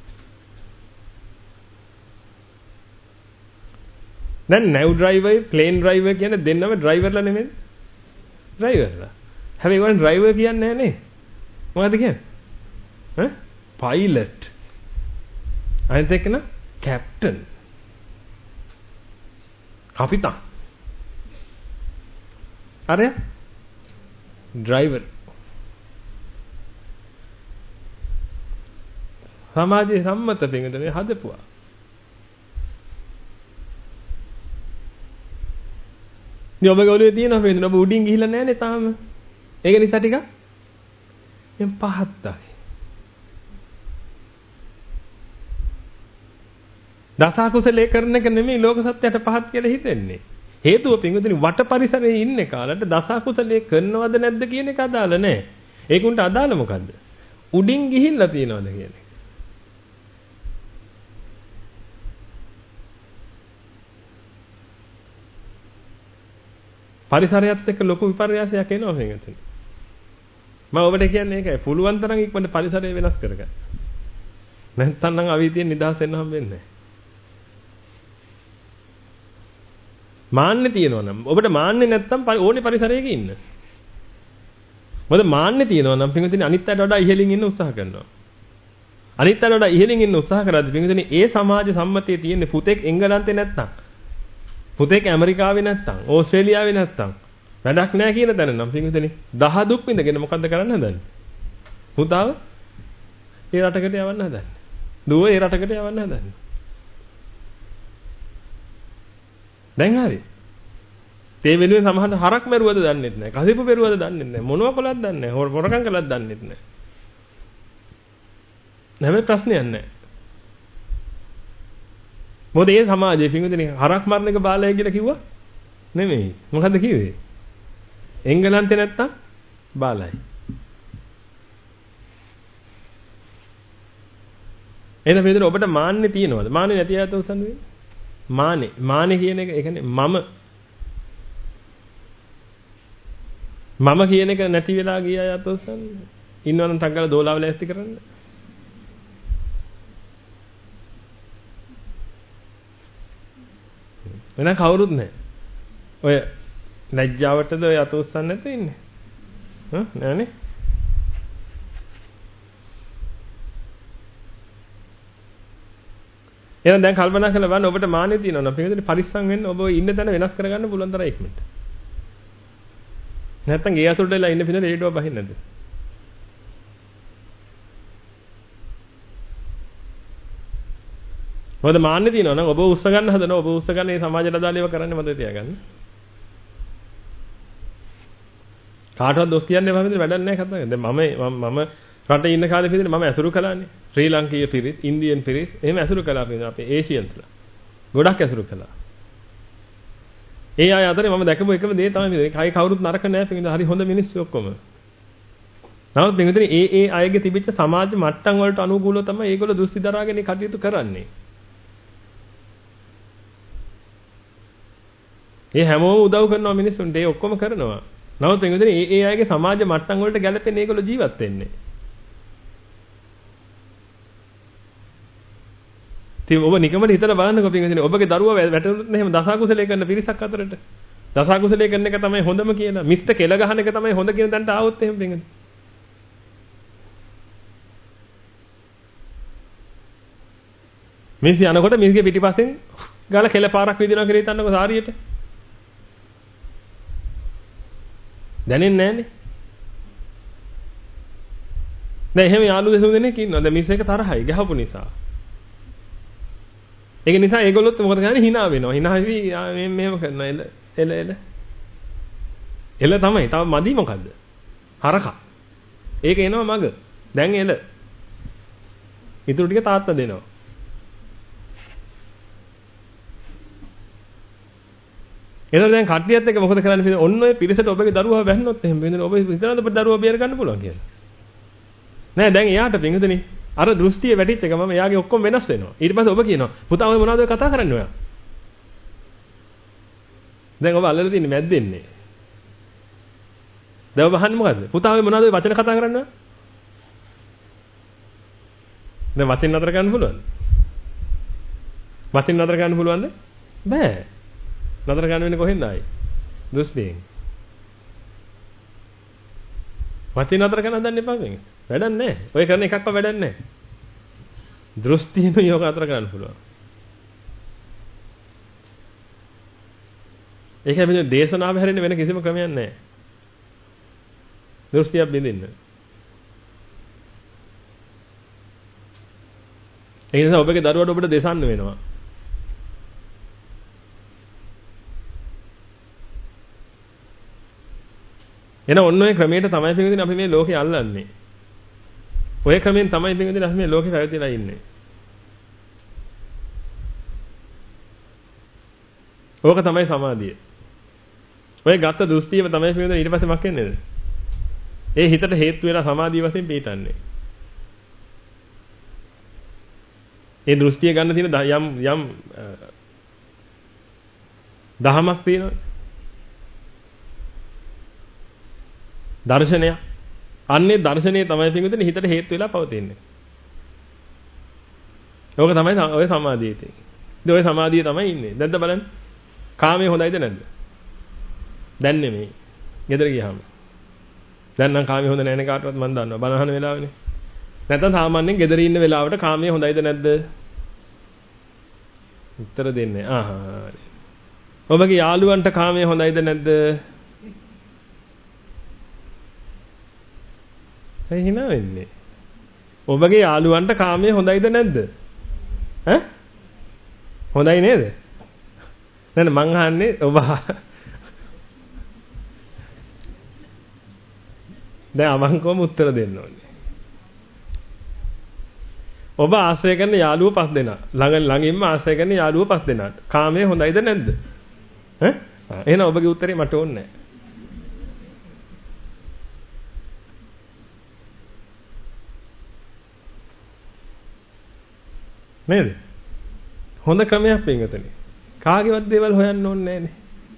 දැන් නැව් ඩ්‍රයිවර් ප්ලේන් ඩ්‍රයිවර් කියන්නේ දෙන්නම ඩ්‍රයිවර්ලා නෙමෙයි. ඩ්‍රයිවර්ලා. හැබැයි ඒගොල්ලෝ ඩ්‍රයිවර් කියන්නේ නැහැ නේ. මොකද්ද කියන්නේ? ඈ? පයිලට්. අනිත් එක න කැප්ටන්. කපිතාන්. අරයා ඩ්‍රයිවර්. සමාජයේ සම්මත පිටුද මේ හදපුවා. ඉතින් ඔබ ගොළුවේ තියෙනවා මේ ඔබ උඩින් ගිහිල්ලා නැහැ නේ තාම. ඒක නිසා ටිකක් මම පහත් වගේ. දසකුසලේ කරන එක නෙමෙයි ලෝක සත්‍යයට පහත් කියලා හිතෙන්නේ. හේතුව පින්වතුනි වට පරිසරයේ ඉන්නේ කාලට දසකුසලේ කරනවද නැද්ද කියන එක අදාළ නැහැ. ඒකුන්ට අදාළ මොකද්ද? උඩින් ගිහිල්ලා තියනවද කියන එක. පරිසරයත් එක්ක ලොකු විපර්යාසයක් එනවා මේකට. මම ඔබට කියන්නේ ඒකයි. පුළුවන් තරම් ඉක්මනට පරිසරය වෙනස් කරගන්න. නැත්නම් නම් අවීතියෙන් නිදහස් වෙන්න හම්බෙන්නේ නැහැ. මාන්නේ තියෙනවා නම් ඔබට මාන්නේ නැත්නම් ඕනේ පරිසරයක ඉන්න. මොකද මාන්නේ තියෙනවා නම් පින්විතනි අනිත් අයට වඩා ඉහළින් ඉන්න උත්සාහ කරනවා. අනිත් අයට වඩා ඉහළින් ඉන්න උත්සාහ කරද්දී පින්විතනි ඒ සමාජ සම්මතයේ තියෙන පුතෙක් එංගලන්තේ නැත්නම් පුතෙක් ඇමරිකාවේ නැත්නම් ඕස්ට්‍රේලියාවේ නැත්නම් වැඩක් නැහැ කියන තැන නම් පින්විතනි දහ දුක් විඳගෙන මොකද්ද කරන්න හදන්නේ? පුතාව ඒ රටකට යවන්න හදන්නේ. දුව ඒ රටකට යවන්න හදන්නේ. දැන් හරි. තේ වෙනුවෙන් සමහර හරක් මරුවද දන්නෙත් නැහැ. කසිපු පෙරුවද දන්නෙත් නැහැ. මොනවා කළාද දන්නේ නැහැ. හොරකම් කළාද දන්නෙත් නැහැ. නැමෙ ප්‍රශ්නයක් නැහැ. මොකද මේ සමාජයේ පින්විතනි හරක් මරණ එක බාලය කියලා කිව්වා නෙමෙයි. මොකද්ද කිව්වේ? එංගලන්තේ නැත්තම් බාලයි. එහෙනම් මෙතන ඔබට මාන්නේ තියනවද? මාන්නේ නැති අයත් උසන් වෙන්නේ. මානේ මානේ කියන එක ඒ කියන්නේ මම මම කියන එක නැති වෙලා ගිය අයත් උසන් ඉන්නවනම් ටග්ගල දෝලාව ලෑස්ති කරන්න. වෙන කවුරුත් නැහැ. ඔය ලැජ්ජාවටද ඔය අත උස්සන්න නැතුව ඉන්නේ. හ්ම් නෑනේ. එහෙනම් දැන් කල්පනා කරලා බලන්න ඔබට මානෙ තියෙනවා නම් පිළිදෙන පරිස්සම් වෙන්න ඔබ ඉන්න තැන වෙනස් කරගන්න පුළුවන් තරම් ඉක්මනට. නැත්තම් ගේ අතුරට වෙලා ඉන්න පිළිදෙන රේඩියෝ බහින්නේ නැද්ද? මොකද මාන්නේ තියෙනවා නම් ඔබ උස්ස ගන්න හදනවා ඔබ උස්ස ගන්න මේ සමාජයට අදාළව කරන්නේ මතක තියාගන්න. කාටවත් දොස් කියන්න එපා විදිහට වැඩක් නැහැ කතා කරන්නේ. දැන් මම මම රටේ ඉන්න කාලේ විදිහට මම ඇසුරු කළානේ. ශ්‍රී ලංකීය පිරිස්, ඉන්දියන් පිරිස් එහෙම ඇසුරු කළා අපේ අපේ ඒෂියන්ස්ලා. ගොඩක් ඇසුරු කළා. ඒ අය අතරේ මම දැකපු එකම දේ තමයි මේ කයි කවුරුත් නරක නැහැ පිටින් හරි හොඳ මිනිස්සු ඔක්කොම. නමුත් මෙතන ඒ ඒ අයගේ තිබිච්ච සමාජ මට්ටම් වලට අනුකූලව තමයි ඒගොල්ලෝ දෘෂ්ටි දරාගෙන කටයුතු කරන්නේ. ඒ හැමෝම උදව් කරනවා මිනිස්සුන්ට ඒ ඔක්කොම කරනවා. නමුත් මෙතන ඒ ඒ අයගේ සමාජ මට්ටම් වලට ගැලපෙන ඒගොල්ලෝ ජීවත් වෙන්නේ. ඉතින් ඔබ නිකමට හිතලා බලන්නකෝ පිටින් ඔබගේ දරුවා වැටුනොත් එහෙම දසකුසලයේ කරන පිරිසක් අතරට දසකුසලයේ කරන එක තමයි හොඳම කියලා. මිස්ට කෙල ගහන එක තමයි හොඳ කියන තැනට ආවොත් එහෙම පිටින්. මිස් යනකොට මිස්ගේ පිටිපස්සෙන් ගාලා කෙල පාරක් විදිනවා කියලා හිතන්නකෝ සාරියට. දැනෙන්නේ නැහනේ. දැන් එහෙම යාළු දෙසු දෙනෙක් ඉන්නවා. දැන් මිස් එක තරහයි ගහපු නිසා. ඒක නිසා ඒගොල්ලොත් මොකද කරන්නේ hina වෙනවා. hina වෙවි මේ මෙහෙම කරනවා. එල එල එල. එල තමයි. තව මදි මොකද්ද? හරකා. ඒක එනවා මග. දැන් එල. ඊටු ටික තාත්තා දෙනවා. එතන දැන් කට්ටියත් එක්ක මොකද කරන්නේ? ඔන්න ඔය පිරිසට ඔබගේ දරුවා වැන්නොත් එහෙම වෙනද ඔබ හිතනද ඔබ දරුවා බේර ගන්න පුළුවන් කියලා. නෑ දැන් එයාට පින්විතනේ අර දෘෂ්ටිය වැටිච්ච ගමම එයාගේ ඔක්කොම වෙනස් වෙනවා. ඊට පස්සේ ඔබ කියනවා පුතා ඔය මොනවද ඔය කතා කරන්නේ ඔයා? දැන් ඔබ අල්ලලා තින්නේ මැද්දෙන්නේ. දැන් ඔබ අහන්නේ මොකද්ද? පුතා ඔය මොනවද ඔය වචන කතා කරන්නේ? දැන් වචන නතර කරන්න පුළුවන්ද? වචන නතර කරන්න පුළුවන්ද? බෑ. නතර ගන්න වෙන්නේ කොහෙන්ද ආයේ? දෘෂ්ටියෙන්. වචන නතර කරන්න හදන්න එපා මේක. වැඩක් නැහැ. ඔය කරන එකක්වත් වැඩක් නැහැ. දෘෂ්ටියෙන් යෝග නතර කරන්න පුළුවන්. ඒක හැබැයි දේශනාව හැරෙන්න වෙන කිසිම ක්‍රමයක් නැහැ. දෘෂ්ටියක් බින්දින්න. ඒ නිසා ඔබගේ දරුවට ඔබට දෙසන්න වෙනවා. එන ඔන්න ඔය ක්‍රමයට තමයි පිටින් අපි මේ ලෝකේ අල්ලන්නේ. ඔය ක්‍රමෙන් තමයි පිටින් අපි මේ ලෝකේ පැවතිලා ඉන්නේ. ඕක තමයි සමාධිය. ඔය ගත්ත දෘෂ්ටියම තමයි පිටින් ඊට පස්සේ මක් වෙන්නේද? ඒ හිතට හේතු වෙලා සමාධිය වශයෙන් පිටන්නේ. ඒ දෘෂ්ටිය ගන්න තියෙන යම් යම් දහමක් තියෙනවා. දර්ශනය. අන්නේ දර්ශනය තමයි පිටුදින හිතට හේතු වෙලා පවතින්නේ. ඕක තමයි ඔය සමාධියේ තියෙන්නේ. ඉතින් ඔය සමාධිය තමයි ඉන්නේ. දැන්ද බලන්න. කාමයේ හොඳයිද නැද්ද? දැන් නෙමෙයි. ගෙදර ගියාම. දැන් නම් කාමයේ හොඳ නැහැ නේ කාටවත් මම දන්නවා. බනහන වෙලාවනේ. නැත්නම් සාමාන්‍යයෙන් ගෙදර ඉන්න වෙලාවට කාමයේ හොඳයිද නැද්ද? උත්තර දෙන්නේ. ආහා. ඔබගේ යාළුවන්ට කාමයේ හොඳයිද නැද්ද? ඇයි hina වෙන්නේ? ඔබගේ යාළුවන්ට කාමයේ හොඳයිද නැද්ද? ඈ? හොඳයි නේද? නෑ මං අහන්නේ ඔබ දැන් අවංකවම උත්තර දෙන්න ඕනේ. ඔබ ආශ්‍රය කරන යාළුවෝ පස් දෙනා ළඟ ළඟින්ම ආශ්‍රය කරන යාළුවෝ පස් දෙනාට කාමයේ හොඳයිද නැද්ද? ඈ? එහෙනම් ඔබගේ උත්තරේ මට ඕනේ නෑ. නේද? හොඳ ක්‍රමයක් පින්වතුනි. කාගේවත් දේවල් හොයන්න ඕනේ නෑනේ.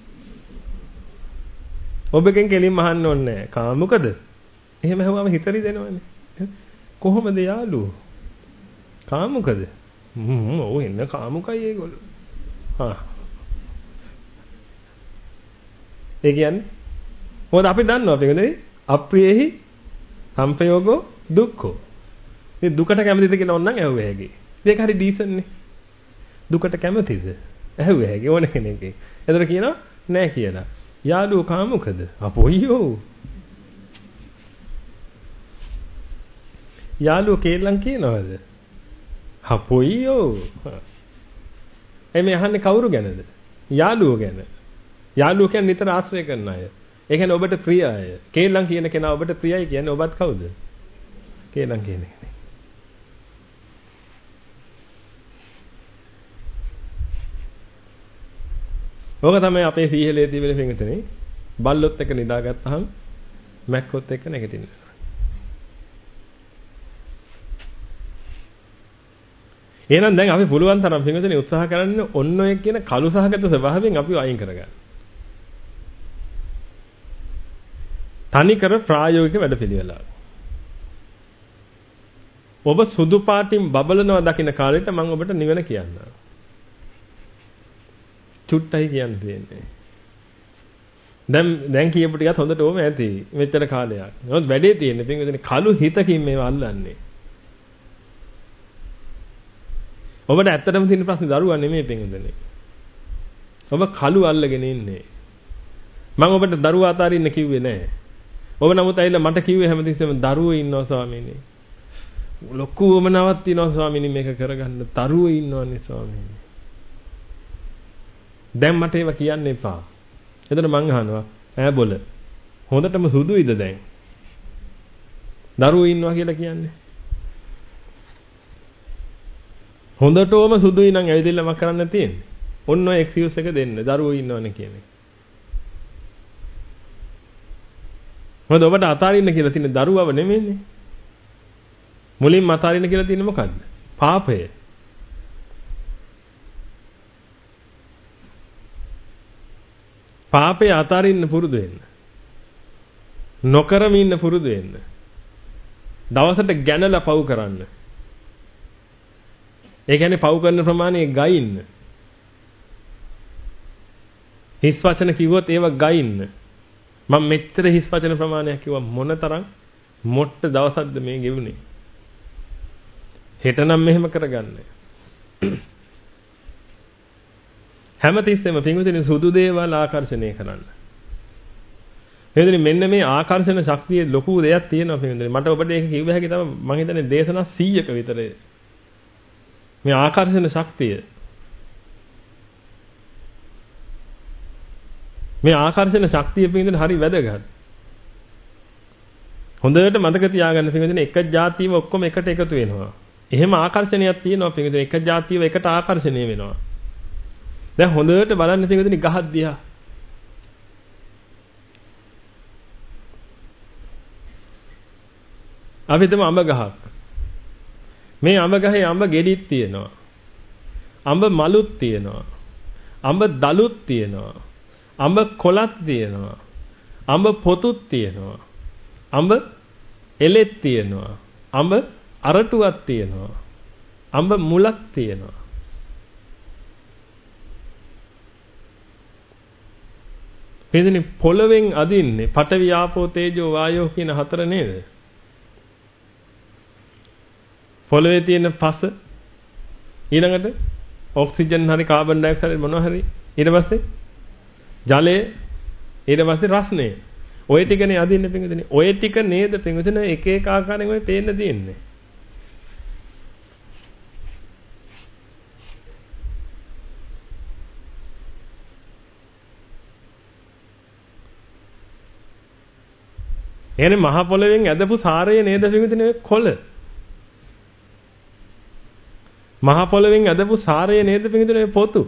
ඔබගෙන් කෙලින්ම අහන්න ඕනේ නෑ. කාමුකද? එහෙම හවම හිතරි දෙනවනේ. කොහොමද යාළුවෝ? කාමුකද? හ්ම් ඔව් එන්න කාමුකයි ඒගොල්ලෝ. හා. ඒ කියන්නේ මොකද අපි දන්නවා පින්වතුනි අප්‍රියෙහි සංපයෝගෝ දුක්ඛෝ. මේ දුකට කැමතිද කියලා ඕනනම් ඇහුවේ හැගේ. මේක හරි ඩීසන්ට් නේ. දුකට කැමතිද? ඇහුවේ හැගේ ඕන කෙනෙක්ගේ. එතකොට කියනවා නෑ කියලා. යාළුවෝ කාමුකද? අපොයියෝ. යාළුවෝ කේලම් කියනවද? අපොයියෝ. එමේ අහන්නේ කවුරු ගැනද? යාළුවෝ ගැන. යාළුවෝ කියන්නේ නිතර ආශ්‍රය කරන අය. ඒ කියන්නේ ඔබට ප්‍රිය අය. කේලම් කියන කෙනා ඔබට ප්‍රියයි කියන්නේ ඔබත් කවුද? කේලම් කියන කෙනෙක්. ඕක තමයි අපේ සීහලේ තිබෙන පිටුනේ බල්ලොත් එක නිදාගත්තාම මැක්කොත් එක නැගිටින්න. එහෙනම් දැන් අපි පුළුවන් තරම් පිටුනේ උත්සාහ කරන්නේ ඔන්න ඔය කියන කළු සහගත ස්වභාවයෙන් අපිව අයින් කරගන්න. තනිකර ප්‍රායෝගික වැඩපිළිවෙල. ඔබ සුදු පාටින් බබලනවා දකින්න කාලෙට මම ඔබට නිවන කියන්නම්. චුට්ටයි කියන්න තියෙන්නේ. දැන් දැන් කියපු ටිකත් හොඳට ඕම ඇති. මෙච්චර කාලයක්. නමුත් වැඩේ තියෙන්නේ පින්විතනේ කළු හිතකින් මේව අල්ලන්නේ. ඔබට ඇත්තටම තියෙන ප්‍රශ්නේ දරුවා නෙමෙයි පින්විතනේ. ඔබ කළු අල්ලගෙන ඉන්නේ. මම ඔබට දරුවා අතාරින්න කිව්වේ නෑ. ඔබ නමුත් ඇවිල්ලා මට කිව්වේ හැමතිස්සෙම දරුවෝ ඉන්නවා ස්වාමීනි. ලොකු වමනාවක් තියෙනවා ස්වාමීනි මේක කරගන්න. දරුවෝ ඉන්නවනේ ස්වාමීනි. දැන් මට ඒවා කියන්න එපා. එතන මං අහනවා ඈ බොල. හොඳටම සුදුයිද දැන්? දරුවෝ ඉන්නවා කියලා කියන්නේ. හොඳටම සුදුයි නම් ඇවිදilla මම කරන්න තියෙන්නේ. ඔන්න ඔය එක්ස්කියුස් එක දෙන්න. දරුවෝ ඉන්නවනේ කියන්නේ. මොකද ඔබට අතාරින්න කියලා තියෙන දරුවව නෙමෙයිනේ. මුලින්ම අතාරින්න කියලා තියෙන්නේ මොකද්ද? පාපය. පාපේ අතාරින්න පුරුදු වෙන්න. නොකරම ඉන්න පුරුදු වෙන්න. දවසට ගැනලා පව් කරන්න. ඒ කියන්නේ පව් කරන ප්‍රමාණය ගයින්න. හිස් වචන කිව්වොත් ඒව ගයින්න. මම මෙච්චර හිස් වචන ප්‍රමාණයක් කිව්වා මොනතරම් මොට්ට දවසක්ද මේ ගෙවුනේ. හෙටනම් මෙහෙම කරගන්න. හැමතිස්සෙම පින්විතනේ සුදු දේවල් ආකර්ෂණය කරන්න. එහෙනම් මෙන්න මේ ආකර්ෂණ ශක්තියේ ලොකු දෙයක් තියෙනවා පින්විතනේ. මට ඔබට ඒක කිව්ව හැකි තමයි මම හිතන්නේ දේශනා සීයක විතර. මේ ආකර්ෂණ ශක්තිය. මේ ආකර්ෂණ ශක්තිය පින්විතනේ හරි වැදගත්. හොඳට මතක තියාගන්න පින්විතනේ එක જાතියම ඔක්කොම එකට එකතු වෙනවා. එහෙම ආකර්ෂණයක් තියෙනවා පින්විතනේ එක જાතියව එකට ආකර්ෂණය වෙනවා. දැන් හොඳට බලන්න පින්විතනේ ගහක් දිහා. අපි හිතමු අඹ ගහක්. මේ අඹ ගහේ අඹ ගෙඩිත් තියෙනවා. අඹ මලුත් තියෙනවා. අඹ දලුත් තියෙනවා. අඹ කොළත් තියෙනවා. අඹ පොතුත් තියෙනවා. අඹ එලෙත් තියෙනවා. අඹ අරටුවක් තියෙනවා. අඹ මුලක් තියෙනවා. මෙතන පොළවෙන් අදින්නේ පඨවි ආපෝ තේජෝ වායෝ කියන හතර නේද? පොළවේ තියෙන පස ඊළඟට ඔක්සිජන් හරි කාබන් ඩයොක්සයිඩ් මොනවා හරි ඊට පස්සේ ජලය ඊට පස්සේ රස්නය. ඔය ටිකනේ අදින්නේ පිංගුතුනේ. ඔය ටික නේද පිංගුතුනේ එක එක ආකාරයෙන් ඔය පේන්න තියෙන්නේ. එනේ මහ පොළවෙන් ඇදපු සාරය නේද පිංගුතුනේ කොළ. මහ පොළවෙන් ඇදපු සාරය නේද පිංගුතුනේ පොතු.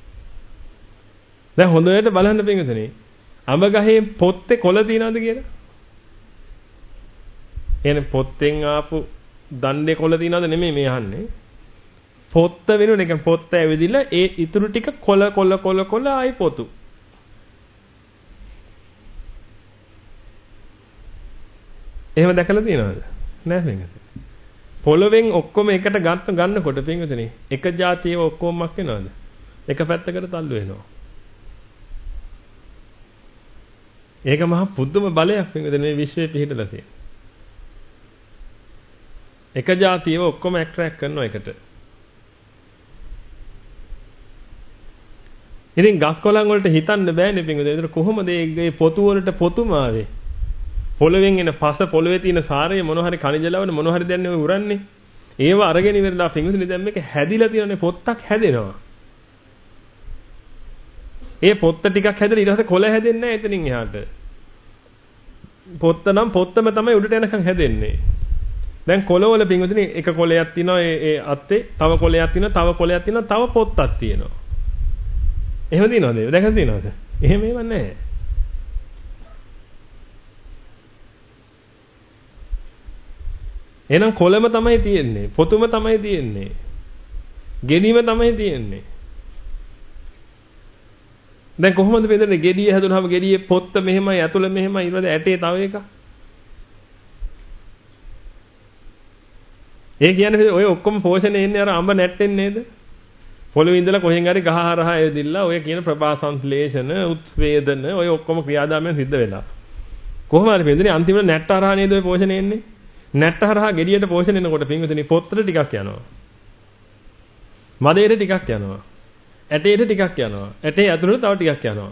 දැන් හොඳට බලන්න පිංගුතුනේ. අඹ ගහේ පොත්තේ කොළ තියනවද කියලා? එනේ පොත්තෙන් ආපු දණ්ඩේ කොළ තියනවද නෙමෙයි මේ අහන්නේ. පොත්ත වෙනුනේ කියන්නේ පොත්ත ඇවිදිලා ඒ ඉතුරු ටික කොළ කොළ කොළ කොළ ආයි පොතු. එහෙම දැකලා තියෙනවද? නෑ පින්වතුනි. පොළවෙන් ඔක්කොම එකට ගන්න ගන්නකොට පින්වතුනි එක જાතියව ඔක්කොමක් වෙනවද? එක පැත්තකට තල්ලු වෙනවා. ඒක මහ පුදුම බලයක් පින්වතුනි මේ විශ්වයේ පිහිටලා තියෙන. එක જાතියව ඔක්කොම ඇට්‍රැක්ට් කරනවා එකට. ඉතින් ගස් කොළන් වලට හිතන්න බෑනේ පින්වතුනි. ඒතර කොහොමද මේ පොතු වලට පොතුම ආවේ? පොළවෙන් එන පස පොළවේ තියෙන සාරය මොන හරි කනිජ ලවණ මොන හරි දැන් ඔය උරන්නේ. ඒව අරගෙන ඉවරලා පිංගුතුනි දැන් මේක හැදිලා තියෙනනේ පොත්තක් හැදෙනවා. ඒ පොත්ත ටිකක් හැදලා ඊට පස්සේ කොළ හැදෙන්නේ නැහැ එතනින් එහාට. පොත්ත නම් පොත්තම තමයි උඩට යනකම් හැදෙන්නේ. දැන් කොළවල පිංගුතුනි එක කොළයක් තියෙනවා ඒ ඒ අත්තේ තව කොළයක් තියෙනවා තව කොළයක් තියෙනවා තව පොත්තක් තියෙනවා. එහෙම තියෙනවද? දැකලා තියෙනවද? එහෙම ඒව නැහැ. එහෙනම් කොළම තමයි තියෙන්නේ පොතුම තමයි තියෙන්නේ ගෙඩියම තමයි තියෙන්නේ දැන් කොහොමද බෙදන්නේ ගෙඩිය හැදුනහම ගෙඩියේ පොත්ත මෙහෙමයි ඇතුළ මෙහෙමයි ඊට පස්සේ ඇටේ තව එකක් ඒ කියන්නේ ඔය ඔක්කොම පෝෂණය එන්නේ අර අඹ නැට්ටෙන් නේද පොළවේ ඉඳලා කොහෙන් හරි ගහ හරහා එදිලා ඔය කියන ප්‍රභා සංශ්ලේෂණ උත්වේදන ඔය ඔක්කොම ක්‍රියාදාමයන් සිද්ධ වෙලා කොහොම හරි බෙදන්නේ අන්තිමට නැට්ට හරහා නේද ඔය පෝෂණය එන්නේ නැට්ට හරහා ගෙඩියට පෝෂණය එනකොට පින්විතනි පොත්තට ටිකක් යනවා. මදේට ටිකක් යනවා. ඇටේට ටිකක් යනවා. ඇටේ ඇතුළට තව ටිකක් යනවා.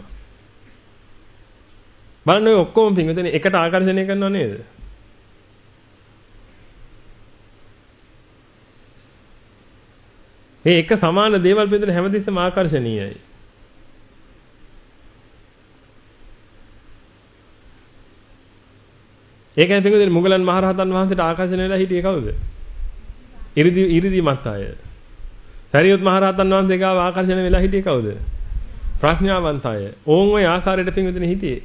බලන්න ඔය ඔක්කොම පින්විතනි එකට ආකර්ෂණය කරනව නේද? මේ එක සමාන දේවල් පින්විතනි හැමතිස්සෙම ආකර්ෂණීයයි. ඒකෙන් පිටුදේ මුගලන් මහරහතන් වහන්සේට ආකර්ෂණය වෙලා හිටියේ කවුද? ඉරිදි ඉරිදි මතය. සරියුත් මහරහතන් වහන්සේ ගාව ආකර්ෂණය වෙලා හිටියේ කවුද? ප්‍රඥාවන්තය. ඕන් ඔය ආකාරයට පිටුදේ හිටියේ.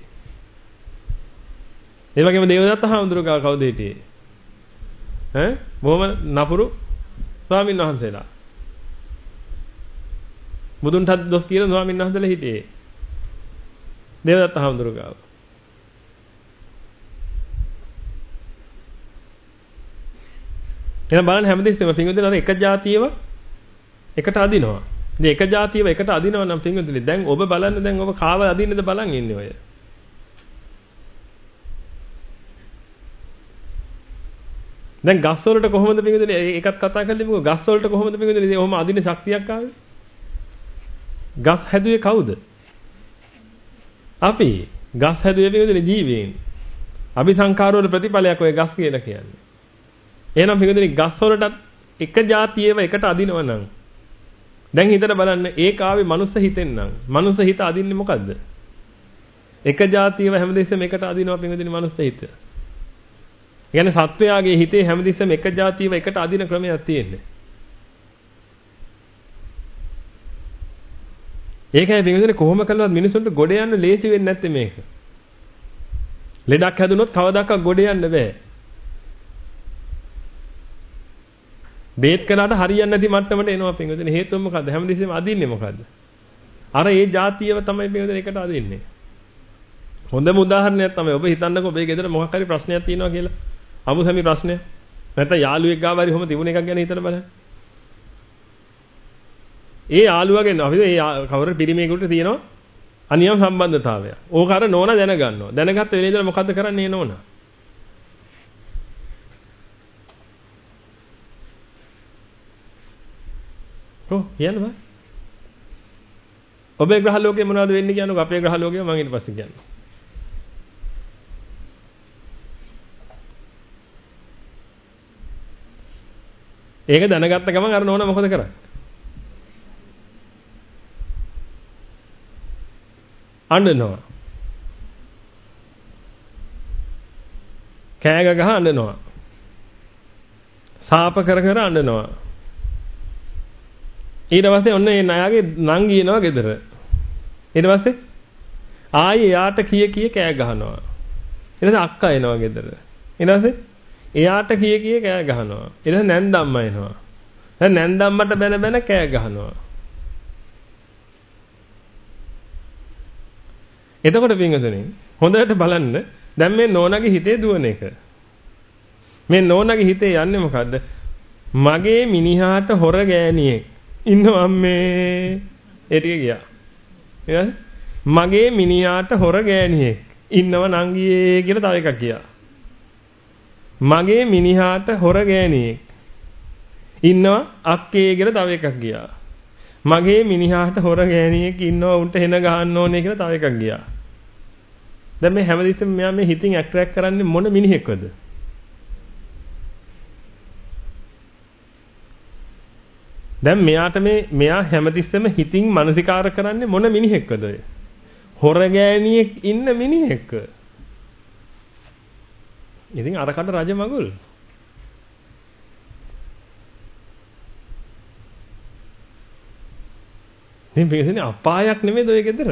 ඒ වගේම දේවදත්ත හාමුදුරුවෝ ගාව කවුද හිටියේ? ඈ? බොහොම නපුරු ස්වාමීන් වහන්සේලා. බුදුන්ටත් දොස් කියන ස්වාමීන් වහන්සේලා හිටියේ. දේවදත්ත හාමුදුරුවෝ ගාව. එහෙනම් බලන්න හැමදෙස්සෙම පින්විතනේ අර එක જાතියව එකට අදිනවා. ඉතින් එක જાතියව එකට අදිනවා නම් පින්විතනේ දැන් ඔබ බලන්න දැන් ඔබ කාව අදින්නද බලන් ඉන්නේ ඔය. දැන් ගස් වලට කොහොමද පින්විතනේ ඒකත් කතා කරලිමුකෝ ගස් වලට කොහොමද පින්විතනේ ඔහොම අදින්න ශක්තියක් ආවේ? ගස් හැදුවේ කවුද? අපි. ගස් හැදුවේ පින්විතනේ ජීවීන්. අபிසංකාර වල ප්‍රතිඵලයක් ඔය ගස් කියලා කියන්නේ. එහෙනම් පිටුදෙනි ගස් වලටත් එක જાතියව එකට අදිනවා නම් දැන් හිතට බලන්න ඒක ආවේ මනුස්ස හිතෙන් නම් මනුස්ස හිත අදින්නේ මොකද්ද? එක જાතියව හැමදෙස්සෙම එකට අදිනවා පිටුදෙනි මනුස්ස හිත. කියන්නේ සත්වයාගේ හිතේ හැමදෙස්සෙම එක જાතියව එකට අදින ක්‍රමයක් තියෙන්නේ. ඒකයි පිටුදෙනි කොහොම කළවත් මිනිසුන්ට ගොඩ යන්න ලේසි වෙන්නේ නැත්තේ මේක. ලෙඩක් හැදුනොත් කවදාකවත් ගොඩ යන්න බෑ. බේත් කරාට හරියන්නේ නැති මට්ටමට එනවා පින්වතුනි. හේතුව මොකද්ද? හැමදෙස්සෙම අදින්නේ මොකද්ද? අර ඒ જાතියව තමයි පින්වතුනි එකට අදින්නේ. හොඳම උදාහරණයක් තමයි ඔබ හිතන්නකෝ ඔබේ ගෙදර මොකක් හරි ප්‍රශ්නයක් තියෙනවා කියලා. අමුසැමි ප්‍රශ්නයක්. නැත්නම් යාළුවෙක් ගාව හරි ඔහොම තිබුණ එකක් ගැන හිතලා බලන්න. ඒ යාළුවගෙන් අපි ඒ කවර පිරිමේකට තියෙනවා අනියම් සම්බන්ධතාවයක්. ඕක අර නෝනා දැනගන්නවා. දැනගත්ත වෙලේ ඉඳලා මොකද්ද කරන්නේ නෝනා? ඔව් කියන්න බෑ. ඔබේ ග්‍රහ ලෝකේ මොනවද වෙන්නේ කියන්නකෝ අපේ ග්‍රහ ලෝකේ මම ඊට පස්සේ කියන්නම්. ඒක දැනගත්ත ගමන් අර නෝනා මොකද කරන්නේ? අඬනවා. කෑග ගහ අඬනවා. සාප කර කර අඬනවා. ඊට පස්සේ ඔන්න ඒ නයාගේ නංගි එනවා ගෙදර. ඊට පස්සේ ආයේ එයාට කිය කිය කෑ ගහනවා. ඊට පස්සේ අක්කා එනවා ගෙදර. ඊට පස්සේ එයාට කිය කිය කෑ ගහනවා. ඊට පස්සේ නැන්දම්මා එනවා. දැන් නැන්දම්මට බැන බැන කෑ ගහනවා. එතකොට පින්වතුනි හොඳට බලන්න දැන් මේ නෝනාගේ හිතේ දුවන එක. මේ නෝනාගේ හිතේ යන්නේ මොකද්ද? මගේ මිනිහාට හොර ගෑණියෙක් ඉන්නවා අම්මේ. ඒ ටික ගියා. ඊළඟ මගේ මිනිහාට හොර ගෑණියෙක් ඉන්නව නංගියේ කියලා තව එකක් ගියා. මගේ මිනිහාට හොර ගෑණියෙක් ඉන්නව අක්කේ කියලා තව එකක් ගියා. මගේ මිනිහාට හොර ගෑණියෙක් ඉන්නව උන්ට හෙන ගහන්න ඕනේ කියලා තව එකක් ගියා. දැන් මේ හැමදෙස්සෙම මෙයා මේ හිතින් ඇට්‍රැක්ට් කරන්නේ මොන මිනිහෙක්වද? දැන් මෙයාට මේ මෙයා හැමතිස්සෙම හිතින් මානසිකාර කරන්නේ මොන මිනිහෙක්වද ඔය? හොර ගෑණියෙක් ඉන්න මිනිහෙක්. ඉතින් අරකට රජ මගුල්. මේ පිටින් අපායක් නෙමෙයිද ඔය ගෙදර?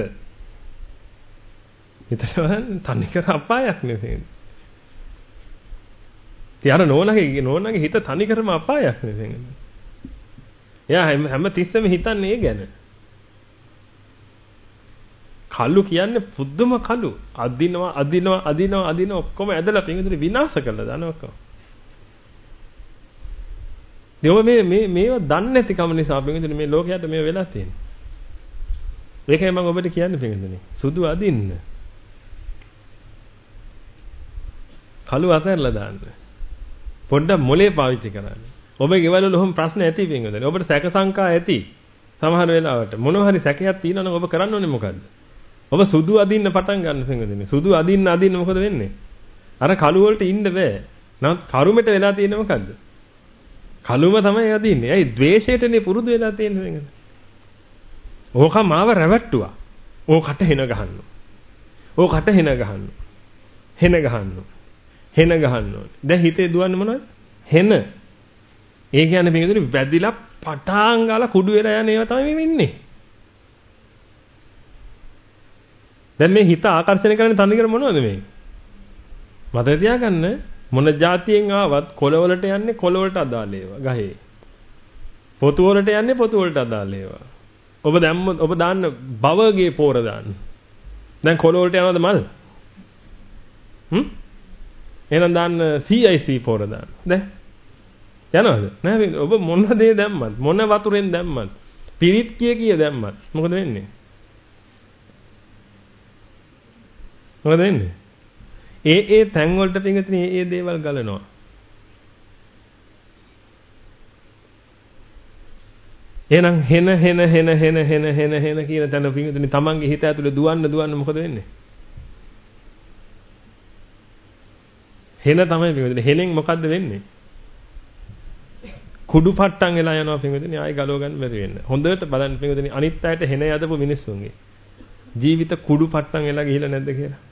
හිතනවා තනිකර අපායක් නෙමෙයි. තියාර නෝනාගේ නෝනාගේ හිත තනිකරම අපායක් නෙමෙයි. එයා හැම හැම තිස්සෙම හිතන්නේ ඒ ගැන. කලු කියන්නේ පුදුම කලු. අදිනවා අදිනවා අදිනවා අදිනවා ඔක්කොම ඇදලා පිටින් විනාශ කරලා දානවා. දෙව මේ මේ මේව දන්නේ නැති කම නිසා පිටින් මේ ලෝකයට මේ වෙලා තියෙන්නේ. ඒකයි මම ඔබට කියන්නේ පිටින්. සුදු අදින්න. කලු අතහැරලා දාන්න. පොඩ්ඩක් මොලේ පාවිච්චි කරන්න. ඔබේ ගෙවල් වල ඔහොම ප්‍රශ්න ඇති පිටින්. ඔබට සැක සංකා ඇති. සමහර වෙලාවට මොනවා හරි සැකයක් තියෙනවා නම් ඔබ කරන්න ඕනේ මොකද්ද? ඔබ සුදු අදින්න පටන් ගන්න පිටින්. සුදු අදින්න අදින්න මොකද වෙන්නේ? අර කළු වලට ඉන්න බෑ. නමුත් කරුමෙට වෙලා තියෙන්නේ මොකද්ද? කළුම තමයි අදින්නේ. ඇයි ද්වේෂයටනේ පුරුදු වෙලා තියෙන්නේ පිටින්. ඕක මාව රැවට්ටුවා. ඕකට හෙන ගහන්න. ඕකට හෙන ගහන්න. හෙන ගහන්න. හෙන ගහන්න ඕනේ. දැන් හිතේ දුවන්නේ මොනවද? හෙන. ඒ කියන්නේ පිටින් වැදිලා පටාන් ගාලා කුඩු වෙලා යන ඒවා තමයි මේ ඉන්නේ. දැන් මේ හිත ආකර්ෂණය කරන්නේ තනිකර මොනවද මේ? මතක තියාගන්න මොන જાතියෙන් ආවත් කොළවලට යන්නේ කොළවලට අදාළ ඒවා ගහේ. පොතු වලට යන්නේ පොතු වලට අදාළ ඒවා. ඔබ දැම්ම ඔබ දාන්න බවගේ පෝර දාන්න. දැන් කොළවලට යනවද මල්? හ්ම්? එහෙනම් දාන්න සී අයි සී පෝර දාන්න. දැන් යනවද? නෑ ඔබ මොන දේ දැම්මත් මොන වතුරෙන් දැම්මත් පිරිත් කිය කිය දැම්මත් මොකද වෙන්නේ? මොකද වෙන්නේ? ඒ ඒ තැන් වලට පිටින් ඒ දේවල් ගලනවා. එහෙනම් හෙන හෙන හෙන හෙන හෙන හෙන හෙන කියන තැන පිටින් තමන්ගේ හිත ඇතුලේ දුවන්න දුවන්න මොකද වෙන්නේ? හෙන තමයි පිටින්. හෙනෙන් මොකද්ද වෙන්නේ? කුඩු පට්ටම් වෙලා යනවා පිටින් ආයි ගලව ගන්න බැරි වෙන්න. හොඳට බලන්න පිටින් අනිත් අයට හෙන යදපු මිනිස්සුන්ගේ ජීවිත කුඩු පට්ටම් වෙලා ගිහිලා නැද්ද කියලා.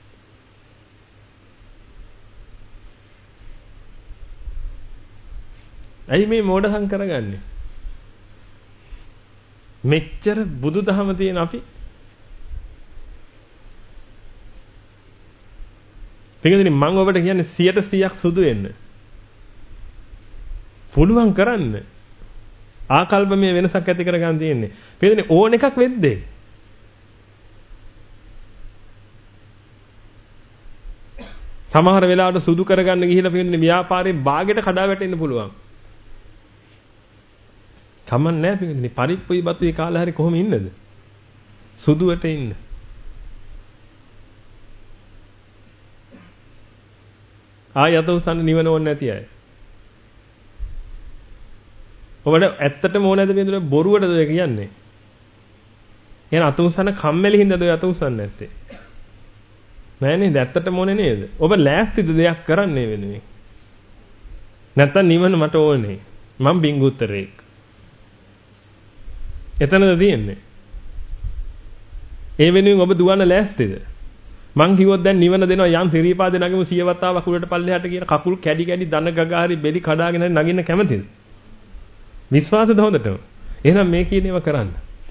ඇයි මේ මෝඩකම් කරගන්නේ? මෙච්චර බුදුදහම තියෙන අපි පිටින් මම ඔබට කියන්නේ සියයට සීයක් සුදු වෙන්න. පුළුවන් කරන්න. ආකල්පමය වෙනසක් ඇති කරගන්න තියෙන්නේ. පිළිදෙනේ ඕන එකක් වෙද්දී. සමහර වෙලාවට සුදු කරගන්න ගිහිල්ලා පිළිදෙනේ ව්‍යාපාරේ බාගෙට කඩා වැටෙන්න පුළුවන්. කමක් නැහැ පිළිදෙනේ පරිප්පුයි බතුයි කාලා හරි කොහොම ඉන්නද? සුදුවට ඉන්න. ආයත උසන්න නිවන ඕනේ නැති අය. ඔබට ඇත්තටම ඕනේ නැද පිළිදෙනේ බොරුවටද කියන්නේ? එහෙනම් අත උසන්න කම්මැලි හින්දාද ඔය අත උසන්නේ නැත්තේ? නෑ නේද? ඇත්තටම ඕනේ නේද? ඔබ ලෑස්තිද දෙයක් කරන්නේ වෙනුවෙන්? නැත්තම් නිවන මට ඕනේ. මම බින්ගුත්තරෙක්. එතනද තියෙන්නේ. ඒ වෙනුවෙන් ඔබ දුවන්න ලෑස්තිද? මං කිව්වොත් දැන් නිවන දෙනවා යම් සිරීපාදේ නගමු සියවතාවක් කුලට පල්ලෙහාට කියන කකුල් කැඩි කැඩි දන ගගා හරි බෙලි කඩාගෙන හරි නගින්න කැමතිද? විශ්වාසද හොඳටම? එහෙනම් මේ කියන ඒවා කරන්න.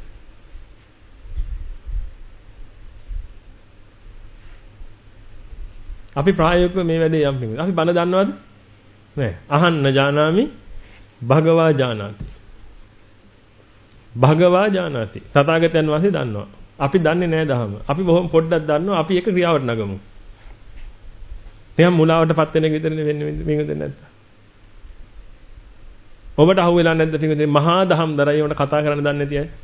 අපි ප්‍රායෝගිකව මේ වැඩේ යම් පිළිගන්න. අපි බණ දන්නවද? නෑ. අහන්න ජානාමි භගවා ජානාති. භගවා ජානාති. තථාගතයන් වහන්සේ දන්නවා. අපි දන්නේ නෑ දහම. අපි බොහොම පොඩ්ඩක් දන්නවා. අපි එක ක්‍රියාවට නගමු. නිකන් මුලාවටපත් වෙන එක විතරනේ වෙන්නේ මේක දෙන්නේ නැත්නම්. ඔබට අහුවෙලා නැද්ද පිටුදේ මහා දහම් දරයි උන්ට කතා කරන්න දන්නේ නැති අය?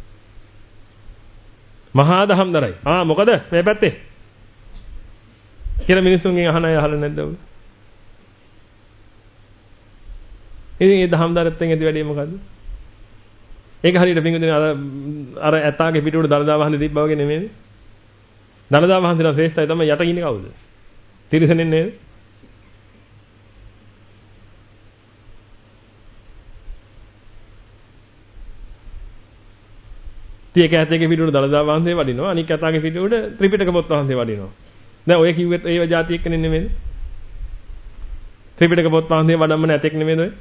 මහා දහම් දරයි. ආ මොකද මේ පැත්තේ? කියලා මිනිස්සුන්ගෙන් අහන අය අහලා නැද්ද ඔබ? ඉතින් මේ දහම් දරත්තෙන් ඇති වැඩේ මොකද්ද? ඒක හරියට පිටුදේ අර අර ඇතාගේ පිටුවට දලදා වහන්සේ තිබ්බා වගේ නෙමෙයි. දලදා වහන්සේලා ශ්‍රේෂ්ඨයි තමයි යට ඉන්නේ කවුද? තිරිසනෙන් නේද? තියක ඇතේගේ පිටුවට දලදා වහන්සේ වඩිනවා. අනික ඇතාගේ පිටුවට ත්‍රිපිටක පොත් වහන්සේ වඩිනවා. දැන් ඔය කිව්වෙත් ඒව જાති එක්ක නෙමෙයිද? ත්‍රිපිටක පොත් වහන්සේ වඩම්මන ඇතෙක් නෙමෙයිද ඔය?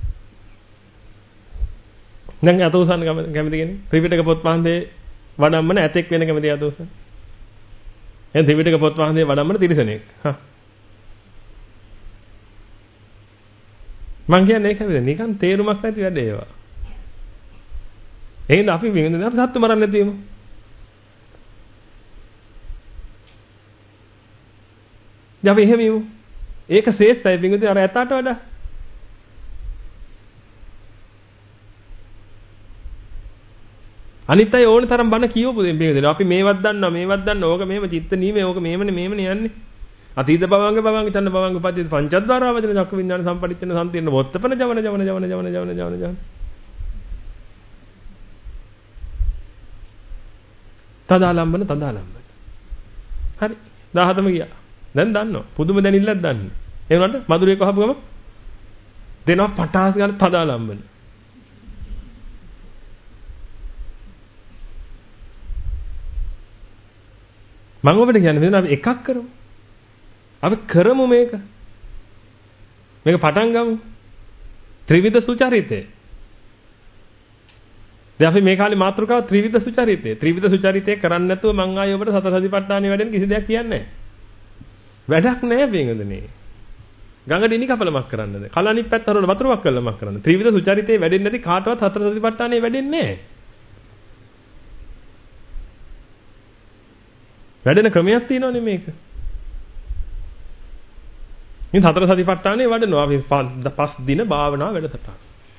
දැන් අතෝසන් කැමති කෙනෙක් ත්‍රිපිටක පොත් වහන්සේ වඩම්මන ඇතෙක් වෙන කැමති අතෝසන්. එහෙනම් ත්‍රිපිටක පොත් වහන්සේ වඩම්මන තිරිසනෙක්. හා. මං කියන්නේ ඒක නේද? නිකන් තේරුමක් නැති වැඩ ඒවා. එහෙනම් අපි වෙන්නේ අපි සත්තු මරන්නේ නැති වෙමු. දැන් අපි එහෙම යමු. ඒක ශ්‍රේෂ්ඨයි පිටුදේ අර ඇතාට වඩා. අනිත් අය ඕන තරම් බණ කියවපු දෙම් පිටුදේ. අපි මේවත් දන්නවා මේවත් දන්නවා. ඕක මේව චිත්ත නීමේ ඕක මේමනේ මේමනේ යන්නේ. අතීත භවංග භවංග චන්න භවංග උපදී පංචද්වාරා වදින චක්ක විඥාන සම්පටිච්චන සම්තිර්ණ වොත්තපන ජවන ජවන ජවන ජවන ජවන ජවන ජවන තදාලම්බන තදාලම්බන. හරි. දහතම ගියා. දැන් දන්නවා. පුදුම දැනිල්ලක් දන්නේ. ඒ වුණාට මధుරේ කහපු ගම දෙනවා පටාස් ගන්න තදාලම්බන. මම ඔබට කියන්නේ මෙන්න අපි එකක් කරමු. අපි කරමු මේක. මේක පටන් ගමු. ත්‍රිවිධ සුචරිතය. දැන් අපි මේ කාලේ මාතෘකාව ත්‍රිවිධ සුචරිතය. ත්‍රිවිධ සුචරිතය කරන්නේ නැතුව මං ආයේ ඔබට සතර සතිපට්ඨානෙ වැඩෙන කිසි දෙයක් කියන්නේ නැහැ. වැඩක් නැහැ බේඟදනේ. ගඟ දිනි කපලමක් කරන්නද? කලණි පැත්ත හරවල වතුරක් කළමක් කරන්න. ත්‍රිවිධ සුචරිතේ වැඩෙන්නේ නැති කාටවත් සතර සතිපට්ඨානෙ වැඩෙන්නේ නැහැ. වැඩෙන ක්‍රමයක් තියෙනවනේ මේක. ඉතින් සතර සතිපට්ඨානෙ වඩනවා අපි පස් දින භාවනා වැඩසටහන.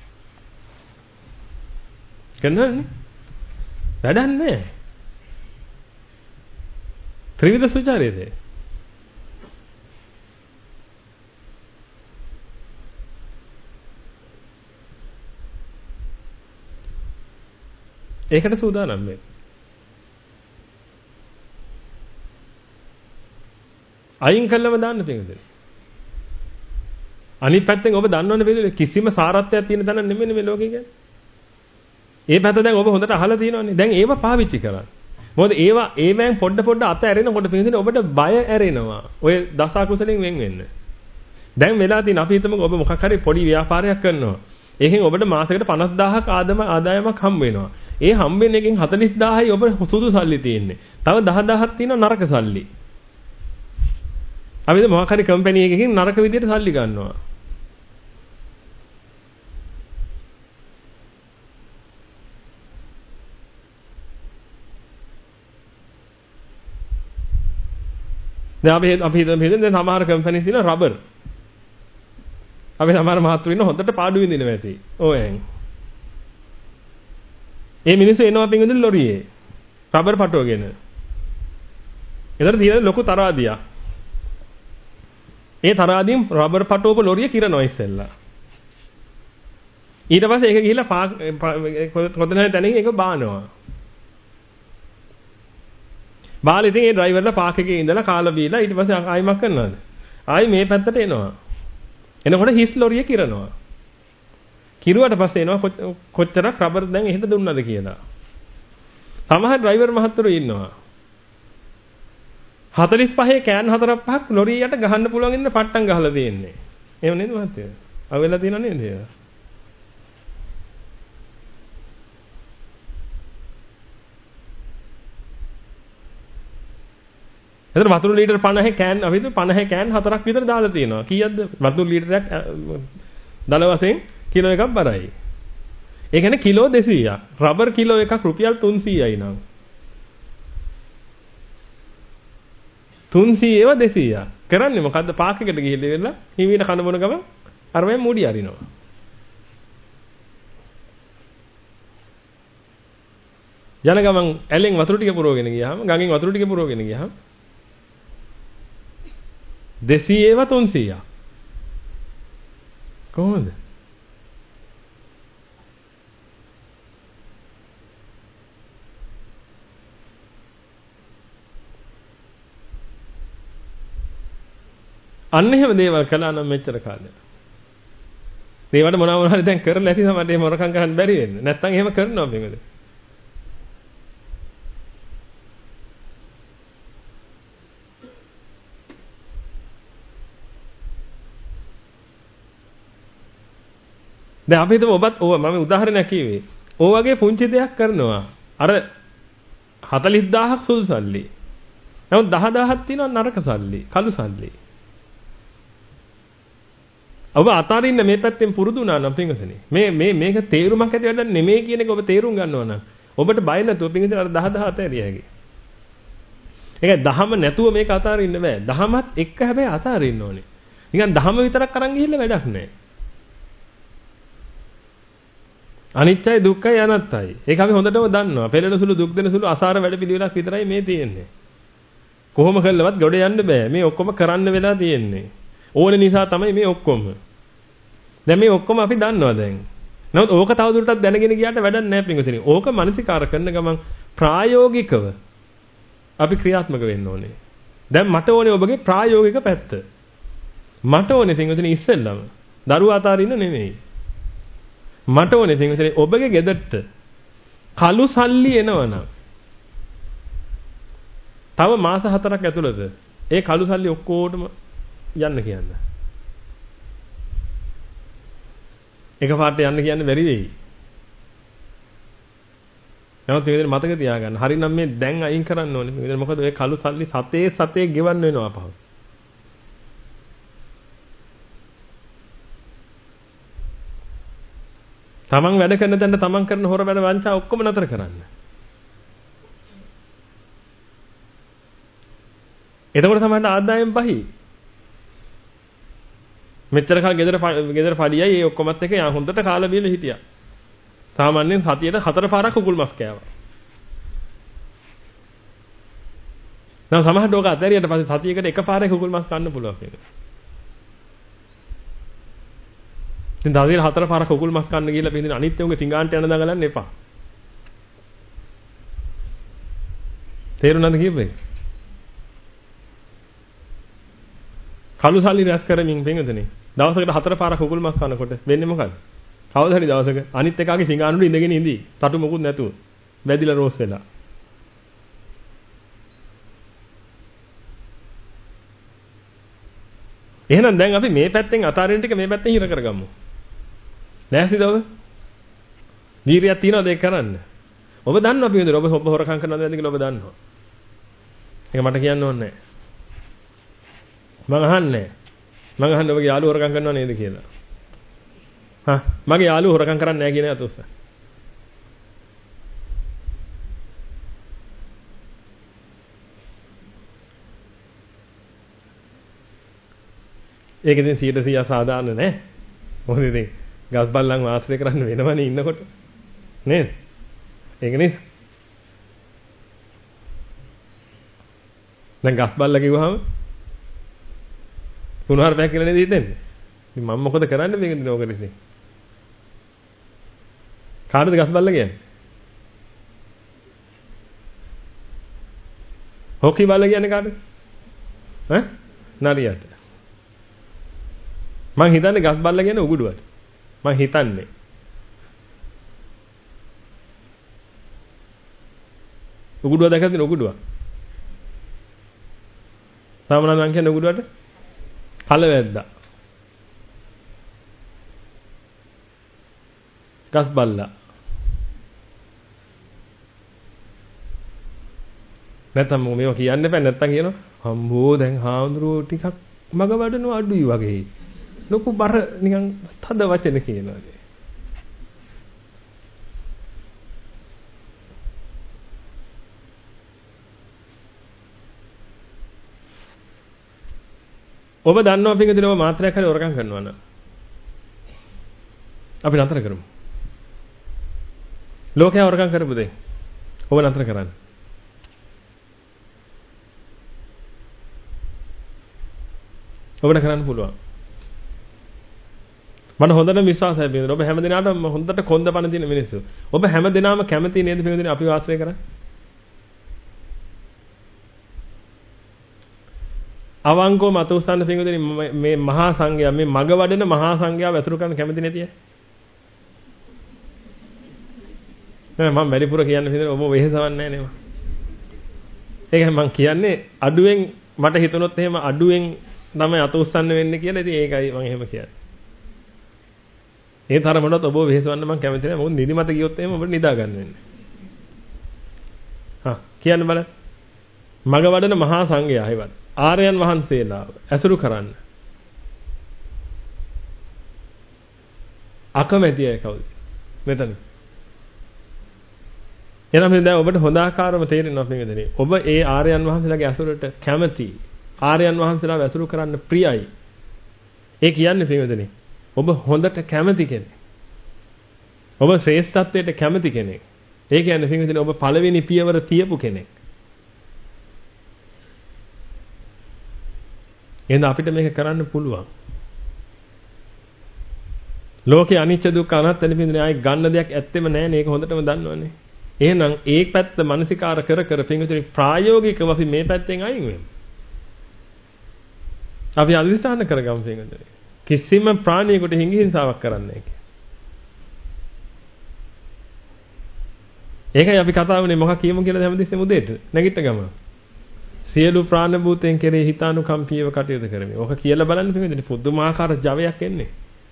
කන්නන්නේ? වැඩක් නැහැ. ත්‍රිවිධ සුචරිතේ. ඒකට සූදානම් වෙන්න. අයින් කළම දාන්න තියෙනද? අනිත් පැත්තෙන් ඔබ දන්නවනේ පිළිදෙල කිසිම සාරත්වයක් තියෙන තැන නෙමෙයි මේ ලෝකේ කියන්නේ. ඒ පැත්ත දැන් ඔබ හොඳට අහලා තියෙනවනේ. දැන් ඒව පාවිච්චි කරන්න. මොකද ඒවා ඒවෙන් පොඩ පොඩ අත ඇරෙනකොට පිළිදෙල ඔබට බය ඇරෙනවා. ඔය දස අකුසලෙන් වෙන් වෙන්න. දැන් වෙලා තියෙන අපි හිතමුකෝ ඔබ මොකක් හරි පොඩි ව්‍යාපාරයක් කරනවා. ඒකෙන් ඔබට මාසෙකට පනස් දහසක් ආදම ආදායමක් හම්බ වෙනවා. ඒ හම්බ වෙන එකෙන් හතළිස් දාහයි ඔබ සුදු සල්ලි තියෙන්නේ. තව දහ දහසක් තියෙනවා නරක සල්ලි. අපි මොකක් හරි කම්පැනි එකකින් නරක විදියට සල්ලි ගන්නවා. දැන් අපි අපි හිතමු දැන් සමහර කම්පැනිස් තියෙන රබර්. අපි සමහර මහත්තුරු ඉන්න හොඳට පාඩු විඳිනවා ඇති. ඕයෙන්. ඒ මිනිස්සු එනවා පින්විදින් ලොරියේ. රබර් පටුවගෙන. එතන තියෙන ලොකු තරාදියක්. ඒ තරාදියෙන් රබර් පටුවක ලොරිය කිරනවා ඉස්සෙල්ලා. ඊට පස්සේ ඒක ගිහිල්ලා කොතනහරි තැනකින් ඒක බානවා. බාලා ඉතින් ඒ ඩ්‍රයිවර්ලා පාක් එකේ ඉඳලා කාලා බීලා ඊට පස්සේ ආයිමක් කරනවාද? ආයි මේ පැත්තට එනවා. එනකොට හිස් ලොරිය කිරනවා. කිරුවට පස්සේ එනවා කොච්චරක් රබර් දැන් එහෙට දුන්නද කියලා. සමහර ඩ්‍රයිවර් මහත්තුරු ඉන්නවා. හතළිස් පහේ කෑන් හතරක් පහක් ලොරියට ගහන්න පුළුවන් ඉන්න පට්ටම් ගහලා තියෙන්නේ. එහෙම නේද මහත්තයා? අවෙලා තියෙනව නේද ඒක? එතන වතුර ලීටර් පනහේ කෑන් අපි හිතුව පනහේ කෑන් හතරක් විතර දාලා තියෙනවා. කීයක්ද? වතුර ලීටරයක් දල වශයෙන් කිලෝ එකක් බරයි. ඒ කියන්නේ කිලෝ දෙසීයක්. රබර් කිලෝ එකක් රුපියල් තුන්සීයයි නං. තුන්සීයව දෙසීයක්. කරන්නේ මොකද්ද? පාක් එකට ගිහිල්ලා ඉවරලා හිමීට කන බොන ගමන් අරමෙන් මුඩි අරිනවා. යන ගමන් ඇලෙන් වතුර ටික පුරවගෙන ගියාම ගඟෙන් වතුර ටික පුරවගෙන ගියාම දෙසීයව තුන්සීයක්. කොහොමද? අන්න එහෙම දේවල් කළා නම් මෙච්චර කාලයක්. ඒවට මොනවා මොනවා හරි දැන් කරලා ඇති තමයි මේ මොරකම් කරන්න බැරි වෙන්නේ. නැත්තම් එහෙම කරනවා මේකද? දැන් අපි හිතමු ඔබත් ඕව මම උදාහරණයක් කිව්වේ. ඕ වගේ පුංචි දෙයක් කරනවා. අර හතළිස් දාහක් සුළු සල්ලි. නමුත් දහ දාහක් තියෙනවා නරක සල්ලි, කළු සල්ලි. ඔබ අතාරින්න මේ පැත්තෙන් පුරුදු වුණා නම් පින්වතුනි. මේ මේ මේක තේරුමක් ඇති වැඩක් නෙමෙයි කියන එක ඔබ තේරුම් ගන්නවා නම් ඔබට බය නැතුව පින්වතුනි අර දහ දහ අතෑරිය හැකියි. ඒකයි දහම නැතුව මේක අතාරින්න බෑ. දහමත් එක්ක හැබැයි අතාරින්න ඕනේ. නිකන් දහම විතරක් අරන් ගිහිල්ලා වැඩක් නැහැ. අනිත්‍යයි දුක්ඛයි අනාත්තයි. ඒක අපි හොඳටම දන්නවා. පෙළෙන සුළු දුක් දෙන සුළු අසාර වැඩ පිළිවෙලක් විතරයි මේ තියෙන්නේ. කොහොම කළවත් ගොඩ යන්න බෑ. මේ ඔක්කොම කරන්න වෙලා තියෙන්නේ. ඕන නිසා තමයි මේ ඔක්කොම. දැන් මේ ඔක්කොම අපි දන්නවා දැන්. නමුත් ඕක තවදුරටත් දැනගෙන ගියාට වැඩක් නැහැ පින්වතුනි. ඕක මානසිකාර කරන ගමන් ප්‍රායෝගිකව අපි ක්‍රියාත්මක වෙන්න ඕනේ. දැන් මට ඕනේ ඔබගේ ප්‍රායෝගික පැත්ත. මට ඕනේ පින්වතුනි ඉස්සෙල්ලම දරුවා අතාරින්න නෙමෙයි. මට ඕනේ පින්වතුනි ඔබගේ ගෙදරට කළු සල්ලි එනවනම් තව මාස හතරක් ඇතුළත ඒ කළු සල්ලි ඔක්කොටම යන්න කියන්න. එකපාරට යන්න කියන්න බැරි වෙයි. නමුත් මේ විදිහට මතක තියාගන්න. හරිනම් මේ දැන් අයින් කරන්න ඕනේ. මේ විදිහට මොකද ඔය කළු සල්ලි සතේ සතේ ගෙවන්න වෙනවා අපහු. තමන් වැඩ කරන තැන තමන් කරන හොර වැඩ වංචා ඔක්කොම නතර කරන්න. එතකොට තමයි ආදායම් පහයි. මෙච්චර කාල ගෙදර ගෙදර පඩියයි ඒ ඔක්කොමත් එක යා හොඳට කාලා බීලා හිටියා. සාමාන්‍යයෙන් සතියට හතර පාරක් කුකුල් මස් කෑවා. දැන් සමහරට ඔක අතරියට පස්සේ සතියකට එක පාරක් කුකුල් මස් කන්න පුළුවන් ඒක. ඉතින් දවල්ට හතර පාරක් කුකුල් මස් කන්න ගිහලා පිටින් අනිත් උන්ගේ තිඟාන්ට යන දඟලන්න එපා. තේරුණාද කියපේ? කළු සල්ලි රැස් කරමින් පින්වතුනි දවසකට හතර පාරක් කුකුල් මස් කනකොට වෙන්නේ මොකද? කවදා හරි දවසක අනිත් එකාගේ සිඟානුනේ ඉඳගෙන ඉඳී. තටු මොකුත් නැතුව. වැදිලා රෝස් වෙලා. එහෙනම් දැන් අපි මේ පැත්තෙන් අතාරින ටික මේ පැත්තෙන් හිර කරගමු. නැස්තිද ඔබ? වීරියක් තියනවද ඒක කරන්න? ඔබ දන්නවා අපි විතර ඔබ ඔබ හොරකම් කරනවද නැද්ද කියලා ඔබ දන්නවා. ඒක මට කියන්න ඕනේ නැහැ. මං අහන්නේ. මං අහන්නේ ඔබගේ යාළුවෝ හොරකම් කරනව නේද කියලා. හා මගේ යාළුවෝ හොරකම් කරන්නේ නැහැ කියන අතොස්ස. ඒක ඉතින් සීයට සීයක් සාධාරණ නෑ. මොකද ඉතින් ගස් බල්ලන් ආශ්‍රය කරන්න වෙනවනේ ඉන්නකොට. නේද? ඒක නිසා. දැන් ගස් බල්ල කිව්වහම කුණාරපයක් කියලා නේද හිතෙන්නේ? ඉතින් මම මොකද කරන්නේ මේක දින ඕකට ඉතින්? කාටද ගස් බල්ල කියන්නේ? හොකි බල්ල කියන්නේ කාටද? ඈ? නරියට. මං හිතන්නේ ගස් බල්ල කියන්නේ උගුඩුවට. මං හිතන්නේ. උගුඩුව දැකලා තියෙන උගුඩුව. සාමාන්‍යයෙන් මං කියන්නේ උගුඩුවට කලවැද්දා. ගස් බල්ලා. නැත්තම් මේවා කියන්න එපා නැත්තම් කියනවා අම්බෝ දැන් හාමුදුරුවෝ ටිකක් මග වඩනවා අඩුයි වගේ. ලොකු බර නිකන් තද වචන කියනවා. ඔබ දන්නවා පිටින් ඔබ මාත්‍රයක් හරි වරකම් කරනවා නම් අපි නතර කරමු. ලෝකයා වරකම් කරපු දෙයක්. ඔබ නතර කරන්න. ඔබට කරන්න පුළුවන්. මට හොඳට විශ්වාසයි බින්දර. ඔබ හැමදිනාටම හොඳට කොන්ද පණ තියෙන මිනිස්සු. ඔබ හැමදිනාම කැමති නේද බින්දර අපි ආශ්‍රය කරන්නේ? අවංකව මත උස්සන්න බින්දර මේ මහා සංඝයා මේ මග වඩන මහා සංඝයාව ඇතුළු කරන්න කැමති නැතිය. නෑ මම වැඩිපුර කියන්න බින්දර ඔබ වෙහෙසවන්නේ නැහැ නේ. ඒකයි මම කියන්නේ අඩුවෙන් මට හිතුනොත් එහෙම අඩුවෙන් තමයි අත උස්සන්න වෙන්නේ කියලා. ඉතින් ඒකයි මම එහෙම කියන්නේ. ඒ තරමටත් ඔබ වෙහෙසවන්න මම කැමති නැහැ. මොකද නිදිමත ගියොත් එහෙම ඔබට නිදා ගන්න වෙන්නේ. හා කියන්න බලන්න. මග වඩන මහා සංඝයා හේවත් ආර්යයන් වහන්සේලා ඇසුරු කරන්න. අකමැති අය කවුද? මෙතන. එනනම් දැන් ඔබට හොඳ ආකාරව තේරෙනවා මේකදනේ. ඔබ ඒ ආර්යයන් වහන්සේලාගේ ඇසුරට කැමති. ආර්යයන් වහන්සේලාව ඇසුරු කරන්න ප්‍රියයි. ඒ කියන්නේ මේකදනේ. ඔබ හොඳට කැමති කෙනෙක්. ඔබ ශ්‍රේෂ්ඨත්වයට කැමති කෙනෙක්. ඒ කියන්නේ මේකදනේ ඔබ පළවෙනි පියවර තියපු කෙනෙක්. එහෙනම් අපිට මේක කරන්න පුළුවන්. ලෝකේ අනිත්‍ය දුක්ඛ අනාත්ම නිපින්දනේ ආයි ගන්න දෙයක් ඇත්තෙම නැහැ නේ. ඒක හොඳටම දන්නවනේ. එහෙනම් ඒ පැත්ත මානසිකාර කර කර පින්විතේ ප්‍රායෝගිකව අපි මේ පැත්තෙන් අයින් වෙමු. අපි අදිස්ථාන කරගමු පින්විතේ. කිසිම ප්‍රාණියෙකුට හිංහිංසාවක් කරන්නේ නැහැ. ඒකයි අපි කතා වුණේ මොකක් කියමු කියලා හැමදෙස්සෙම උදේට නැගිට ගම. සියලු ප්‍රාණ භූතයන් කෙරෙහි හිතානුකම්පීව කටයුතු කරමි. ඕක කියලා බලන්න පින්විතේ පුදුමාකාර ජවයක් එන්නේ.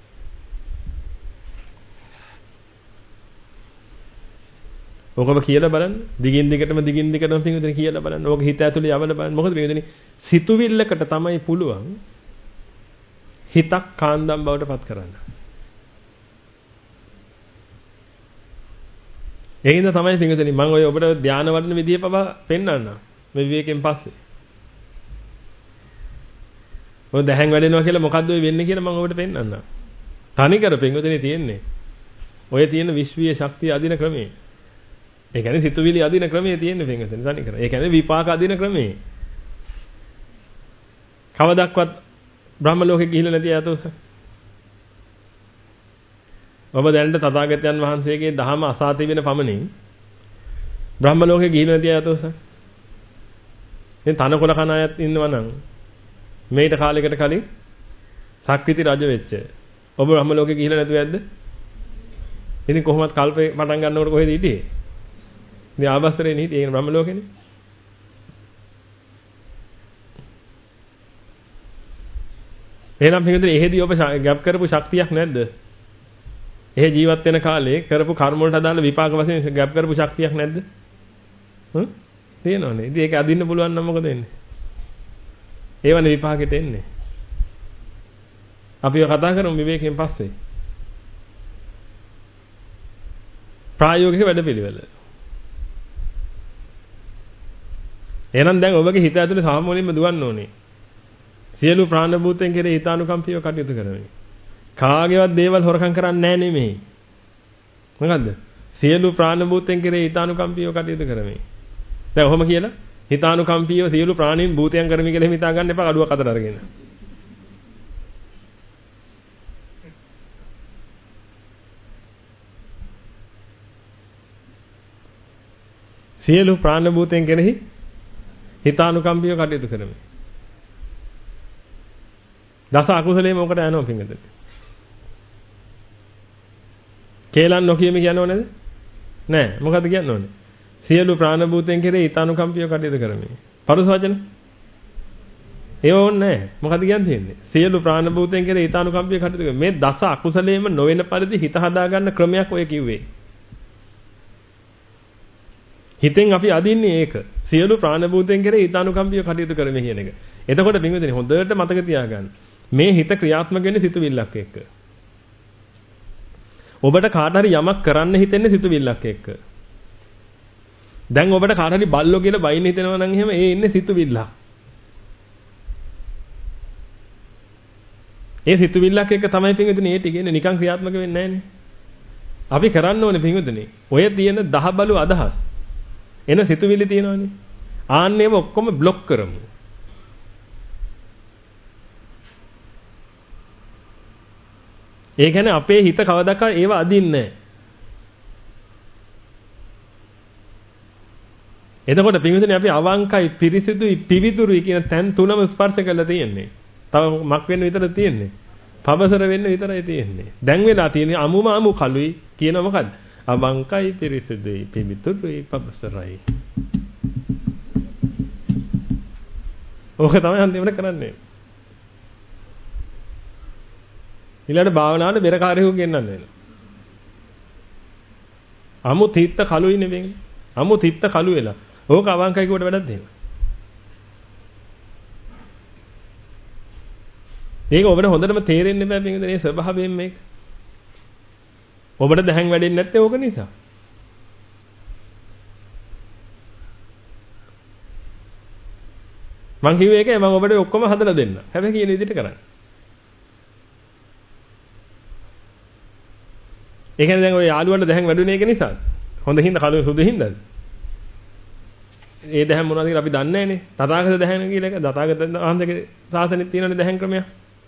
ඔකම කියලා බලන්න. දිගින් දිගටම දිගින් දිගටම පින්විතේ කියලා බලන්න. ඕක හිත ඇතුලේ යවල බලන්න. මොකද පින්විතේ සිතුවිල්ලකට තමයි පුළුවන් හිතක් කාන්දම් බවට පත් කරන්න. ඒකින්ද තමයි පින්විතේ මම ඔය ඔබට ධානය වඩන විදිය පවා පෙන්වන්නම්. මේ විවේකයෙන් පස්සේ. ඔය දැහැන් වැඩෙනවා කියලා මොකද්ද ඔය වෙන්නේ කියලා මම ඔබට පෙන්වන්නම්. තනි කර පින්විතේ තියෙන්නේ. ඔය තියෙන විශ්වීය ශක්තිය අදින ක්‍රමේ. ඒ කියන්නේ සිතුවිලි අදින ක්‍රමයේ තියෙන පින්විතේ තනි කර. ඒ කියන්නේ විපාක අදින ක්‍රමේ. කවදක්වත් බ්‍රහ්ම ලෝකෙ ගිහිල්ලා නැති අයතොස. ඔබ දැනට තථාගතයන් වහන්සේගේ දහම අසා තිබෙන පමණින් බ්‍රහ්ම ලෝකෙ ගිහිල්ලා නැති අයතොස. දැන් තනකොළ කන අයත් ඉන්නවා නම් මේට කාලයකට කලින් සක්විති රජ වෙච්ච. ඔබ බ්‍රහ්ම ලෝකෙ ගිහිල්ලා නැතුව ඇද්ද? ඉතින් කොහොමද කල්පේ පටන් ගන්නකොට කොහෙද හිටියේ? ඉතින් ආවස්තරේ නේ හිටියේ බ්‍රහ්ම ලෝකෙනේ. එහෙනම් පිටින් එහෙදී ඔබ ගැප් කරපු ශක්තියක් නැද්ද? එහෙ ජීවත් වෙන කාලේ කරපු කර්ම වලට අදාළ විපාක වශයෙන් ගැප් කරපු ශක්තියක් නැද්ද? හ්ම්? තියෙනවනේ. ඉතින් ඒක අදින්න පුළුවන් නම් මොකද වෙන්නේ? ඒවනේ විපාකෙට එන්නේ. අපි කතා කරමු විවේකයෙන් පස්සේ. ප්‍රායෝගික වැඩපිළිවෙල. එහෙනම් දැන් ඔබගේ හිත ඇතුලේ සාමෝලින්ම දුවන්න ඕනේ. සියලු ප්‍රාණ භූතයන් කෙරෙහි හිතානුකම්පීව කටයුතු කරමි. කාගේවත් දේවල් හොරකම් කරන්නේ නැහැ නෙමෙයි. මොකද්ද? සියලු ප්‍රාණ භූතයන් කෙරෙහි හිතානුකම්පීව කටයුතු කරමි. දැන් ඔහොම කියලා හිතානුකම්පීව සියලු ප්‍රාණීන් භූතයන් කරමි කියලා හිතා ගන්න එපා කඩුවක් අතට අරගෙන. සියලු ප්‍රාණ භූතයන් කෙරෙහි හිතානුකම්පීව කටයුතු කරමි. දස අකුසලයේ මොකට යනවා පිංගද? කේලම් නොකියම කියනව නේද? නෑ. මොකද්ද කියන්න ඕනේ? සියලු ප්‍රාණ භූතයන් කෙරෙහි හිතානුකම්පීව කටයුතු කරමි. පරුස වචන? ඒව ඕනේ නෑ. මොකද්ද කියන්න තියෙන්නේ? සියලු ප්‍රාණ භූතයන් කෙරෙහි හිතානුකම්පීව කටයුතු කරමි. මේ දස අකුසලයේම නොවන පරිදි හිත හදාගන්න ක්‍රමයක් ඔය කිව්වේ. හිතෙන් අපි අදින්නේ ඒක. සියලු ප්‍රාණ භූතයන් කෙරෙහි හිතානුකම්පීව කටයුතු කරමි කියන එක. එතකොට පින්වදිනේ හොඳට මතක තියාගන්න. මේ හිත ක්‍රියාත්මක වෙන්නේ සිතුවිල්ලක් එක්ක. ඔබට කාට හරි යමක් කරන්න හිතෙන්නේ සිතුවිල්ලක් එක්ක. දැන් ඔබට කාට හරි බල්ලෝ කියලා බයින් හිතෙනවා නම් එහෙම ඒ ඉන්නේ සිතුවිල්ලක්. ඒ සිතුවිල්ලක් එක්ක තමයි පින්වදිනේ ඒ ටිකනේ නිකන් ක්‍රියාත්මක වෙන්නේ නැහනේ. අපි කරන්න ඕනේ පින්වදිනේ. ඔය තියෙන දහ බලු අදහස් එන සිතුවිලි තියෙනවනේ. ආන්නේම ඔක්කොම બ્લોක් කරමු. ඒ කියන්නේ අපේ හිත කවදාකවත් ඒව අදින්නේ නැහැ. එතකොට පින්විතනේ අපි අවංකයි පිරිසිදුයි පිවිතුරුයි කියන තැන් තුනම ස්පර්ශ කරලා තියෙන්නේ. තව මක් වෙන්න විතර තියෙන්නේ. පබසර වෙන්න විතරයි තියෙන්නේ. දැන් වෙලා තියෙන්නේ අමුම අමු කලුයි කියන මොකද්ද? අවංකයි පිරිසිදුයි පිවිතුරුයි පබසරයි. ඕක තමයි අන්තිමට කරන්නේ. ඊළඟ භාවනාවට බෙරකාරයෙකු ගෙන්නන්න වෙනවා. අමු තිත්ත කලුයි නෙවෙයි. අමු තිත්ත කලු වෙලා. ඕක අවංකයි කොට වැඩක් දෙන්න. මේක ඔබට හොඳටම තේරෙන්න බෑ මේකද මේ ස්වභාවයෙන් මේක. ඔබට දැහැන් වැඩෙන්නේ නැත්තේ ඕක නිසා. මං කිව්වේ ඒකයි මම ඔබට ඔක්කොම හදලා දෙන්න. හැබැයි කියන විදිහට කරන්න. ඒ කියන්නේ දැන් ඔය යාළුවන්ට දැහැන් වැඩුණේ ඒක නිසා. හොඳ හින්දා කලුවේ සුදු හින්දාද? ඒ දැහැන් මොනවද කියලා අපි දන්නේ නැහනේ. තථාගත දැහැන් කියලා එක තථාගත වහන්සේගේ ශාසනෙත් තියෙනනේ දැහැන් ක්‍රමයක්.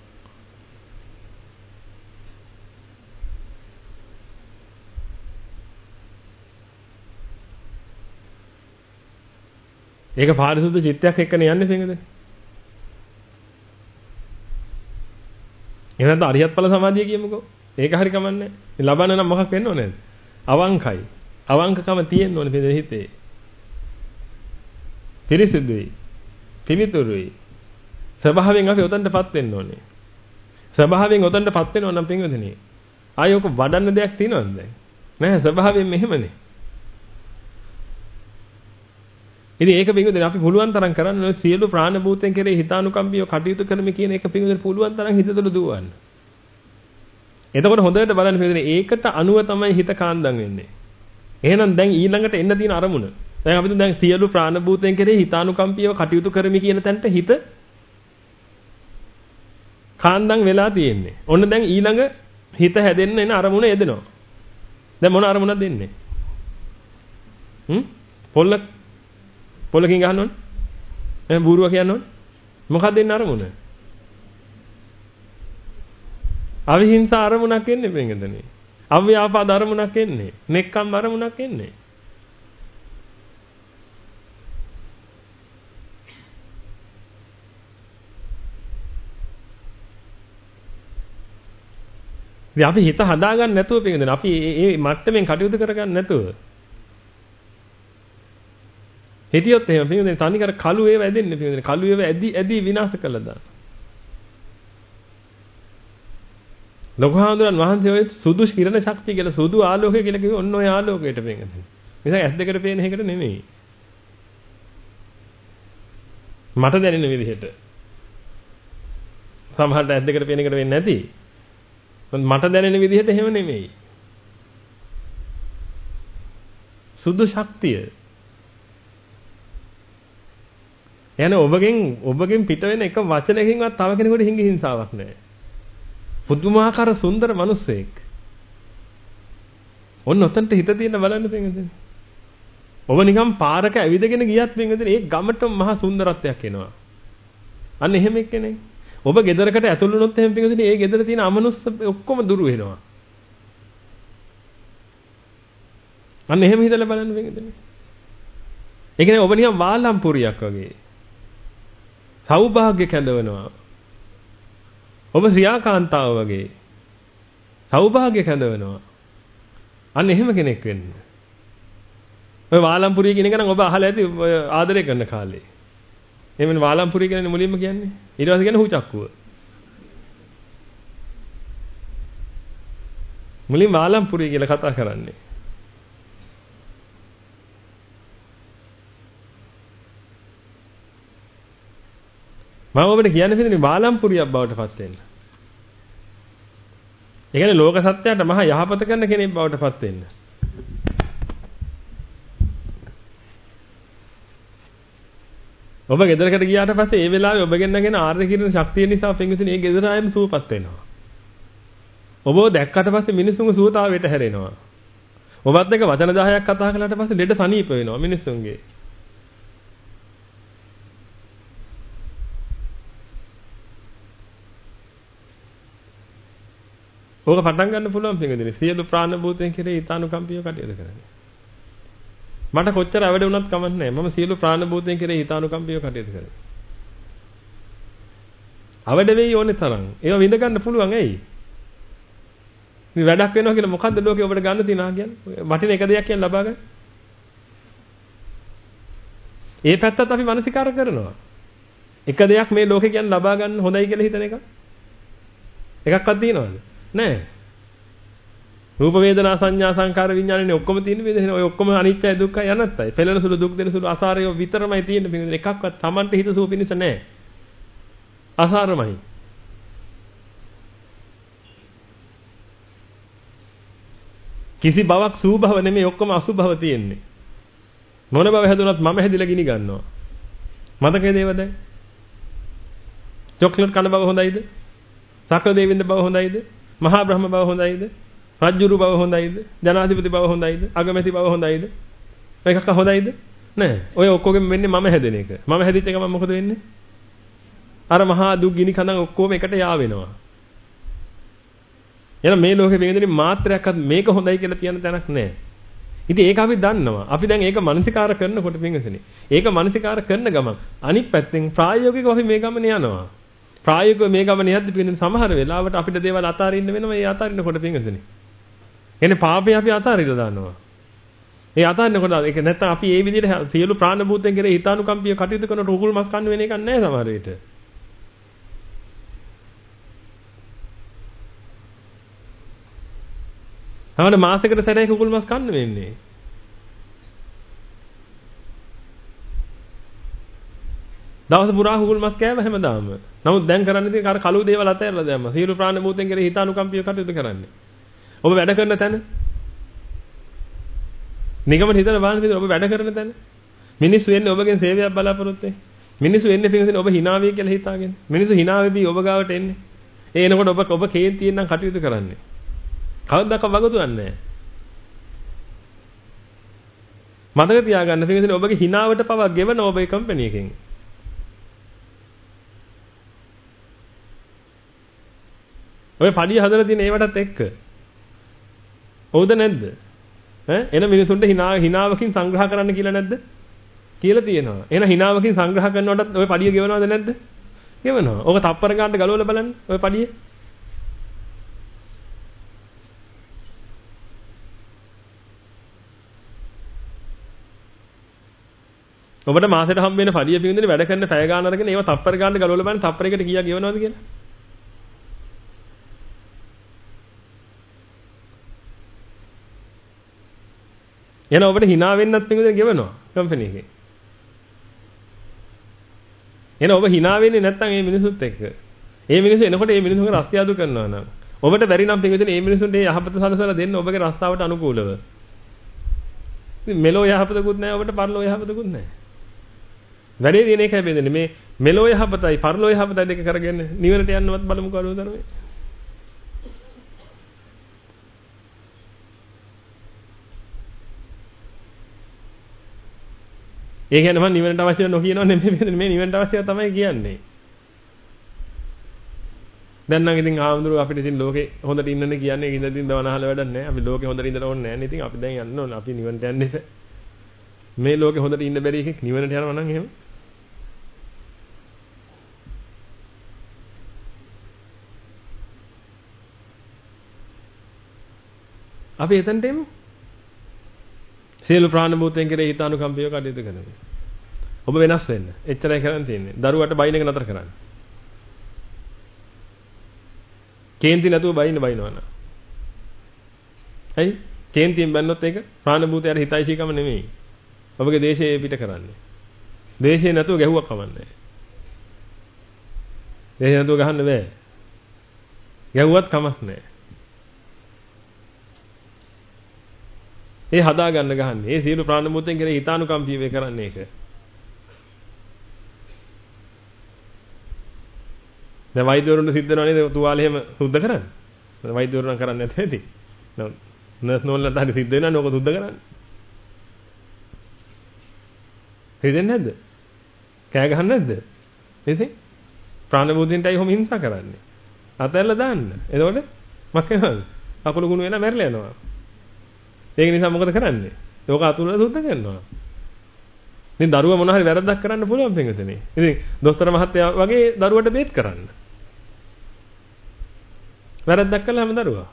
ඒක පාරිශුද්ධ චිත්තයක් එක්කනේ යන්නේ පින්වද? එහෙනම් අරියත් ඵල සමාධිය කියමුකෝ. ඒක හරි කමන්නේ. ලබන්න නම් මොකක් වෙන්න ඕනේද? අවංකයි. අවංකකම තියෙන්න ඕනේ පින්වද හිතේ. පිරිසිදුයි. පිවිතුරුයි. ස්වභාවයෙන් අපි උතන්ටපත් වෙන්න ඕනේ. ස්වභාවයෙන් උතන්ටපත් වෙනවා නම් පින්වදනේ. ආයෙ ඔක වඩන්න දෙයක් තියෙනවද දැන්? නැහැ ස්වභාවයෙන් මෙහෙමනේ. ඉතින් ඒක පිටුදෙන අපි පුළුවන් තරම් කරන්න ඕනේ සියලු ප්‍රාණ භූතයන් කෙරෙහි හිතානුකම්පීව කටයුතු කරමි කියන එක පිටුදෙන පුළුවන් තරම් හිතතල දුවන්න. එතකොට හොඳට බලන්න පිටුදෙන ඒකට අනුව තමයි හිත කාන්දම් වෙන්නේ. එහෙනම් දැන් ඊළඟට එන්න තියෙන අරමුණ. දැන් අපි දැන් සියලු ප්‍රාණ භූතයන් කෙරෙහි හිතානුකම්පීව කටයුතු කරමි කියන තැනට හිත කාන්දම් වෙලා තියෙන්නේ. ඔන්න දැන් ඊළඟ හිත හැදෙන්න එන අරමුණ එදෙනවා. දැන් මොන අරමුණක්ද දෙන්නේ? හ්ම්? පොල්ල පොලකින් ගහන්න ඕනේ. එහෙනම් බූරුව කියන්න ඕනේ. මොකක්ද දෙන්න අරමුණ? අවිහිංසා අරමුණක් එන්නේ පින්ගදනේ. අව්‍යාපාද අරමුණක් එන්නේ. නෙක්ඛම් අරමුණක් එන්නේ. ඉතින් අපි හිත හදාගන්න නැතුව පින්ගදනේ. අපි මේ මට්ටමින් කටයුතු කරගන්න නැතුව හිතියොත් එහෙම පින්වදින තනිකර කළු ඒව ඇදෙන්නේ පින්වදින කළු ඒව ඇදි ඇදි විනාශ කළා දාන. ලෝකහාඳුරන් වහන්සේ ඔය සුදු කිරණ ශක්තිය කියලා සුදු ආලෝකය කියලා කිව්වේ ඔන්න ඔය ආලෝකයට පින්වදින. නිසා ඇස් දෙකට පේන එකකට නෙමෙයි. මට දැනෙන විදිහට. සමහරට ඇස් දෙකට පේන එකට වෙන්නේ නැති. මට දැනෙන විදිහට එහෙම නෙමෙයි. සුදු ශක්තිය එයානේ ඔබගෙන් ඔබගෙන් පිට වෙන එක වචනයකින්වත් තව කෙනෙකුට හිඟි හිංසාවක් නැහැ. පුදුමාකාර සුන්දර මිනිස්සෙක්. ඔන්න ඔතනට හිත තියෙන බලන්න පින්වතුනි. ඔබ නිකන් පාරක ඇවිදගෙන ගියත් පින්වතුනි ඒ ගමට මහා සුන්දරත්වයක් එනවා. අන්න එහෙම එක්කනේ. ඔබ ගෙදරකට ඇතුළු වුණොත් එහෙම පින්වතුනි ඒ ගෙදර තියෙන අමනුස්ස ඔක්කොම දුරු වෙනවා. අන්න එහෙම හිතලා බලන්න පින්වතුනි. ඒ කියන්නේ ඔබ නිකන් වාලම්පුරියක් වගේ. සෞභාග්‍ය කැඳවනවා. ඔබ ශ්‍රියාකාන්තාව වගේ. සෞභාග්‍ය කැඳවනවා. අන්න එහෙම කෙනෙක් වෙන්න. ඔය වාලම්පුරිය කියන එක නම් ඔබ අහලා ඇති ආදරය කරන කාලේ. එහෙමනේ වාලම්පුරිය කියන්නේ මුලින්ම කියන්නේ. ඊට පස්සේ කියන්නේ හුචක්කුව. මුලින් වාලම්පුරිය කියලා කතා කරන්නේ. මම ඔබට කියන්නේ පිටින් වාලම්පුරියක් බවට පත් වෙන්න. ඒ කියන්නේ ලෝක සත්‍යයට මහා යහපත කරන කෙනෙක් බවට පත් වෙන්න. ඔබ ගෙදරකට ගියාට පස්සේ ඒ වෙලාවේ ඔබ ගෙන්නගෙන ආර්ය කිරණ ශක්තිය නිසා පින්විතනේ ඒ ගෙදර ආයෙම සුවපත් වෙනවා. ඔබව දැක්කට පස්සේ මිනිසුන්ගේ සුවතාවයට හැරෙනවා. ඔබත් එක්ක වචන දහයක් කතා කළාට පස්සේ ලෙඩ සනීප වෙනවා මිනිසුන්ගේ. ඕක පටන් ගන්න පුළුවන් පින්වතුනි. සියලු ප්‍රාණ භූතයන් කෙරෙහි ඊතානුකම්පිතව කටයුතු කරන්නේ. මට කොච්චර අවඩ වුණත් කමක් නැහැ. මම සියලු ප්‍රාණ භූතයන් කෙරෙහි ඊතානුකම්පිතව කටයුතු කරන්නේ. අවඩ වෙයි ඕනේ තරම්. ඒවා විඳ ගන්න පුළුවන් ඇයි? මේ වැඩක් වෙනවා කියලා මොකද්ද ලෝකේ ඔබට ගන්න තියනා කියන්නේ? වටින එක දෙයක් කියන ලබා ගන්න. ඒ පැත්තත් අපි මානසිකාර කරනවා. එක දෙයක් මේ ලෝකේ කියන්නේ ලබා ගන්න හොඳයි කියලා හිතන එක. එකක්වත් තියනවද? නෑ. රූප වේදනා සංඥා සංකාර විඥානනේ ඔක්කොම තියෙන වේදනේ ඔය ඔක්කොම අනිත්‍යයි දුක්ඛයි අනත්තයි. පෙළෙන සුළු දුක් දෙන සුළු අසාරය විතරමයි තියෙන්නේ. එකක්වත් Tamante හිත සුව පිණිස නෑ. අසාරමයි. කිසි බවක් සූභව නෙමෙයි ඔක්කොම අසුභව තියෙන්නේ. මොන බව හැදුනත් මම හැදිලා ගිනි ගන්නවා. මතකයේ දේවද? චොක්ලට් කන බව හොඳයිද? සක්‍ර දෙවිඳ බව හොඳයිද? මහා බ්‍රහ්ම බව හොඳයිද? රජ්ජුරු බව හොඳයිද? ජනාධිපති බව හොඳයිද? අගමැති බව හොඳයිද? මේකක හොඳයිද? නෑ. ඔය ඔක්කොගෙම වෙන්නේ මම හැදෙන එක. මම හැදිච්ච එක මම මොකද වෙන්නේ? අර මහා දුක් ගිනි කඳන් ඔක්කොම එකට යා වෙනවා. එහෙනම් මේ ලෝකෙ වෙනදෙනි මාත්‍රයක්වත් මේක හොඳයි කියලා කියන තැනක් නෑ. ඉතින් ඒක අපි දන්නවා. අපි දැන් ඒක මානසිකාර කරනකොට පින්වතුනි. ඒක මානසිකාර කරන ගමන් අනිත් පැත්තෙන් ප්‍රායෝගිකව අපි මේ ගමනේ යනවා. ප්‍රායෝගිකව මේ ගමනේ යද්දි පින්වතුනි සමහර වෙලාවට අපිට දේවල් අතාරින්න වෙනවා. ඒ අතාරින්නකොට පින්වතුනි. එන්නේ පාපේ අපි අතාරින්න දානවා. ඒ අතාරින්නකොට ඒක නැත්තම් අපි ඒ විදිහට සියලු ප්‍රාණ භූතයන් කෙරේ හිතානුකම්පිය කටයුතු කරන රුකුල් මස් කන්න වෙන එකක් නෑ සමහර විට. තමයි මාසෙකට සැරේ කුකුල් මස් කන්න වෙන්නේ. දවස් පුරා කුකුල් මස් කෑව හැමදාම. නමුත් දැන් කරන්නේ ඉතින් අර කළු දේවල් අතහැරලා දැම්මා. සියලු ප්‍රාණ භූතෙන් කෙරේ හිතානුකම්පිය කටයුතු කරන්නේ. ඔබ වැඩ කරන තැන නිගමන හිතලා බලන්න පිටින් ඔබ වැඩ කරන තැන මිනිස්සු එන්නේ ඔබගෙන් සේවයක් බලාපොරොත්තු වෙන්නේ. මිනිස්සු එන්නේ පිටින් ඔබ hina වෙයි කියලා හිතාගෙන. මිනිස්සු hina වෙදී ඔබ ගාවට එන්නේ. ඒ එනකොට ඔබ ඔබ කේන්තියෙන් නම් කටයුතු කරන්නේ. කවදාක වගතුන්නේ නැහැ. මතක තියාගන්න පිටින් ඔබගේ hinaවට පවක් ගෙවන ඔබේ කම්පැනි එකෙන්. ඔය පඩිය හදලා තියෙන ඒවටත් එක්ක. හවුද නැද්ද? ඈ එන මිනිසුන්ට hina hinaවකින් සංග්‍රහ කරන්න කියලා නැද්ද? කියලා තියෙනවා. එන hinaවකින් සංග්‍රහ කරනකොටත් ඔය පඩිය ගෙවනවද නැද්ද? ගෙවනවා. ඕක තප්පර ගන්නට ගලවලා බලන්න ඔය පඩිය. ඔබට මාසෙට හම්බ වෙන පඩිය පිටින් වැඩ කරන පැය ගාන අරගෙන ඒව තප්පර ගන්නට ගලවලා බලන්න තප්පරයකට කීයක් ගෙවනවද කියලා. එන ඔබට hina වෙන්නත් පිටින් ගෙවනවා කම්පැනි එකේ. එන ඔබ hina වෙන්නේ නැත්නම් මේ මිනිසුත් එක්ක. මේ මිනිස්සු එනකොට මේ මිනිසුන්ගේ රස්තිය අඩු කරනවා නම් ඔබට බැරි නම් පිටින් මේ මිනිසුන්ට මේ යහපත සලසලා දෙන්න ඔබගේ රස්සාවට අනුකූලව. ඉතින් මෙලෝ යහපතකුත් නැහැ ඔබට පරලෝ යහපතකුත් නැහැ. වැඩේ දින එකයි බෙදෙන්නේ. මේ මෙලෝ යහපතයි පරලෝ යහපතයි දෙක කරගෙන නිවනට යන්නවත් බලමුකෝ අනුව තමයි. ඒ කියන්නේ මම නිවනට අවශ්‍ය නොකියනව නෙමෙයි මේ නිවනට අවශ්‍යව තමයි කියන්නේ. දැන් නම් ඉතින් ආම්දුරු අපිට ඉතින් ලෝකේ හොඳට ඉන්නනේ කියන්නේ ඉඳින් දවනහල වැඩක් නැහැ. අපි ලෝකේ හොඳට ඉඳලා ඕනේ නැහැ නේ. ඉතින් අපි දැන් යන්න ඕනේ. අපි නිවනට යන්නේ නැහැ. මේ ලෝකේ හොඳට ඉන්න බැරි එකෙක් නිවනට යනවා නම් එහෙම. අපි එතනට එමු. සියලු ප්‍රාණ භූතයන් කෙරෙහි හිතානුකම්පිතව කටයුතු කරනවා. ඔබ වෙනස් වෙන්න. එච්චරයි කරන්න තියෙන්නේ. දරුවට බයින් එක නතර කරන්න. කේන්ති නැතුව බයින්න බයිනවන. ඇයි? කේන්තියෙන් බැන්නොත් ඒක ප්‍රාණ භූතයන්ට හිතයිශීකම නෙමෙයි. ඔබගේ දේශයේ පිට කරන්නේ. දේශේ නැතුව ගැහුවක් කමන්නේ. දේශේ නැතුව ගහන්න බෑ. ගැහුවත් කමක් නැහැ. ඒ හදා ගන්න ගහන්නේ. ඒ සියලු ප්‍රාණ භූතයන් කෙරෙහි හිතානුකම්පී වේ කරන්නේ ඒක. දැන් වෛද්‍යවරුන්ට සිද්ධ වෙනවා නේද තුවාලේ එහෙම සුද්ධ කරන්න. වෛද්‍යවරුන් කරන්නේ නැත්නම් ඇති. නර්ස් නෝල්ලට හරි සිද්ධ වෙනවා නෝක සුද්ධ කරන්න. හිතෙන්නේ නැද්ද? කෑ ගහන්නේ නැද්ද? ඉතින් ප්‍රාණ භූතයන්ටයි ඔහොම හිංසා කරන්නේ. අතැල්ල දාන්න. එතකොට මක් වෙනවද? අකුළු ගුණ වෙලා මැරිලා යනවා. ඒක නිසා මොකද කරන්නේ? ඒක අතුලලා සුද්ධ කරනවා. ඉතින් දරුවා මොන හරි වැරද්දක් කරන්න පුළුවන් පින්විතනේ. ඉතින් දොස්තර මහත්තයා වගේ දරුවට බේත් කරන්න. වැරද්දක් කළාම දරුවා.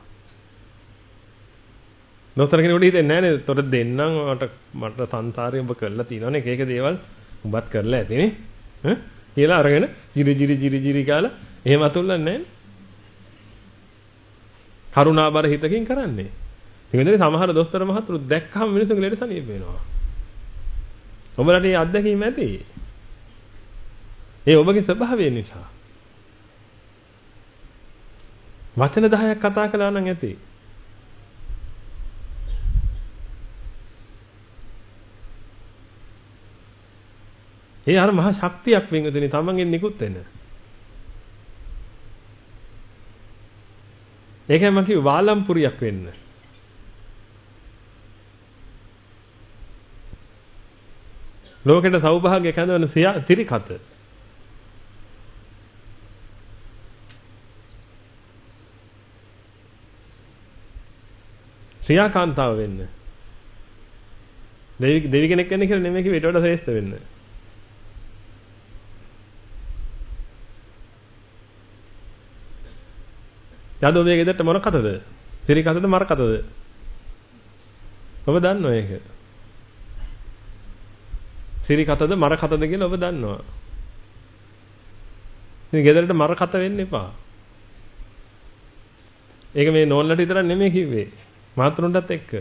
දොස්තර කෙනෙකුට හිතෙන්නේ නැහැ නේද? තොට දෙන්නම් මට මට සංසාරේ ඔබ කරලා තියෙනවනේ එක එක දේවල් උඹත් කරලා ඇතිනේ. ඈ කියලා අරගෙන ජිරි ජිරි ජිරි ජිරි කාලා එහෙම අතුල්ලන්නේ නැහැ. කරුණාබර හිතකින් කරන්නේ. ඉතින් සමහර දොස්තර මහතුරු දැක්කම මිනිස්සුන්ගේ ලෙඩ සනීප වෙනවා. ඔබලට මේ අත්දැකීම ඇති. ඒ ඔබගේ ස්වභාවය නිසා. වචන දහයක් කතා කළා නම් ඇති. ඒ අර මහා ශක්තියක් වෙන්ගතුනේ තමන්ගෙන් නිකුත් වෙන. ඒකයි මම කිව්වේ වාලම්පුරියක් වෙන්න. ලෝකෙට සෞභාග්‍ය කැඳවන තිරිකත. ශ්‍රියාකාන්තාව වෙන්න. දෙවි දෙවි කෙනෙක් වෙන්න කියලා නෙමෙයි කිව්වේ ඊට වඩා ශ්‍රේෂ්ඨ වෙන්න. යදෝවේ ගෙදරට මොන කතද? තිරිකතද මර කතද? ඔබ දන්නව ඒක. සිරි කතද මර කතද කියලා ඔබ දන්නවා. ඉතින් ගෙදරට මර කත වෙන්න එපා. ඒක මේ නෝන්ලට විතරක් නෙමෙයි කිව්වේ. මාතෘන්ටත් එක්ක.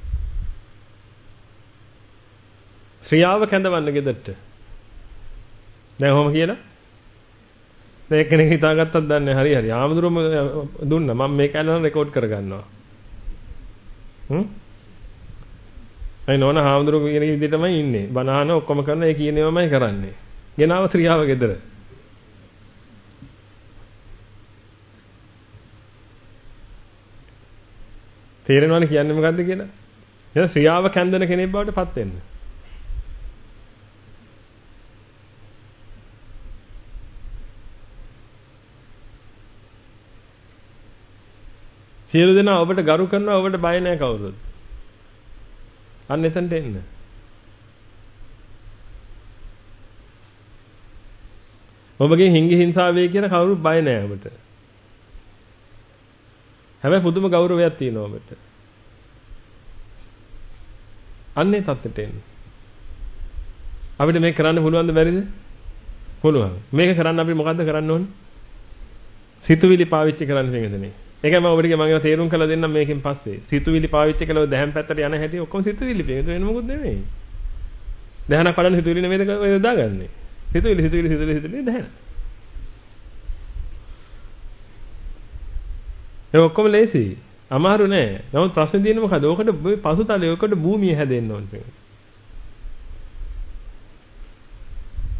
ශ්‍රියාව කැඳවන්න ගෙදරට. දැන් ඔහොම කියලා. දැන් එක්කෙනෙක් හිතාගත්තත් දන්නේ හරි හරි. ආමඳුරම දුන්නා. මම මේක අරන් රෙකෝඩ් කරගන්නවා. හ්ම් අය නෝන හාමුදුරුවෝ කියන විදිහටමයි ඉන්නේ. බනහන ඔක්කොම කරන ඒ කියන ඒවාමයි කරන්නේ. ගෙනාව ශ්‍රියාව ගෙදර. තේරෙනවනේ කියන්නේ මොකද්ද කියලා? එහෙනම් ශ්‍රියාව කැන්දන කෙනෙක් බවට පත් වෙන්න. සියලු දෙනා ඔබට ගරු කරනවා ඔබට බය නැහැ කවුරුත්. අන්න එතනට එන්න. ඔබගේ හිංගි හිංසාව වේ කියන කවුරුත් බය නැහැ ඔබට. හැබැයි පුදුම ගෞරවයක් තියෙනවා ඔබට. අන්නේ තත්ත්වයට එන්න. අපිට මේක කරන්න පුළුවන්ද බැරිද? පුළුවන්. මේක කරන්න අපි මොකද්ද කරන්න ඕනේ? සිතුවිලි පාවිච්චි කරන්න තියෙන්නේ. ඒකයි මම ඔබට මම ඒවා තේරුම් කරලා දෙන්නම් මේකෙන් පස්සේ. සිතුවිලි පාවිච්චි කළා දැහැන් පැත්තට යන හැටි ඔක්කොම සිතුවිලි පේන. වෙන මොකුත් නෙමෙයි. දැහැනක් වඩන සිතුවිලි නෙමෙයිද ඔය දාගන්නේ. සිතුවිලි සිතුවිලි සිතුවිලි සිතුවිලි දැහැන. ඒ ඔක්කොම ලේසි. අමාරු නෑ. නමුත් ප්‍රශ්නේ තියෙන්නේ මොකද? ඕකට පසුතලයේ ඕකට භූමිය හැදෙන්න ඕනේ.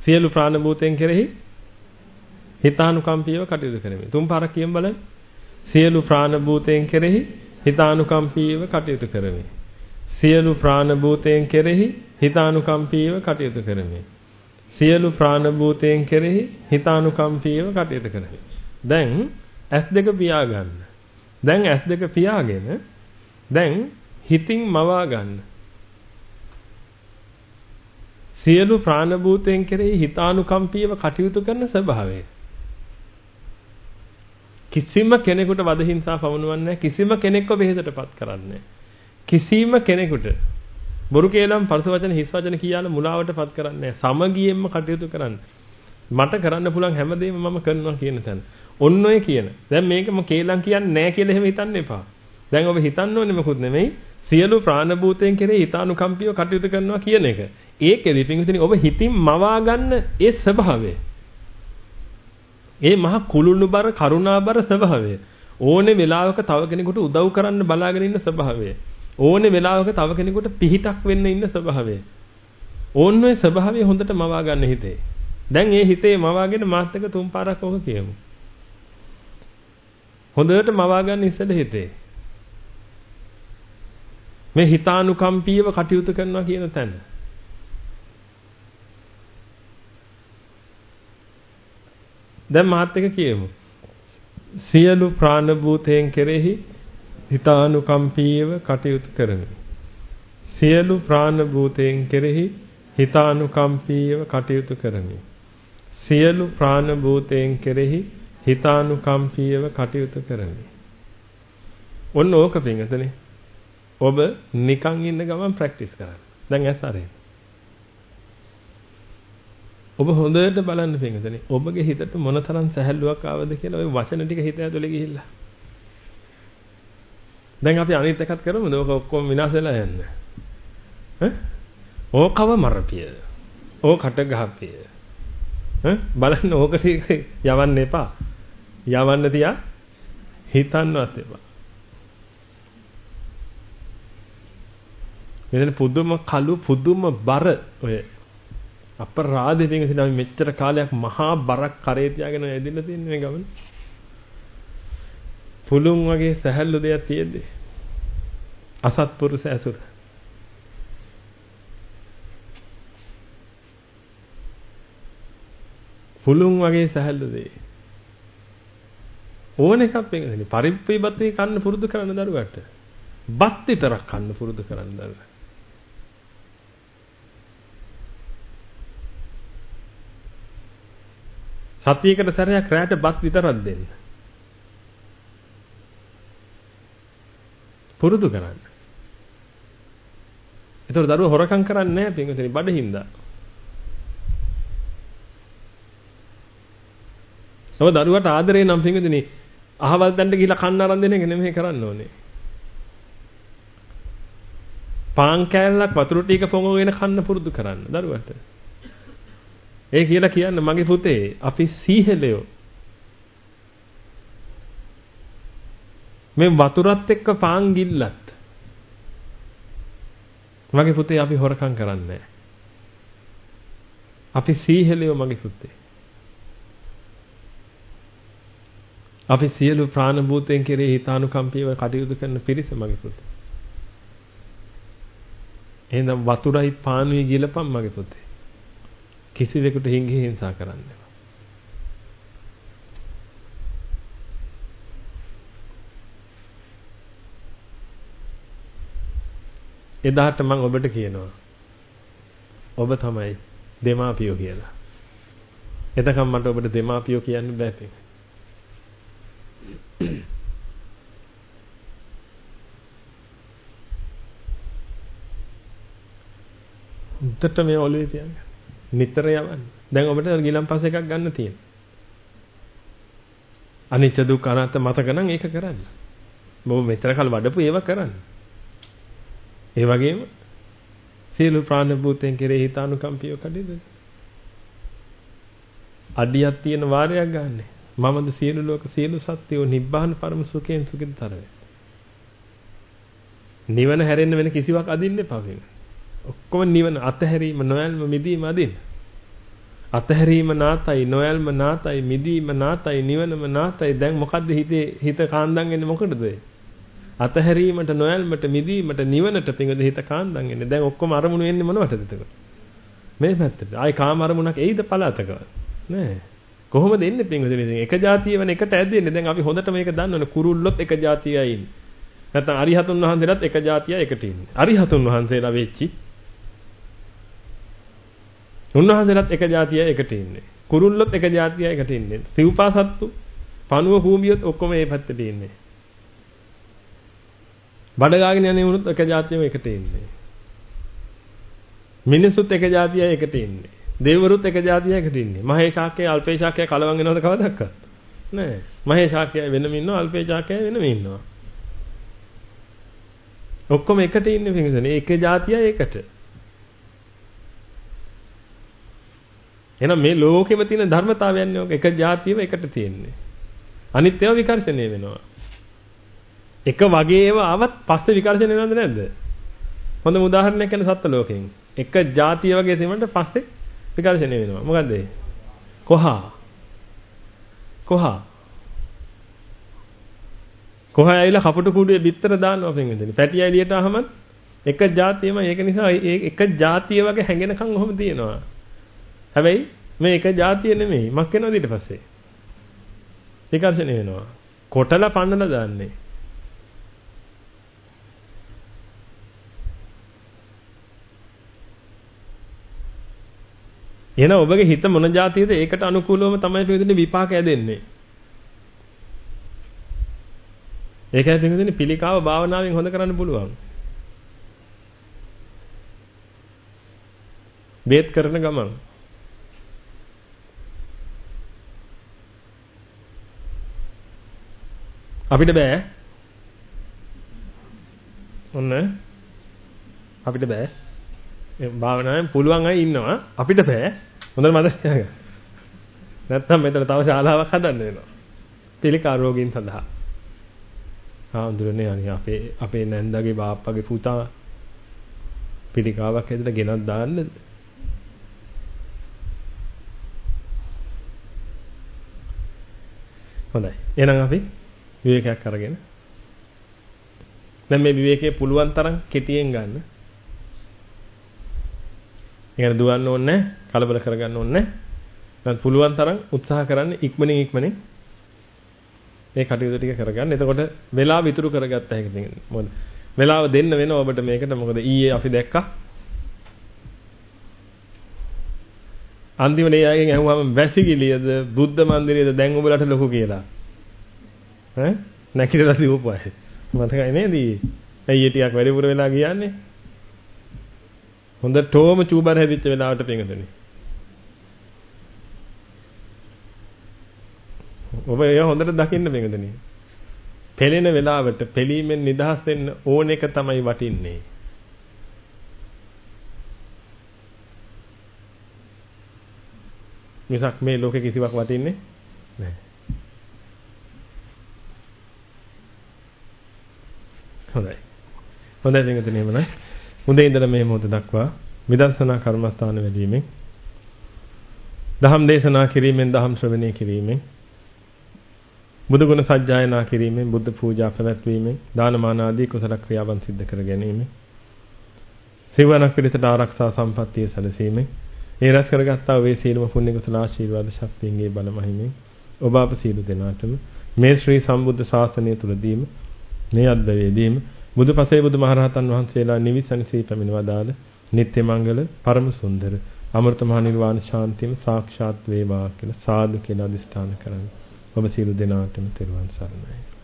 සියලු ප්‍රාණ භූතයන් කෙරෙහි හිතානුකම්පීව කටයුතු කරමි. තුන් පාරක් කියමු බලන්න. සියලු ප්‍රාණ භූතයන් කෙරෙහි හිතානුකම්පීව කටයුතු කරමි. සියලු ප්‍රාණ භූතයන් කෙරෙහි හිතානුකම්පීව කටයුතු කරමි. සියලු ප්‍රාණ භූතයන් කෙරෙහි හිතානුකම්පීව කටයුතු කරමි. දැන් ඇස් දෙක පියාගන්න. දැන් ඇස් දෙක පියාගෙන දැන් හිතින් මවා ගන්න. සියලු ප්‍රාණ භූතයන් කෙරෙහි හිතානුකම්පීව කටයුතු කරන ස්වභාවය. කිසිම කෙනෙකුට වදහිංසා පවණවන්නේ නැහැ. කිසිම කෙනෙක්ව බෙහෙතටපත් කරන්නේ නැහැ. කිසිම කෙනෙකුට බොරු කේලම් පරස වචන හිස් වචන කියාලා මුලාවටපත් කරන්නේ නැහැ. සමගියෙන්ම කටයුතු කරන්න. මට කරන්න පුළුවන් හැමදේම මම කරනවා කියන තැන. ඔන්න ඔය කියන. දැන් මේකම කේලම් කියන්නේ නැහැ කියලා එහෙම හිතන්න එපා. දැන් ඔබ හිතන්න ඕනේ මොකුත් නෙමෙයි. සියලු ප්‍රාණ භූතයන් කෙරෙහි හිතානුකම්පීව කටයුතු කරනවා කියන එක. ඒකෙදි පින්විතනි ඔබ හිතින් මවා ගන්න ඒ ස්වභාවය. ඒ මහ කුළුණුබර කරුණාබර ස්වභාවය. ඕනේ වෙලාවක තව කෙනෙකුට උදව් කරන්න බලාගෙන ඉන්න ස්වභාවය. ඕනේ වෙලාවක තව කෙනෙකුට පිහිටක් වෙන්න ඉන්න ස්වභාවය. ඕන්න ඔය ස්වභාවය හොඳට මවා ගන්න හිතේ. දැන් ඒ හිතේ මවාගෙන මාත් එක තුන් පාරක් ඔක කියමු. හොඳට මවා ගන්න ඉස්සෙල්ල හිතේ. මේ හිතානුකම්පීව කටයුතු කරනවා කියන තැන. දැන් මාත් එක කියමු. සියලු ප්‍රාණ භූතයන් කෙරෙහි හිතානුකම්පීව කටයුතු කරමි. සියලු ප්‍රාණ භූතයන් කෙරෙහි හිතානුකම්පීව කටයුතු කරමි. සියලු ප්‍රාණ භූතයන් කෙරෙහි හිතානුකම්පීව කටයුතු කරමි. ඔන්න ඕක පින්වතුනි. ඔබ නිකන් ඉන්න ගමන් ප්‍රැක්ටිස් කරන්න. දැන් ඇස් අරින්න. ඔබ හොඳට බලන්න පින්වතුනි. ඔබගේ හිතට මොනතරම් සැහැල්ලුවක් ආවද කියලා ওই වචන ටික හිත ඇතුලේ ගිහිල්ලා. දැන් අපි අනිත් එකත් කරමුද? ඕක ඔක්කොම විනාශ වෙලා යන්න. ඈ? ඕකව මරපිය. ඕකට ගහපිය. ඈ? බලන්න ඕක යවන්න එපා. යවන්න තියා හිතන්නවත් එපා. මෙතන පුදුම කළු පුදුම බර ඔය අපරාධයෙන් ඉතින් අපි මෙච්චර කාලයක් මහා බරක් කරේ තියාගෙන ඇදින්න තියෙන මේ ගමන. පුළුන් වගේ සැහැල්ලු දෙයක් තියෙද්දි අසත්පුරුෂ ඇසුර. පුළුන් වගේ සැහැල්ලු දෙය. ඕන එකක් වෙන්නේ පරිප්පේ බත් එක කන්න පුරුදු කරන දරුවට. බත් විතරක් කන්න පුරුදු කරන දරුවා. සතියකට සැරයක් රැට බත් විතරක් දෙන්න. පුරුදු කරන්න. ඒතර දරුවා හොරකම් කරන්නේ නැහැ පින්වතුනි බඩහින්දා. ඔබ දරුවට ආදරේ නම් පින්වතුනි අහවල් දණ්ඩ ගිහිලා කන්න අරන් දෙන එක නෙමෙයි කරන්න ඕනේ. පාන් කෑල්ලක් වතුර ටික පොඟගෙන කන්න පුරුදු කරන්න දරුවට. ඒ කියලා කියන්න මගේ පුතේ අපි සීහෙලයෝ මේ වතුරත් එක්ක පාන් ගිල්ලත් මගේ පුතේ අපි හොරකම් කරන්නේ නැහැ. අපි සීහෙලයෝ මගේ පුතේ. අපි සියලු ප්‍රාණ භූතයන් කෙරෙහි හිතානුකම්පීව කටයුතු කරන පිරිස මගේ පුතේ. එහෙනම් වතුරයි පානුයි ගිලපම් මගේ පුතේ. කිසිවෙකුට හිංගි හිංසා කරන්න එපා. එදාට මම ඔබට කියනවා ඔබ තමයි දෙමාපියෝ කියලා. එතකම් මට ඔබට දෙමාපියෝ කියන්න බෑ. උන්ට මේ ඔළුවේ තියන්නේ නිතර යවන්න. දැන් ඔබට ගිලම්පස් එකක් ගන්න තියෙනවා. අනිත්‍ය දුක්ඛ අනාත්ම මතක නම් ඒක කරන්න. ඔබ මෙතර කල වඩපු ඒවා කරන්න. ඒ වගේම සියලු ප්‍රාණ භූතයන් කෙරෙහි හිතානුකම්පීව කටයුතු. අඩියක් තියෙන වාරයක් ගන්න. මමද සියලු ලෝක සියලු සත්‍යෝ නිබ්බාන පරම සුඛයෙන් සුඛිතතර වේ. නිවන හැරෙන්න වෙන කිසිවක් අදින්න එපා වෙන. ඔක්කොම නිවන අතහැරීම නොයල්ම මිදීම අදින්න. අතහැරීම නාතයි, නොයල්ම නාතයි, මිදීම නාතයි, නිවනම නාතයි. දැන් මොකද්ද හිතේ හිත කාන්දම් එන්නේ මොකටද? අතහැරීමට, නොයල්මට, මිදීමට, නිවනට පිඟුද හිත කාන්දම් එන්නේ. දැන් ඔක්කොම අරමුණු එන්නේ මොනවටද එතකොට? මේ පැත්තට. ආයි කාම අරමුණක් එයිද පළාතක? නෑ. කොහොමද එන්නේ පිඟුද ඉතින්? එක જાතිය වෙන එකට ඇදෙන්නේ. දැන් අපි හොඳට මේක දන්නවනේ. කුරුල්ලොත් එක જાතියයි ඉන්නේ. නැත්නම් අරිහතුන් වහන්සේලාත් එක જાතියයි එකට ඉන්නේ. අරිහතුන් වහන්සේලා වෙච්චි උන්වහන්සේලාත් එක જાතියයි එකට ඉන්නේ. කුරුල්ලොත් එක જાතියයි එකට ඉන්නේ. සිව්පාසත්තු, පණුව කූඹියොත් ඔක්කොම මේ පැත්තට ඉන්නේ. බඩගාගෙන යන්නේ වුණොත් එක જાතියෙම එකට ඉන්නේ. මිනිසුත් එක જાතියයි එකට ඉන්නේ. දෙවිවරුත් එක જાතියයි එකට ඉන්නේ. මහේශාක්‍යය, අල්පේශාක්‍යය කලවම් වෙනවද කවදාවත්? නෑ. මහේශාක්‍යය වෙනම ඉන්නවා, අල්පේශාක්‍යය වෙනම ඉන්නවා. ඔක්කොම එකට ඉන්නේ පිටුනේ. එක જાතියයි එකට. එහෙනම් මේ ලෝකෙම තියෙන ධර්මතාවයන්නේ ඔක එක જાතියව එකට තියෙන්නේ. අනිත් ඒවා විකර්ෂණය වෙනවා. එක වගේ ඒවා ආවත් පස්සේ විකර්ෂණය වෙනවද නැද්ද? හොඳම උදාහරණයක් කියන්නේ සත්ත්ව ලෝකයෙන්. එක જાතිය වගේ තේමන්ට පස්සේ විකර්ෂණය වෙනවා. මොකද්ද ඒ? කොහා. කොහා. කොහා ඇවිල්ලා කපුටු කුඩුවේ බිත්තර දානවා පින්විතනේ. පැටිය එළියට ආවම එක જાතියම ඒක නිසා එක જાතිය වගේ හැංගෙනකන් ඔහොම තියෙනවා. හැබැයි මේ එක જાතිය නෙමෙයි. මක් වෙනවද ඊට පස්සේ? විකර්ෂණය වෙනවා. කොටලා පන්නලා දාන්නේ. එහෙනම් ඔබගේ හිත මොන જાතියද ඒකට අනුකූලවම තමයි පිළිදෙන්නේ විපාක ඇදෙන්නේ. ඒකයි පිළිදෙන්නේ පිළිකාව භාවනාවෙන් හොඳ කරන්න පුළුවන්. බේත් කරන ගමන් අපිට බෑ. ඔන්න අපිට බෑ. මේ භාවනාවෙන් පුළුවන් අය ඉන්නවා. අපිට බෑ. හොඳට මතක තියාගන්න. නැත්තම් මෙතන තව ශාලාවක් හදන්න වෙනවා. පිළිකා රෝගීන් සඳහා. ආඳුරනේ අනේ අපේ අපේ නැන්දාගේ බාප්පගේ පුතා පිළිකාවක් ඇදලා ගෙනත් දාන්නද? හොඳයි. එහෙනම් අපි විවේකයක් අරගෙන දැන් මේ විවේකයේ පුළුවන් තරම් කෙටියෙන් ගන්න. ඒකට දුවන්න ඕනේ නැහැ, කලබල කරගන්න ඕනේ නැහැ. දැන් පුළුවන් තරම් උත්සාහ කරන්න ඉක්මනින් ඉක්මනින් මේ කටයුතු ටික කරගන්න. එතකොට වෙලාව ඉතුරු කරගත්ත හැකි තියෙනවා. මොකද වෙලාව දෙන්න වෙනවා ඔබට මේකට. මොකද ඊයේ අපි දැක්කා අන්තිමට ඒ අයගෙන් අහුවාම වැසිකිළියද බුද්ධ මන්දිරයේද දැන් ඔබලට ලොකු කියලා. ඈ නැකිටලා දීපුවා. මතකයි නේද? ඇයි ටිකක් වැඩිපුර වෙලා ගියන්නේ? හොඳටම චූබර හැදිච්ච වෙලාවට පිඟුතුනේ. ඔබ ඒ හොඳට දකින්න පිඟුතුනේ. පෙළෙන වෙලාවට පෙළීමෙන් නිදහස් වෙන්න ඕන එක තමයි වටින්නේ. මිසක් මේ ලෝකේ කිසිවක් වටින්නේ නැහැ. හොඳයි. හොඳයි පිටුනේ එමනම්. මුදේ ඉඳලා මේ මොහොත දක්වා විදර්ශනා කර්මස්ථාන වැඩිවීමෙන් දහම් දේශනා කිරීමෙන් දහම් ශ්‍රවණය කිරීමෙන් බුදු ගුණ සජ්ජායනා කිරීමෙන් බුද්ධ පූජා පැවැත්වීමෙන් දානමාන ආදී කුසල ක්‍රියාවන් සිද්ධ කර ගැනීම සිවණක් පිළිසට ආරක්ෂා සම්පත්තිය සැලසීමෙන් ඒ රැස් කරගත්තා වේ සීලම පුණ්‍ය කුසල ආශිර්වාද ශක්තියන්ගේ බල මහිමෙන් ඔබ අප සීල දෙනාටම මේ ශ්‍රී සම්බුද්ධ ශාසනය තුලදීම මේ අද්දවේදීම බුදුපසේ බුදුමහරහතන් වහන්සේලා නිවිසනසී පැමිණවදාල නිත්‍ය මංගල පරම සුන්දර අමෘත මහ නිර්වාණ ශාන්තියම සාක්ෂාත් වේවා කියලා සාදු කියලා අදිස්ථාන කරමි. ඔබ සියලු දෙනාටම තෙරුවන් සරණයි.